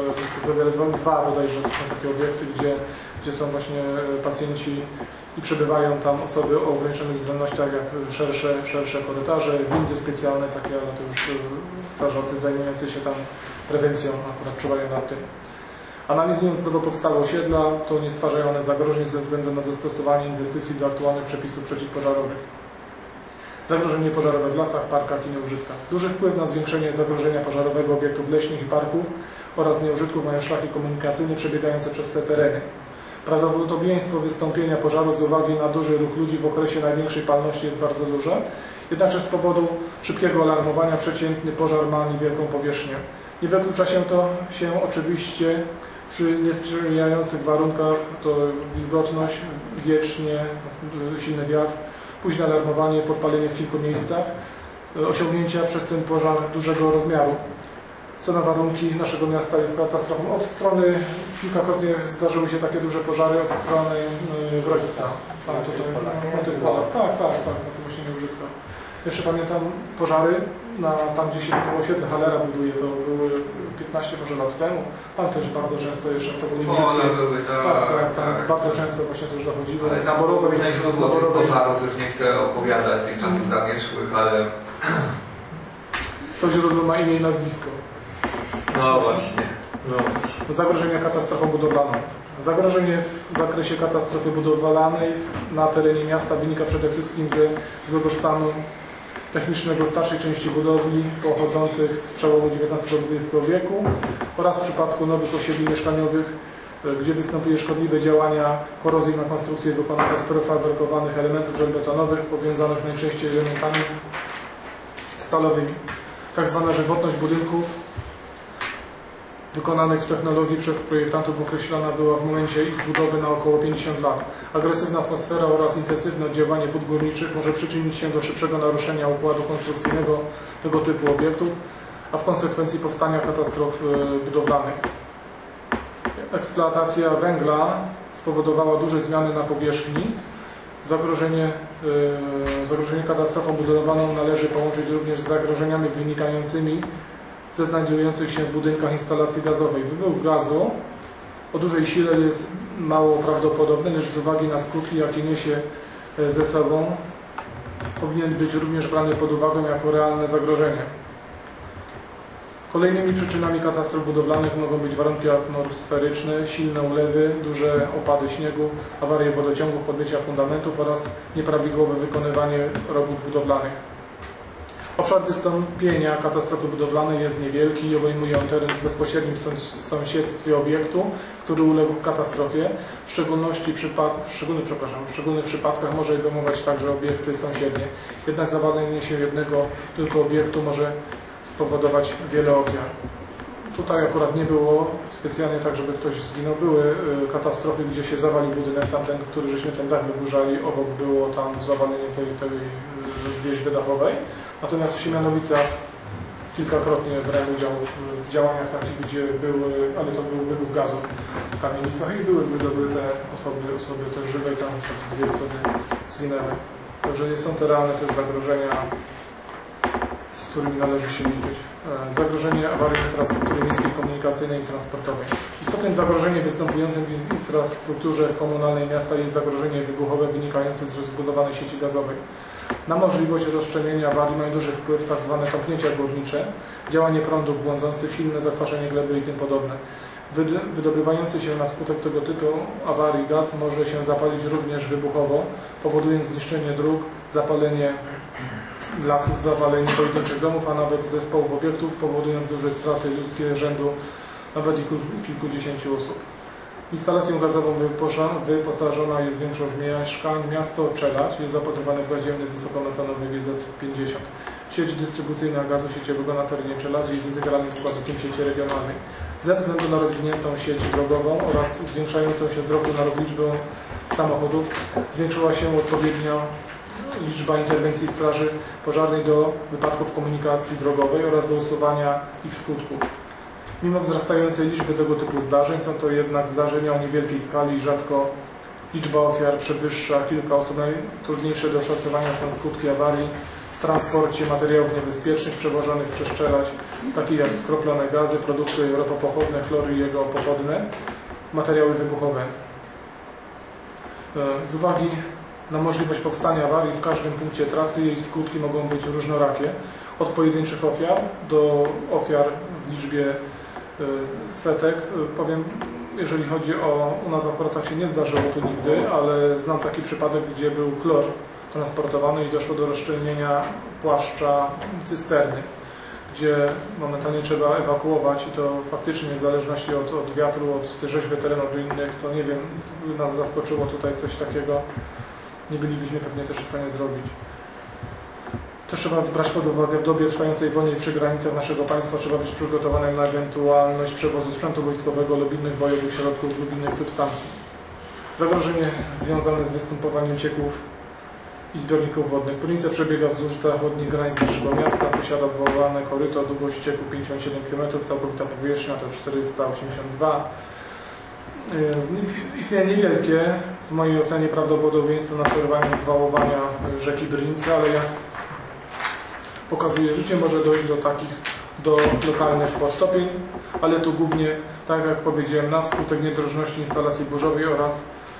Dwa bodajże to są takie obiekty, gdzie są właśnie pacjenci i przebywają tam osoby o ograniczonych zdolnościach, jak szersze korytarze, windy specjalne takie, ale to już strażacy zajmujący się tam prewencją akurat czuwają nad tym. Analizując nowo powstałe osiedla, to nie stwarzają one zagrożeń ze względu na dostosowanie inwestycji do aktualnych przepisów przeciwpożarowych. Zagrożenie pożarowe w lasach, parkach i nieużytkach. Duży wpływ na zwiększenie zagrożenia pożarowego obiektów leśnych i parków oraz nieużytków mają szlaki komunikacyjne przebiegające przez te tereny. Prawdopodobieństwo wystąpienia pożaru z uwagi na duży ruch ludzi w okresie największej palności jest bardzo duże, jednakże z powodu szybkiego alarmowania przeciętny pożar ma niewielką powierzchnię. Nie wyklucza się to oczywiście przy niesprzyjających warunkach, to wilgotność, wiecznie silny wiatr, późne alarmowanie, podpalenie w kilku miejscach, osiągnięcia przez ten pożar dużego rozmiaru. Co na warunki naszego miasta jest katastrofą. Od strony, kilkakrotnie zdarzyły się takie duże pożary od strony Grodzica. Tam tutaj, na tych polach. Tak, na tym właśnie nieużytkach. Jeszcze pamiętam pożary, tam gdzie się osiedle Hallera buduje, to były 15 może lat temu. Tam też bardzo często jeszcze to były nieużytki. Tak, bardzo często właśnie też dochodziło. Ale tam było źródło tych pożarów, już nie chcę opowiadać z tych czasów zamierzchłych, ale... To źródło ma imię i nazwisko. No właśnie. Zagrożenie katastrofą budowlaną. Zagrożenie w zakresie katastrofy budowlanej na terenie miasta wynika przede wszystkim ze złego stanu technicznego starszej części budowli pochodzących z przełomu XIX-XX wieku oraz w przypadku nowych osiedli mieszkaniowych, gdzie występuje szkodliwe działania korozji na konstrukcję wykonane z prefabrykowanych elementów żelbetonowych powiązanych najczęściej z elementami stalowymi. Tak zwana żywotność budynków wykonanych w technologii przez projektantów określona była w momencie ich budowy na około 50 lat. Agresywna atmosfera oraz intensywne oddziaływanie wód górniczych może przyczynić się do szybszego naruszenia układu konstrukcyjnego tego typu obiektów, a w konsekwencji powstania katastrof budowlanych. Eksploatacja węgla spowodowała duże zmiany na powierzchni. Zagrożenie katastrofą budowlaną należy połączyć również z zagrożeniami wynikającymi ze znajdujących się w budynkach instalacji gazowej. Wybuch gazu o dużej sile jest mało prawdopodobny, lecz z uwagi na skutki, jakie niesie ze sobą, powinien być również brany pod uwagę jako realne zagrożenie. Kolejnymi przyczynami katastrof budowlanych mogą być warunki atmosferyczne, silne ulewy, duże opady śniegu, awarie wodociągów, podbycia fundamentów oraz nieprawidłowe wykonywanie robót budowlanych. Obszar wystąpienia katastrofy budowlanej jest niewielki i obejmuje on teren w bezpośrednim sąsiedztwie obiektu, który uległ katastrofie. W szczególnych przypadkach może obejmować także obiekty sąsiednie. Jednak zawalenie się jednego tylko obiektu może spowodować wiele ofiar. Tutaj akurat nie było specjalnie tak, żeby ktoś zginął. Były katastrofy, gdzie się zawalił budynek, tamten, który żeśmy ten dach wyburzali, obok było tam zawalenie tej wieźby dachowej. Natomiast w Siemianowicach kilkakrotnie brałem udział w działaniach takich, gdzie były, ale to był wybuch gazu w kamienicach i były wydobyte osoby też żywe, tam dwie wtedy zginęły. Także są to realne też zagrożenia, z którymi należy się liczyć. Zagrożenie awarii infrastruktury miejskiej, komunikacyjnej i transportowej. Istotnym zagrożeniem występującym w infrastrukturze komunalnej miasta jest zagrożenie wybuchowe wynikające z rozbudowanej sieci gazowej. Na możliwość rozszczelnienia awarii mają duży wpływ tzw. tąpnięcia górnicze, działanie prądów błądzących, silne zakwaszenie gleby i tym podobne. Wydobywający się na skutek tego typu awarii gaz może się zapalić również wybuchowo, powodując zniszczenie dróg, zapalenie lasów, zawalenie pojedynczych domów, a nawet zespołów obiektów, powodując duże straty ludzkie rzędu nawet i kilkudziesięciu osób. Instalacją gazową wyposażona jest większość mieszkań. Miasto Czeladź jest zaopatrowane w gaz ziemny wysokometanowy GZ50. Sieć dystrybucyjna gazu sieciowego na terenie Czeladzi jest integralnym składnikiem sieci regionalnej. Ze względu na rozwiniętą sieć drogową oraz zwiększającą się z roku na rok liczbę samochodów, zwiększyła się odpowiednio liczba interwencji straży pożarnej do wypadków komunikacji drogowej oraz do usuwania ich skutków. Mimo wzrastającej liczby tego typu zdarzeń, są to jednak zdarzenia o niewielkiej skali i rzadko liczba ofiar przewyższa kilka osób. Najtrudniejsze do oszacowania są skutki awarii w transporcie materiałów niebezpiecznych przewożonych przez Czeladź, takich jak skroplone gazy, produkty ropopochodne, chlory i jego pochodne, materiały wybuchowe. Z uwagi na możliwość powstania awarii w każdym punkcie trasy jej skutki mogą być różnorakie, od pojedynczych ofiar do ofiar w liczbie setek. Powiem, jeżeli chodzi o, u nas akurat tak się nie zdarzyło tu nigdy, ale znam taki przypadek, gdzie był chlor transportowany i doszło do rozszczelnienia płaszcza cysterny, gdzie momentalnie trzeba ewakuować i to faktycznie w zależności od wiatru, od tej rzeźby terenowych do innych, to nie wiem, nas zaskoczyło tutaj coś takiego. Nie bylibyśmy pewnie też w stanie zrobić. Też trzeba brać pod uwagę, w dobie trwającej wojny przy granicach naszego państwa trzeba być przygotowanym na ewentualność przewozu sprzętu wojskowego lub innych bojowych środków lub innych substancji. Zagrożenie związane z występowaniem cieków i zbiorników wodnych. Prowincia przebiega wzdłuż zachodnich granic naszego miasta, posiada obwołane koryto, długość cieku 57 km, całkowita powierzchnia to 482 Istnieje niewielkie, w mojej ocenie, prawdopodobieństwo na przerwanie wałowania rzeki Brynice, ale jak pokazuje życie, może dojść do lokalnych podtopień, ale to głównie, tak jak powiedziałem, na wskutek niedrożności instalacji burzowej oraz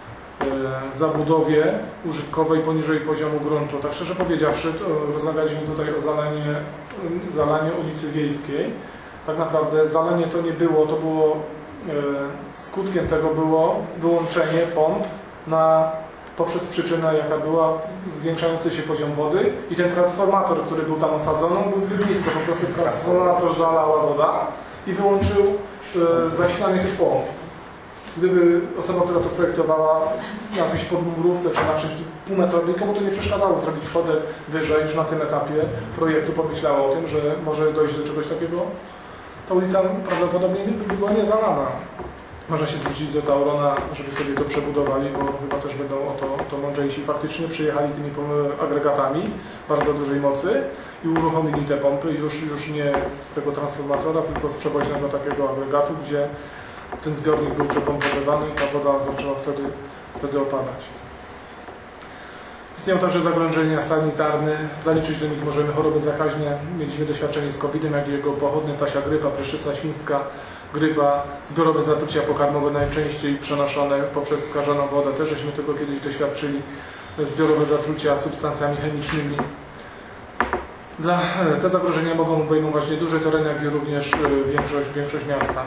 zabudowie użytkowej poniżej poziomu gruntu. Tak szczerze powiedziawszy, rozmawialiśmy tutaj o zalaniu ulicy Wiejskiej. Tak naprawdę zalanie to nie było, to było skutkiem tego było wyłączenie pomp poprzez przyczynę, jaka była zwiększający się poziom wody i ten transformator, który był tam osadzony, był zbyt nisko. Po prostu transformator zalała woda i wyłączył zasilanie tych pomp. Gdyby osoba, która to projektowała na jakiejś podmurówce czy na czymś półmetrowym, komu to nie przeszkadzało zrobić schodek wyżej, już na tym etapie projektu pomyślała o tym, że może dojść do czegoś takiego. Ta ulica prawdopodobnie by była nie zalana. Można się zwrócić do Taurona, żeby sobie to przebudowali, bo chyba też będą o to mądrzejsi. Faktycznie przyjechali tymi agregatami bardzo dużej mocy i uruchomili te pompy już nie z tego transformatora, tylko z przewoźnego takiego agregatu, gdzie ten zbiornik był przepompowywany i ta woda zaczęła wtedy opadać. Istnieją także zagrożenia sanitarne. Zaliczyć do nich możemy choroby zakaźne. Mieliśmy doświadczenie z COVID-em, jak i jego pochodne, ptasia grypa, pryszczyca świńska, grypa, zbiorowe zatrucia pokarmowe najczęściej przenoszone poprzez skażoną wodę. Też żeśmy tego kiedyś doświadczyli. Zbiorowe zatrucia substancjami chemicznymi. Te zagrożenia mogą obejmować nieduże tereny, jak i również większość miasta.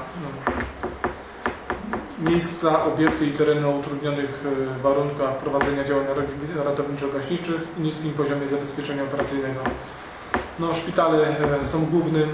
Miejsca, obiekty i tereny o utrudnionych warunkach prowadzenia działań ratowniczo-gaśniczych i niskim poziomie zabezpieczenia operacyjnego. Szpitale są głównym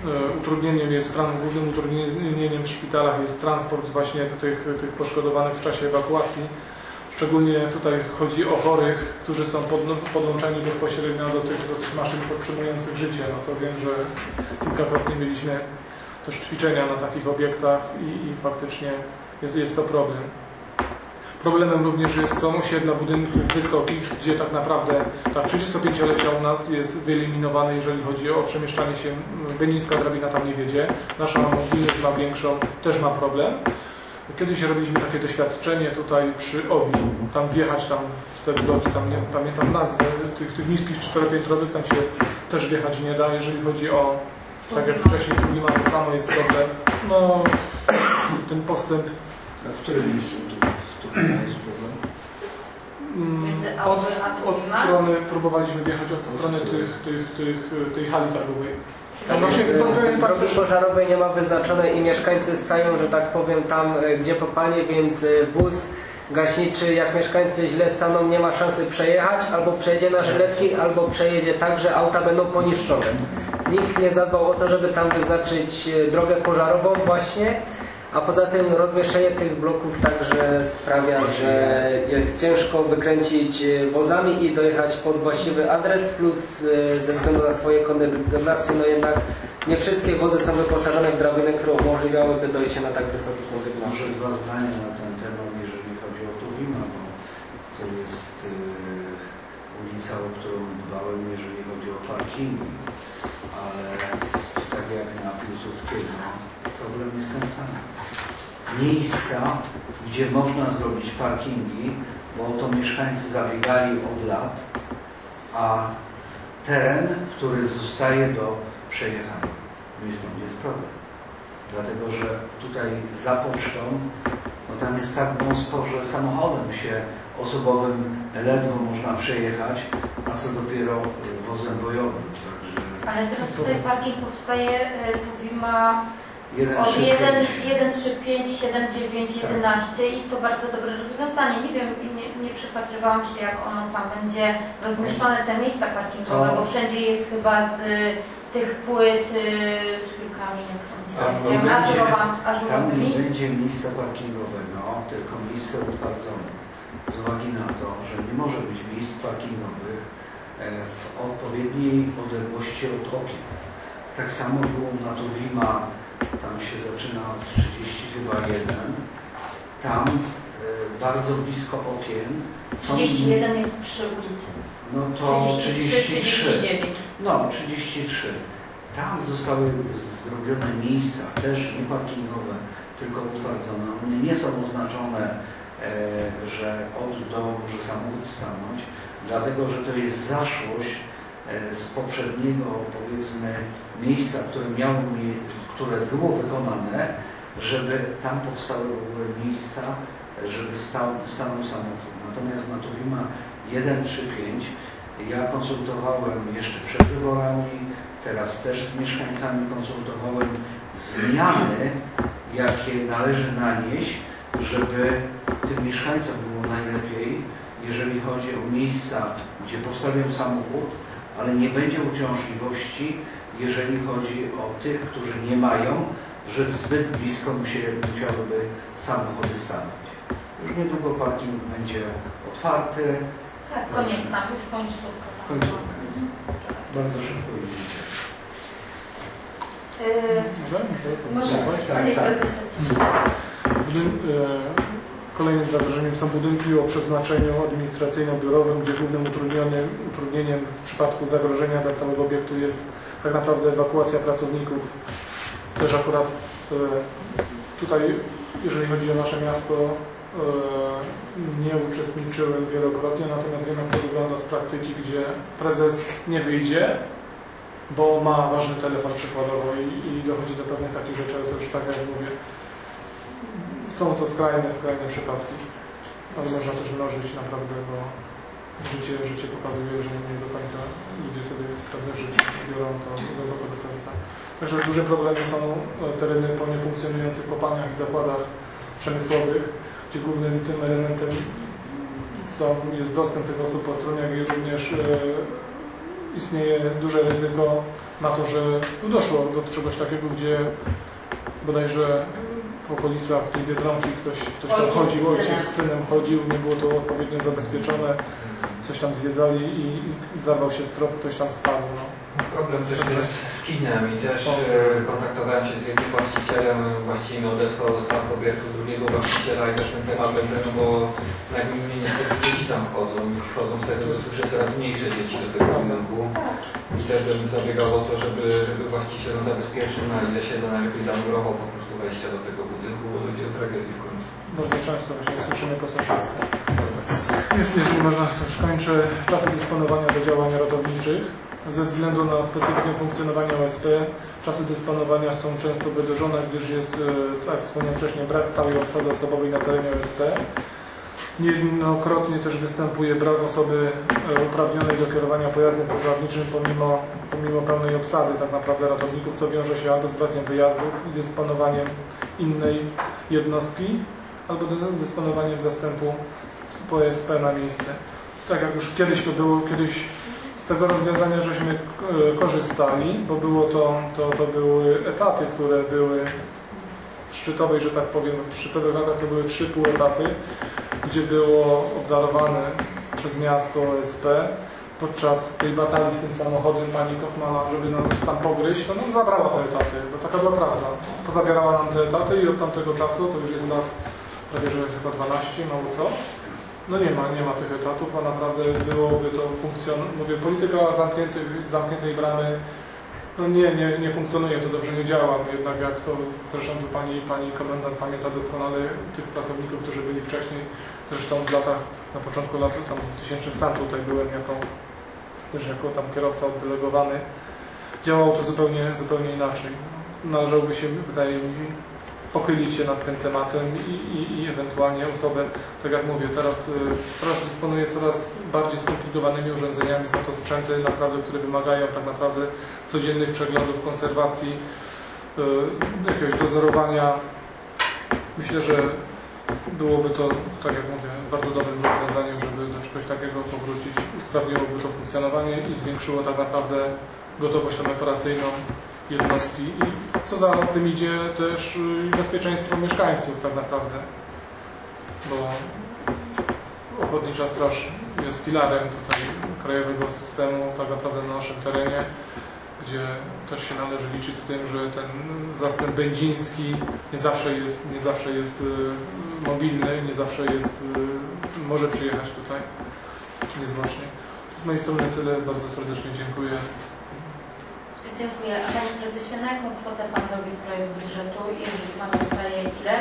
utrudnieniem w szpitalach jest transport właśnie tych poszkodowanych w czasie ewakuacji. Szczególnie tutaj chodzi o chorych, którzy są podłączeni bezpośrednio do tych maszyn podtrzymujących życie. To wiem, że kilkakrotnie mieliśmy też ćwiczenia na takich obiektach i faktycznie jest to problem. Problemem również są osiedla budynków wysokich, gdzie tak naprawdę ta 35-lecia u nas jest wyeliminowana, jeżeli chodzi o przemieszczanie się. Niska drabina tam nie wiedzie. Nasza mobilność ma większą, też ma problem. Kiedyś robiliśmy takie doświadczenie tutaj przy OBI, tam wjechać tam w te bloki, tam nie pamiętam nazwy, tych niskich czteropiętrowych tam się też wjechać nie da. Jeżeli chodzi o, tak jak wcześniej mówiłem, to samo jest problem, no ten postęp. A w którym miejscu tu jest problem? Od strony, próbowaliśmy wjechać od strony tej hali targowej. Drogi pożarowej nie ma wyznaczonej i mieszkańcy stają, że tak powiem, tam gdzie popalnie, więc wóz gaśniczy, jak mieszkańcy źle staną, nie ma szansy przejechać, albo przejedzie na żyletki, albo przejedzie tak, że auta będą poniszczone. Nikt nie zadbał o to, żeby tam wyznaczyć drogę pożarową właśnie, a poza tym rozmieszczenie tych bloków także sprawia, że jest ciężko wykręcić wozami i dojechać pod właściwy adres, plus ze względu na swoje kondygnacji, no jednak nie wszystkie wozy są wyposażone w drabiny, które umożliwiałyby dojście na tak wysoki kondygnacji. Może dwa zdania na ten temat, jeżeli chodzi o Tuwima, bo to jest ulica, o którą dbałem, jeżeli chodzi o parkingi, ale tak jak na Piłsudskiego, problem jest ten sam. Miejsca, gdzie można zrobić parkingi, bo o to mieszkańcy zabiegali od lat, a teren, który zostaje do przejechania. No i stąd jest problem. Dlatego, że tutaj za pocztą, no tam jest tak wąsko, że samochodem się osobowym ledwo można przejechać, a co dopiero wozem bojowym. Także ale teraz tutaj parking powstaje, Tuwima 1, od 3, 1, 3, 5, 7, 9, 11 i to bardzo dobre rozwiązanie. Nie wiem, nie przypatrywałam się, jak ono tam będzie rozmieszczone, te miejsca parkingowe, bo wszędzie jest chyba z tych płyt z piłkami, tam nie będzie miejsca parkingowego, tylko miejsce utwardzone. Z uwagi na to, że nie może być miejsc parkingowych w odpowiedniej odległości od okien. Tak samo było na Tuwima, tam się zaczyna od 30 chyba 1. Tam bardzo blisko okien. 31 jest przy ulicy. No to 33. 39. No, 33. Tam zostały zrobione miejsca, też nie parkingowe, tylko utwardzone. One nie są oznaczone, że od do może samochód stanąć, dlatego że to jest zaszłość z poprzedniego, powiedzmy, miejsca, które było wykonane, żeby tam powstały w ogóle miejsca, żeby stanął samochód. Natomiast na Tuwima 1, 3, 5 ja konsultowałem jeszcze przed wyborami, teraz też z mieszkańcami konsultowałem zmiany, jakie należy nanieść, żeby tym mieszkańcom było najlepiej, jeżeli chodzi o miejsca, gdzie postawią samochód, ale nie będzie uciążliwości, jeżeli chodzi o tych, którzy nie mają, że zbyt blisko musiałyby samochody stanąć. Już niedługo parking będzie otwarty. Tak, koniec tam, już końcówka. Końcówka. Bardzo szybko idziecie. Kolejnym zagrożeniem są budynki o przeznaczeniu administracyjno-biurowym, gdzie głównym utrudnieniem w przypadku zagrożenia dla całego obiektu jest tak naprawdę ewakuacja pracowników. Też akurat tutaj, jeżeli chodzi o nasze miasto, nie uczestniczyłem wielokrotnie, natomiast wiem, jak to wygląda z praktyki, gdzie prezes nie wyjdzie, bo ma ważny telefon przykładowo i dochodzi do pewnych takich rzeczy, ale to już tak jak mówię, są to skrajne przypadki, ale można też mnożyć naprawdę, bo życie pokazuje, że nie do końca ludzie sobie z pewnych rzeczy biorą to głęboko do serca. Także dużym problemem są tereny po niefunkcjonujących kopalniach i zakładach przemysłowych, gdzie głównym tym elementem jest dostęp tych osób po stronach i również istnieje duże ryzyko na to, że doszło do czegoś takiego, gdzie bodajże w okolicach tej Biedronki ktoś tam chodził, ojciec z synem chodził, nie było to odpowiednio zabezpieczone, coś tam zwiedzali i zarwał się strop, ktoś tam spadł. No. Problem też jest z kinem i też kontaktowałem się z jednym właścicielem, właściwie odesłał do spadkobierców drugiego właściciela i też ten temat będę, no bo najmniej niestety dzieci tam wchodzą i wchodzą z tego wysłu, że coraz mniejsze dzieci do tego budynku. I też bym zabiegał o to, żeby właściciel zabezpieczył, na ile się da, najlepiej zamurował po prostu wejścia do tego budynku, bo dojdzie do tragedii w końcu. Bardzo często właśnie słyszymy po sąsiedztwu. Jeżeli można, to już kończę. Czasy dysponowania do działań ratowniczych. Ze względu na specyfikę funkcjonowania OSP czasy dysponowania są często wydłużone, gdyż jest, tak jak wspomniałem wcześniej, brak stałej obsady osobowej na terenie OSP. Niejednokrotnie też występuje brak osoby uprawnionej do kierowania pojazdem pożarniczym pomimo pełnej obsady tak naprawdę ratowników, co wiąże się albo z brakiem wyjazdów i dysponowaniem innej jednostki, albo dysponowaniem zastępu po OSP na miejsce. Tak jak już kiedyś to było, z tego rozwiązania żeśmy korzystali, bo to były etaty, które były w szczytowej, że tak powiem, w szczytowych latach to były 3 półetaty, gdzie było obdarowane przez miasto OSP. Podczas tej batalii z tym samochodem pani Kosmala, żeby nas tam pogryźć, to nam zabrała te etaty, bo taka była prawda. Pozabierała nam te etaty i od tamtego czasu, to już jest lat prawie że chyba 12, mało co. No nie ma tych etatów, a naprawdę byłoby to mówię, polityka zamkniętej bramy, no nie funkcjonuje, to dobrze nie działa. Jednak jak to zresztą tu pani komendant pamięta doskonale tych pracowników, którzy byli wcześniej, zresztą na początku lat tam 2000 sam tutaj byłem jako tam kierowca oddelegowany. Działało to zupełnie inaczej. Należałoby się, wydaje mi, pochylić się nad tym tematem i ewentualnie osobę, tak jak mówię, teraz straż dysponuje coraz bardziej skomplikowanymi urządzeniami, są to sprzęty naprawdę, które wymagają tak naprawdę codziennych przeglądów, konserwacji, jakiegoś dozorowania. Myślę, że byłoby to, tak jak mówię, bardzo dobrym rozwiązaniem, żeby do czegoś takiego powrócić, usprawniłoby to funkcjonowanie i zwiększyło tak naprawdę gotowość tam operacyjną jednostki i co za tym idzie też bezpieczeństwo mieszkańców tak naprawdę, bo Ochotnicza Straż jest filarem tutaj krajowego systemu tak naprawdę na naszym terenie, gdzie też się należy liczyć z tym, że ten zastęp będziński nie zawsze jest mobilny, nie zawsze może przyjechać tutaj niezwłocznie. Z mojej strony tyle, bardzo serdecznie dziękuję. Dziękuję. A Panie Prezesie, na jaką kwotę Pan robi projekt budżetu? Jeżeli Pan dostaje ile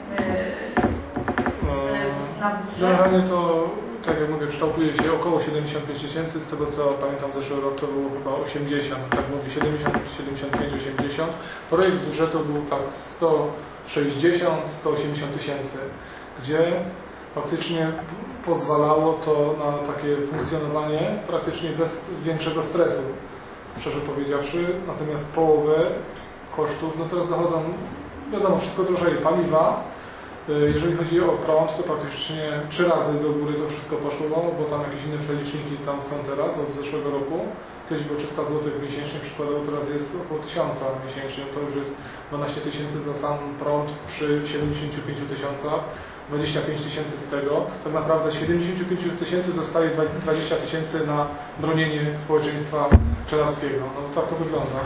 na budżet? Generalnie to, tak jak mówię, kształtuje się około 75 tysięcy. Z tego co pamiętam, zeszły rok to było chyba 80, tak mówię, 70, 75, 80. Projekt budżetu był tak 160, 180 tysięcy, gdzie faktycznie pozwalało to na takie funkcjonowanie praktycznie bez większego stresu, szczerze powiedziawszy. Natomiast połowę kosztów, no teraz dochodzą, wiadomo, wszystko drożeje, paliwa. Jeżeli chodzi o prąd, to praktycznie 3 razy do góry to wszystko poszło, bo tam jakieś inne przeliczniki tam są teraz od zeszłego roku. Kiedyś było 300 zł miesięcznie, przykładowo teraz jest około 1000 miesięcznie. To już jest 12 tysięcy za sam prąd przy 75 tysiącach, 25 tysięcy z tego. Tak naprawdę z 75 tysięcy zostaje 20 tysięcy na bronienie społeczeństwa czeladskiego. No tak to wygląda.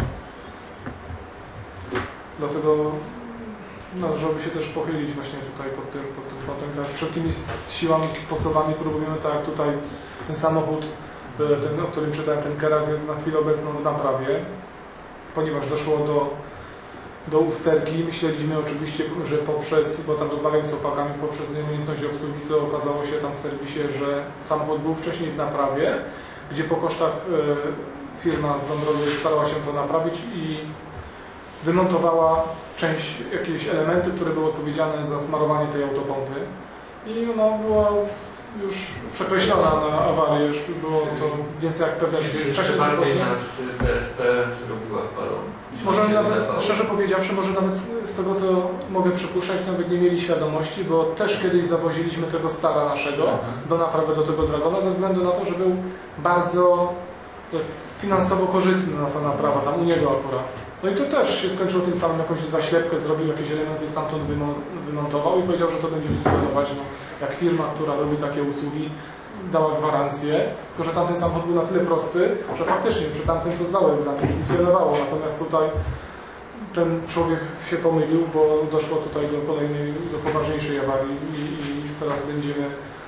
Dlatego należałoby się też pochylić właśnie tutaj pod tym kątem. Tak, wszelkimi siłami, sposobami próbujemy, tak jak tutaj ten samochód, ten, o którym czytałem, ten Keras jest na chwilę obecną w naprawie, ponieważ doszło do usterki. Myśleliśmy oczywiście, że bo tam rozmawiając z chłopakami, poprzez nieumiejętność obsługi, co okazało się tam w serwisie, że samochód był wcześniej w naprawie, gdzie po kosztach firma z Dąbrowy starała się to naprawić i wymontowała jakieś elementy, które były odpowiedzialne za smarowanie tej autopompy. I ona była już przekreślona na awarię, już było to więcej jak pewne wcześniej. Bardziej nasz DSP zrobiła parą. Może nawet, szczerze powiedziawszy, może nawet z tego, co mogę przypuszczać, nawet nie mieli świadomości, bo też kiedyś zawoziliśmy tego Stara naszego do naprawy do tego Dragona, ze względu na to, że był bardzo finansowo korzystny na ta naprawa, tam u niego akurat. No i to też się skończyło tym samym, jakąś zaślepkę zrobił, jakieś elementy stamtąd wymontował i powiedział, że to będzie funkcjonować. No, jak firma, która robi takie usługi, dała gwarancję, tylko że tamten samochód był na tyle prosty, że faktycznie przy tamtym to zdało egzamin, funkcjonowało. Natomiast tutaj ten człowiek się pomylił, bo doszło tutaj do poważniejszej awarii i teraz będziemy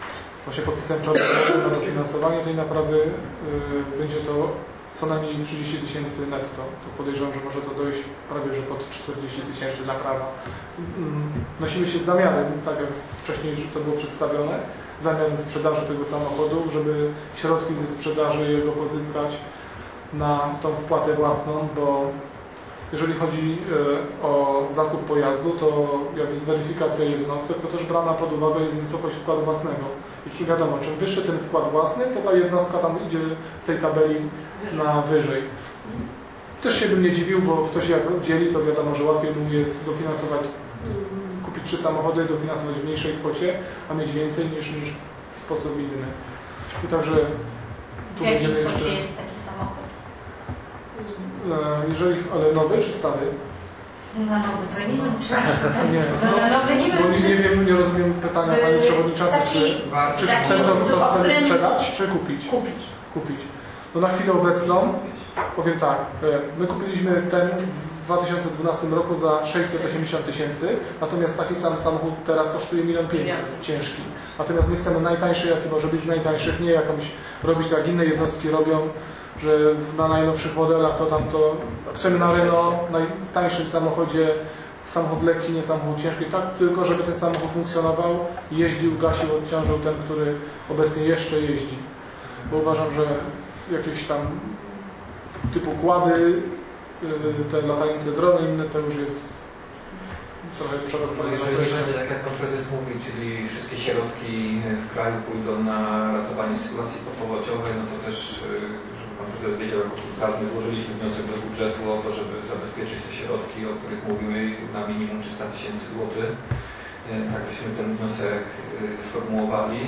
właśnie podpisałem wczoraj na dofinansowanie tej naprawy, będzie to co najmniej 30 000 netto. To podejrzewam, że może to dojść prawie że pod 40 000 naprawa. Nosimy się z zamiarem, tak jak wcześniej to było przedstawione, zamiarem sprzedaży tego samochodu, żeby środki ze sprzedaży jego pozyskać na tą wpłatę własną, bo jeżeli chodzi o zakup pojazdu, to jak jest weryfikacja jednostek, to też brana pod uwagę jest wysokość wkładu własnego. I wiadomo, czym wyższy ten wkład własny, to ta jednostka tam idzie w tej tabeli na wyżej. Też się bym nie dziwił, bo ktoś jak dzieli, to wiadomo, że łatwiej mu jest dofinansować, kupić 3 samochody, dofinansować w mniejszej kwocie, a mieć więcej niż w sposób inny. I także tu w jakiej będziemy jeszcze... kwocie jest taki samochód? Jeżeli, ale nowy czy stary? Na nowy to nie wiem, czy... Nie, Na nowy nie bo wiem, nie rozumiem pytania Pani Przewodniczącej, czy ten co chcemy sprzedać, czy kupić? Kupić. No na chwilę obecną powiem tak, my kupiliśmy ten w 2012 roku za 680 000, natomiast taki sam samochód teraz kosztuje 1 500 000, ciężki. Natomiast my chcemy najtańszy, jaki może być z najtańszych, nie jakąś robić jak inne jednostki robią, że na najnowszych modelach to chcemy na Renault, najtańszym samochodzie, samochód lekki, nie samochód ciężki, tak, tylko żeby ten samochód funkcjonował, jeździł, gasił, odciążył ten, który obecnie jeszcze jeździ. Bo uważam, że jakieś tam typu kłady, te latające drony, inne to już jest trochę przerosłane. Jeżeli będzie tak jak Pan Prezes mówi, czyli wszystkie środki w kraju pójdą na ratowanie sytuacji popowodziowej, no to też, żeby Pan Prezes wiedział, jako radny złożyliśmy wniosek do budżetu o to, żeby zabezpieczyć te środki, o których mówimy, na minimum 300 000 złotych. Tak żeśmy ten wniosek sformułowali.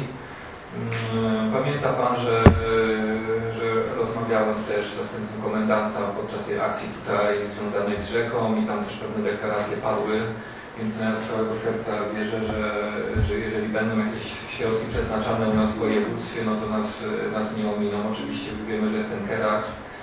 Pamięta Pan, że rozmawiałem też z zastępcą komendanta podczas tej akcji tutaj związanej z rzeką i tam też pewne deklaracje padły, więc ja z całego serca wierzę, że jeżeli będą jakieś środki przeznaczane u nas w województwie, no to nas nie ominą. Oczywiście wiemy, że jest ten Kerac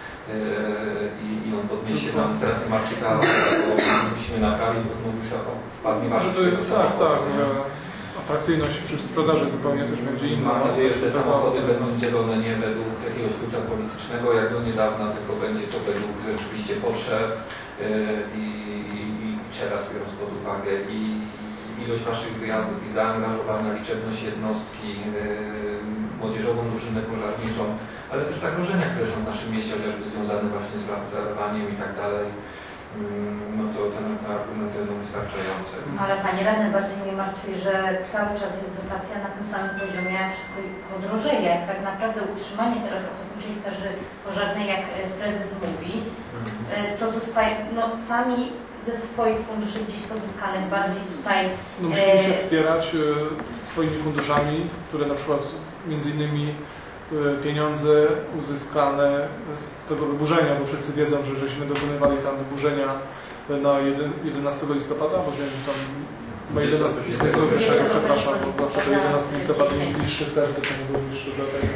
i on podniesie nam te marki prawa, bo musimy naprawić, bo znowu spadnie wartość tego samochodu. Atrakcyjność przy sprzedaży zupełnie też będzie inna. Mam nadzieję, że te samochody będą dzielone nie według jakiegoś klucza politycznego, jak do niedawna, tylko będzie to według rzeczywiście potrzeb i teraz biorąc pod uwagę i ilość Waszych wyjazdów i zaangażowania, liczebność jednostki, młodzieżową drużynę pożarniczą, ale też zagrożenia, które są w naszym mieście, chociażby związane właśnie z zarwaniem i tak dalej. No to te argumenty będą wystarczające. Ale Panie Radny, bardziej mnie martwi, że cały czas jest dotacja na tym samym poziomie, a wszystko drożeje. Tak naprawdę utrzymanie teraz Ochotniczej Straży Pożarnej, jak prezes mówi, to zostaje, no sami ze swoich funduszy gdzieś pozyskanych bardziej tutaj... No musimy się wspierać swoimi funduszami, które na przykład między innymi pieniądze uzyskane z tego wyburzenia, bo wszyscy wiedzą, że żeśmy dokonywali tam wyburzenia na 11 listopada, bo tam chyba 11 listopada, przepraszam, bo zawsze to 11 listopada mi bliższy serce, to nie było bliższy dlatego.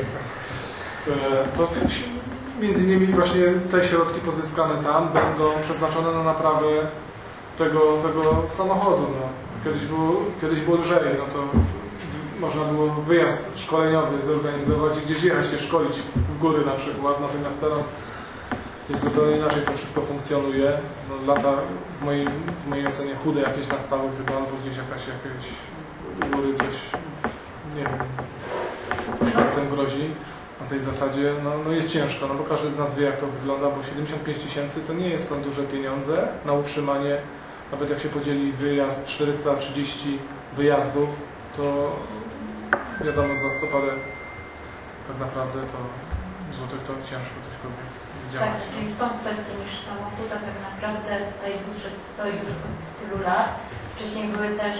To między innymi właśnie te środki pozyskane tam będą przeznaczone na naprawę tego samochodu. No. Kiedyś było lżej, no to można było wyjazd szkoleniowy zorganizować i gdzieś jechać się szkolić w góry na przykład, natomiast teraz jest zupełnie inaczej to wszystko funkcjonuje. No, lata w mojej ocenie chude jakieś nastały chyba, albo gdzieś jakieś góry, coś, nie wiem, coś palcem grozi. Na tej zasadzie no jest ciężko, no bo każdy z nas wie, jak to wygląda, bo 75 000 to nie są duże pieniądze na utrzymanie, nawet jak się podzieli wyjazd 430 wyjazdów, to wiadomo, za listopadę tak naprawdę to złotych to ciężko cośkolwiek zdziałać. Tak, czyli w tą kwestię niż samochód, a tak naprawdę tutaj budżet stoi już od tylu lat. Wcześniej były też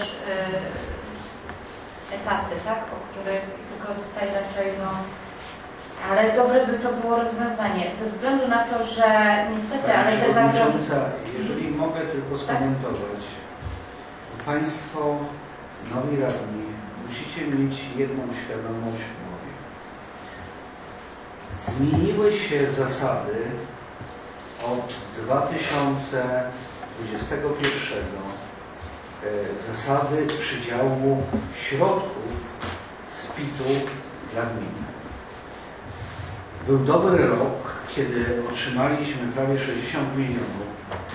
etaty, tak, o których tylko tutaj raczej ale dobre by to było rozwiązanie, ze względu na to, że niestety, ale te zagrożenia... Jeżeli mogę tylko skomentować, Państwo, nowi radni, musicie mieć jedną świadomość w głowie. Zmieniły się zasady od 2021 zasady przydziału środków z PIT-u dla gminy. Był dobry rok, kiedy otrzymaliśmy prawie 60 milionów,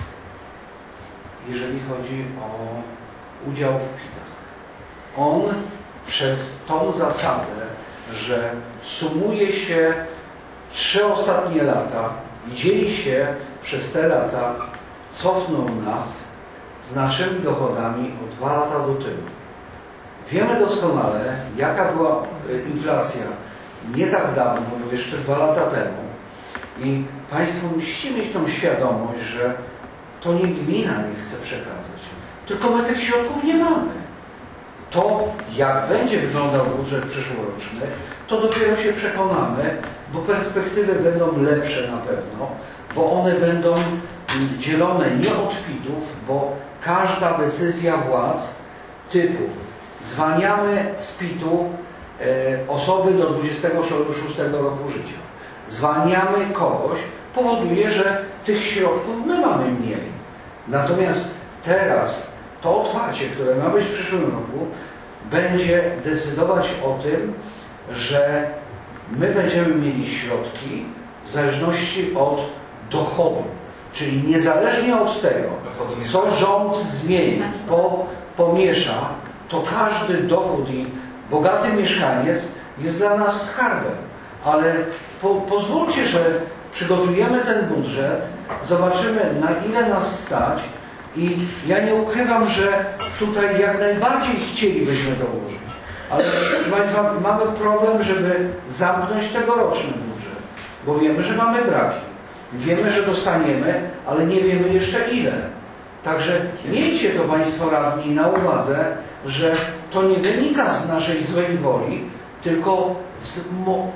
jeżeli chodzi o udział w PIT-ach. On przez tą zasadę, że sumuje się 3 ostatnie lata i dzieli się przez te lata, cofnął nas z naszymi dochodami o 2 lata do tyłu. Wiemy doskonale, jaka była inflacja nie tak dawno, bo jeszcze 2 lata temu. I Państwo musicie mieć tą świadomość, że to nie gmina nie chce przekazać, tylko my tych środków nie mamy. To, jak będzie wyglądał budżet przyszłoroczny, to dopiero się przekonamy, bo perspektywy będą lepsze na pewno, bo one będą dzielone nie od PIT-ów, bo każda decyzja władz typu zwalniamy z PIT-u osoby do 26 roku życia, zwalniamy kogoś, powoduje, że tych środków my mamy mniej. Natomiast teraz to otwarcie, które ma być w przyszłym roku, będzie decydować o tym, że my będziemy mieli środki w zależności od dochodu. Czyli niezależnie od tego, co rząd zmieni, pomiesza, to każdy dochód i bogaty mieszkaniec jest dla nas skarbem. Ale pozwólcie, że przygotujemy ten budżet, zobaczymy, na ile nas stać i ja nie ukrywam, że tutaj jak najbardziej chcielibyśmy dołożyć. Ale proszę Państwa, mamy problem, żeby zamknąć tegoroczny budżet, bo wiemy, że mamy braki. Wiemy, że dostaniemy, ale nie wiemy jeszcze ile. Także miejcie to Państwo radni na uwadze, że to nie wynika z naszej złej woli, tylko z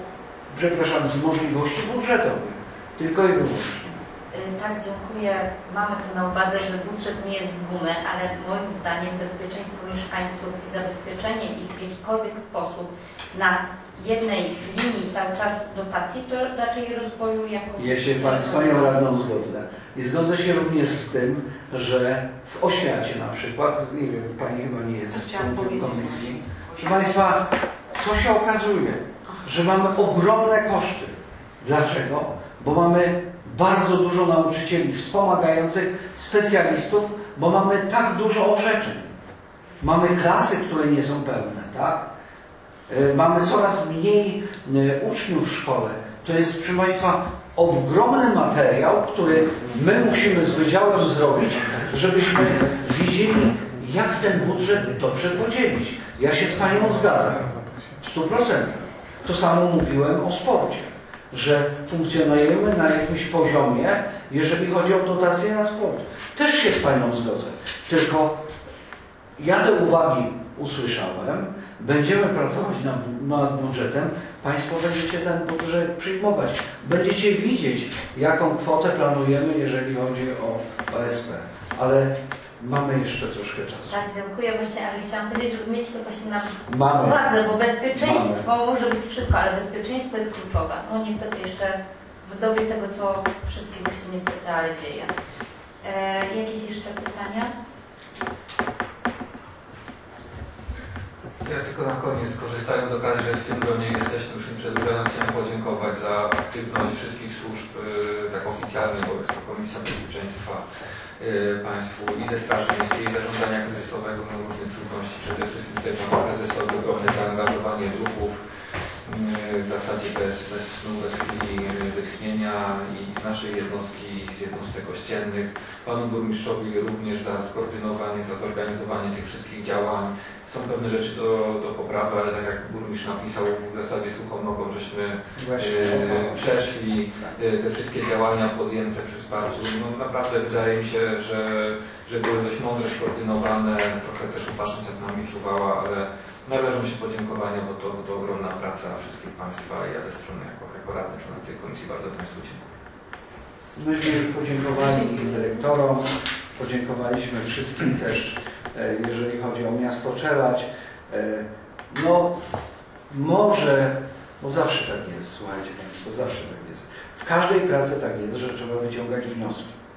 możliwości budżetowych. Tylko i wyłącznie. Tak, dziękuję. Mamy to na uwadze, że budżet nie jest z gumy, ale moim zdaniem bezpieczeństwo mieszkańców i zabezpieczenie ich w jakikolwiek sposób na jednej linii cały czas dotacji, to raczej rozwoju jako... Ja się z Panią radną zgodzę. I zgodzę się również z tym, że w oświacie na przykład, nie wiem, Pani chyba nie jest członkiem komisji, proszę Państwa, co się okazuje? Że mamy ogromne koszty. Dlaczego? Bo mamy bardzo dużo nauczycieli wspomagających, specjalistów, bo mamy tak dużo orzeczeń. Mamy klasy, które nie są pełne, tak? Mamy coraz mniej uczniów w szkole. To jest, proszę Państwa, ogromny materiał, który my musimy z wydziałem zrobić, żebyśmy wiedzieli, jak ten budżet dobrze podzielić. Ja się z Panią zgadzam. W 100%. To samo mówiłem o sporcie, że funkcjonujemy na jakimś poziomie, jeżeli chodzi o dotacje na sport. Też się z Panią zgodzę. Tylko ja te uwagi usłyszałem, będziemy pracować nad budżetem, Państwo będziecie ten budżet przyjmować. Będziecie widzieć, jaką kwotę planujemy, jeżeli chodzi o OSP. Ale mamy jeszcze troszkę czasu. Tak, dziękuję właśnie, ale chciałam powiedzieć, żeby mieć to właśnie na uwadze, bo bezpieczeństwo może być wszystko, ale bezpieczeństwo jest kluczowe. No niestety jeszcze w dobie tego, co wszystkiego się niestety ale dzieje. Jakieś jeszcze pytania? Ja tylko na koniec, korzystając z okazji, że w tym gronie jesteśmy, już im przedłużając, chciałem podziękować za aktywność wszystkich służb, tak oficjalnie, bo jest to Komisja Bezpieczeństwa Państwu i ze Straży Miejskiej, i Zarządzania Kryzysowego, no różnych trudności, przede wszystkim tutaj Panu Prezesowi ogromne zaangażowanie druhów, w zasadzie bez snu, bez chwili wytchnienia i z naszej jednostki, z jednostek ościennych. Panu Burmistrzowi również za skoordynowanie, za zorganizowanie tych wszystkich działań. Są pewne rzeczy do poprawy, ale tak jak burmistrz napisał, w zasadzie suchą nogą żeśmy przeszli te wszystkie działania podjęte przy wsparciu. No, naprawdę wydaje mi się, że były dość mądre, skoordynowane, trochę też upatrzność jak nami czuwała, ale należą się podziękowania, bo to ogromna praca wszystkich Państwa i ja ze strony jako radny członek tej komisji bardzo Państwu dziękuję. Myśmy już podziękowali dyrektorom, podziękowaliśmy wszystkim też, jeżeli chodzi o miasto Czeladź. No może, bo zawsze tak jest, słuchajcie Państwo, zawsze tak jest. W każdej pracy tak jest, że trzeba wyciągać wnioski.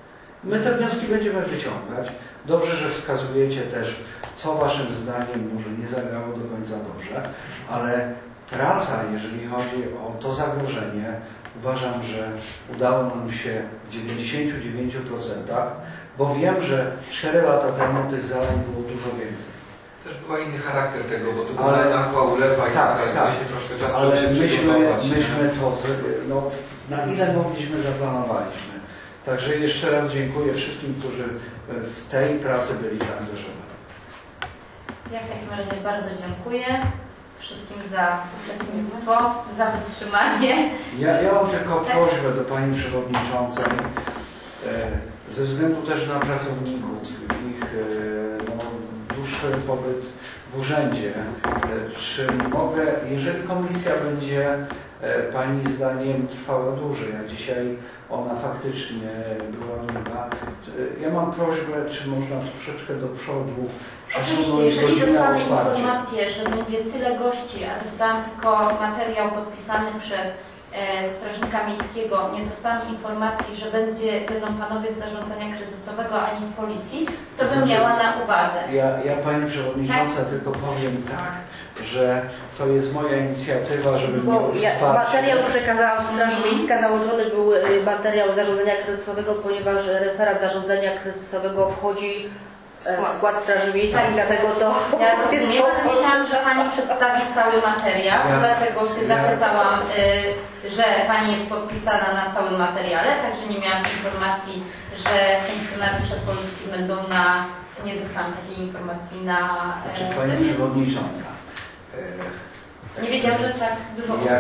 My te wnioski będziemy wyciągać. Dobrze, że wskazujecie też, co waszym zdaniem może nie zagrało do końca dobrze, ale praca, jeżeli chodzi o to zagrożenie, uważam, że udało nam się w 99%, bo wiem, że 4 lata temu tych zalań było dużo więcej. Też była inny charakter tego, bo to była nagła ulewa i tak, się troszkę czasu ale myśmy to, no, na ile mogliśmy, zaplanowaliśmy. Także jeszcze raz dziękuję wszystkim, którzy w tej pracy byli zaangażowani. Ja w takim razie bardzo dziękuję wszystkim za uczestnictwo, za wytrzymanie. Ja mam tylko prośbę do Pani Przewodniczącej, ze względu też na pracowników, ich dłuższy pobyt w urzędzie, czy mogę, jeżeli komisja będzie Pani zdaniem trwała dłużej, a dzisiaj ona faktycznie była długa, ja mam prośbę, czy można troszeczkę do przodu Oczywiście, przesunąć jeżeli godzinę dostanę otwarcia. informację, że będzie tyle gości, a dostałam tylko materiał podpisany przez strażnika miejskiego, nie dostałam informacji, że będą panowie z zarządzania kryzysowego ani z policji, to bym miała na uwadze. Ja Pani Przewodnicząca tylko powiem tak, że to jest moja inicjatywa, żeby materiał przekazałam Straż Miejska, założony był materiał zarządzania kryzysowego, ponieważ referat zarządzania kryzysowego wchodzi w skład Straży Miejskiej, dlatego to... Ja rozumiem, ale myślałam, że Pani przedstawi cały materiał, dlatego się zapytałam, że Pani jest podpisana na całym materiale, także nie miałam informacji, że funkcjonariusze policji będą na... Nie dostałam takiej informacji na... Pani Przewodnicząca, nie wiedziałam, że tak dużo osób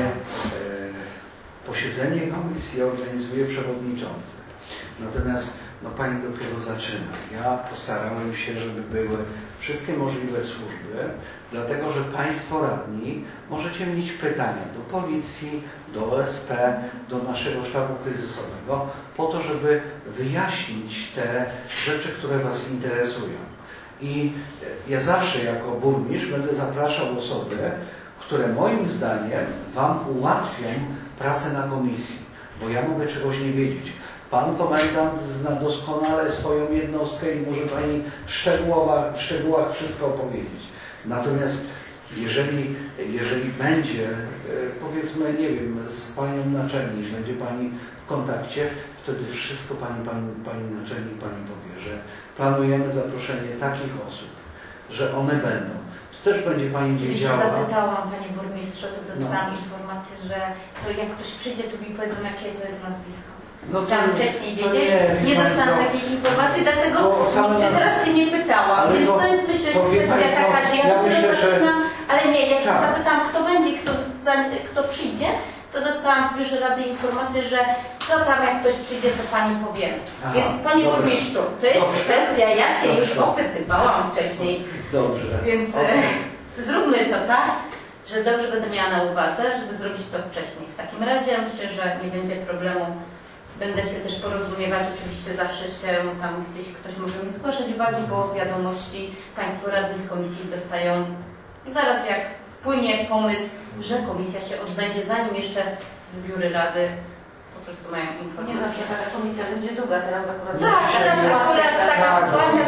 posiedzenie komisji organizuje przewodniczący. Natomiast Pani dopiero zaczyna. Ja postarałem się, żeby były wszystkie możliwe służby, dlatego że Państwo radni możecie mieć pytania do policji, do OSP, do naszego sztabu kryzysowego, po to, żeby wyjaśnić te rzeczy, które Was interesują. I ja zawsze jako burmistrz będę zapraszał osoby, które moim zdaniem Wam ułatwią pracę na komisji, bo ja mogę czegoś nie wiedzieć. Pan komendant zna doskonale swoją jednostkę i może Pani w szczegółach wszystko opowiedzieć. Natomiast jeżeli będzie, powiedzmy, nie wiem, z Panią naczelnik, będzie Pani w kontakcie, wtedy wszystko Pani naczelnik Pani powie, że planujemy zaproszenie takich osób, że one będą. To też będzie Pani wiedziała. Jeśli zapytałam Panie Burmistrzu, to dostałam informację, że to jak ktoś przyjdzie, to mi powiedzą, jakie to jest nazwisko. Chciałam wcześniej wiedzieć, nie dostałam takiej informacji, dlatego nigdzie teraz się nie pytałam. Więc to jest, myślę, kwestia taka, że ja zaczynam, ale nie, jak się zapytałam, kto będzie, kto przyjdzie, to dostałam w Biurze Rady informację, że to tam jak ktoś przyjdzie, to Pani powiem. Więc Panie Burmistrzu, to jest kwestia, ja się już opytywałam wcześniej. Dobrze. Więc zróbmy to tak, że dobrze będę miała na uwadze, żeby zrobić to wcześniej. W takim razie myślę, że nie będzie problemu. Będę się też porozumiewać, oczywiście zawsze się tam gdzieś ktoś może mi zgłaszać uwagi, bo wiadomości Państwo radni z komisji dostają zaraz jak wpłynie pomysł, że komisja się odbędzie, zanim jeszcze z biury rady po prostu mają informację. Nie zawsze taka komisja będzie długa, teraz akurat... Tak, teraz akurat taka sytuacja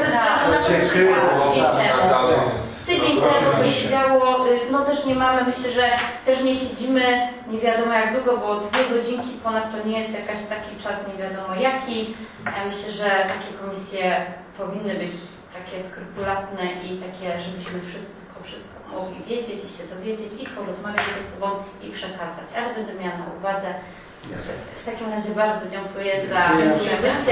tydzień temu to się działo, no też nie mamy, myślę, że też nie siedzimy nie wiadomo jak długo, bo 2 godzinki ponad to nie jest jakaś taki czas nie wiadomo jaki. Ja myślę, że takie komisje powinny być takie skrupulatne i takie, żebyśmy wszystko mogli wiedzieć i się dowiedzieć i porozmawiać ze sobą i przekazać, ale będę miała na uwadze. W takim razie bardzo dziękuję za przybycie.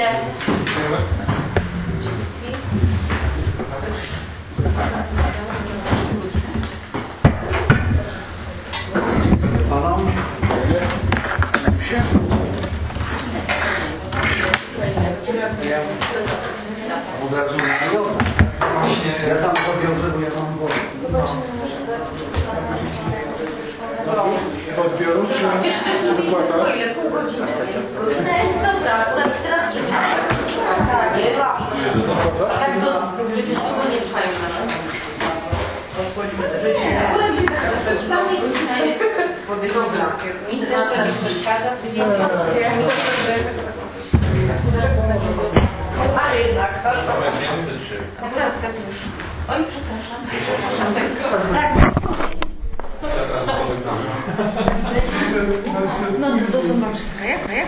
Panom? Od razu na ja tam powiążę, bo ja mam głowę. Do odbioru czy wypłata? Ile? Pół godziny. To jest dobra, akurat teraz żeby tak to przecież długo nie trwają nasze. Akurat się tak dla mnie godzina jest dobra. Mi też to nie przeszkadza.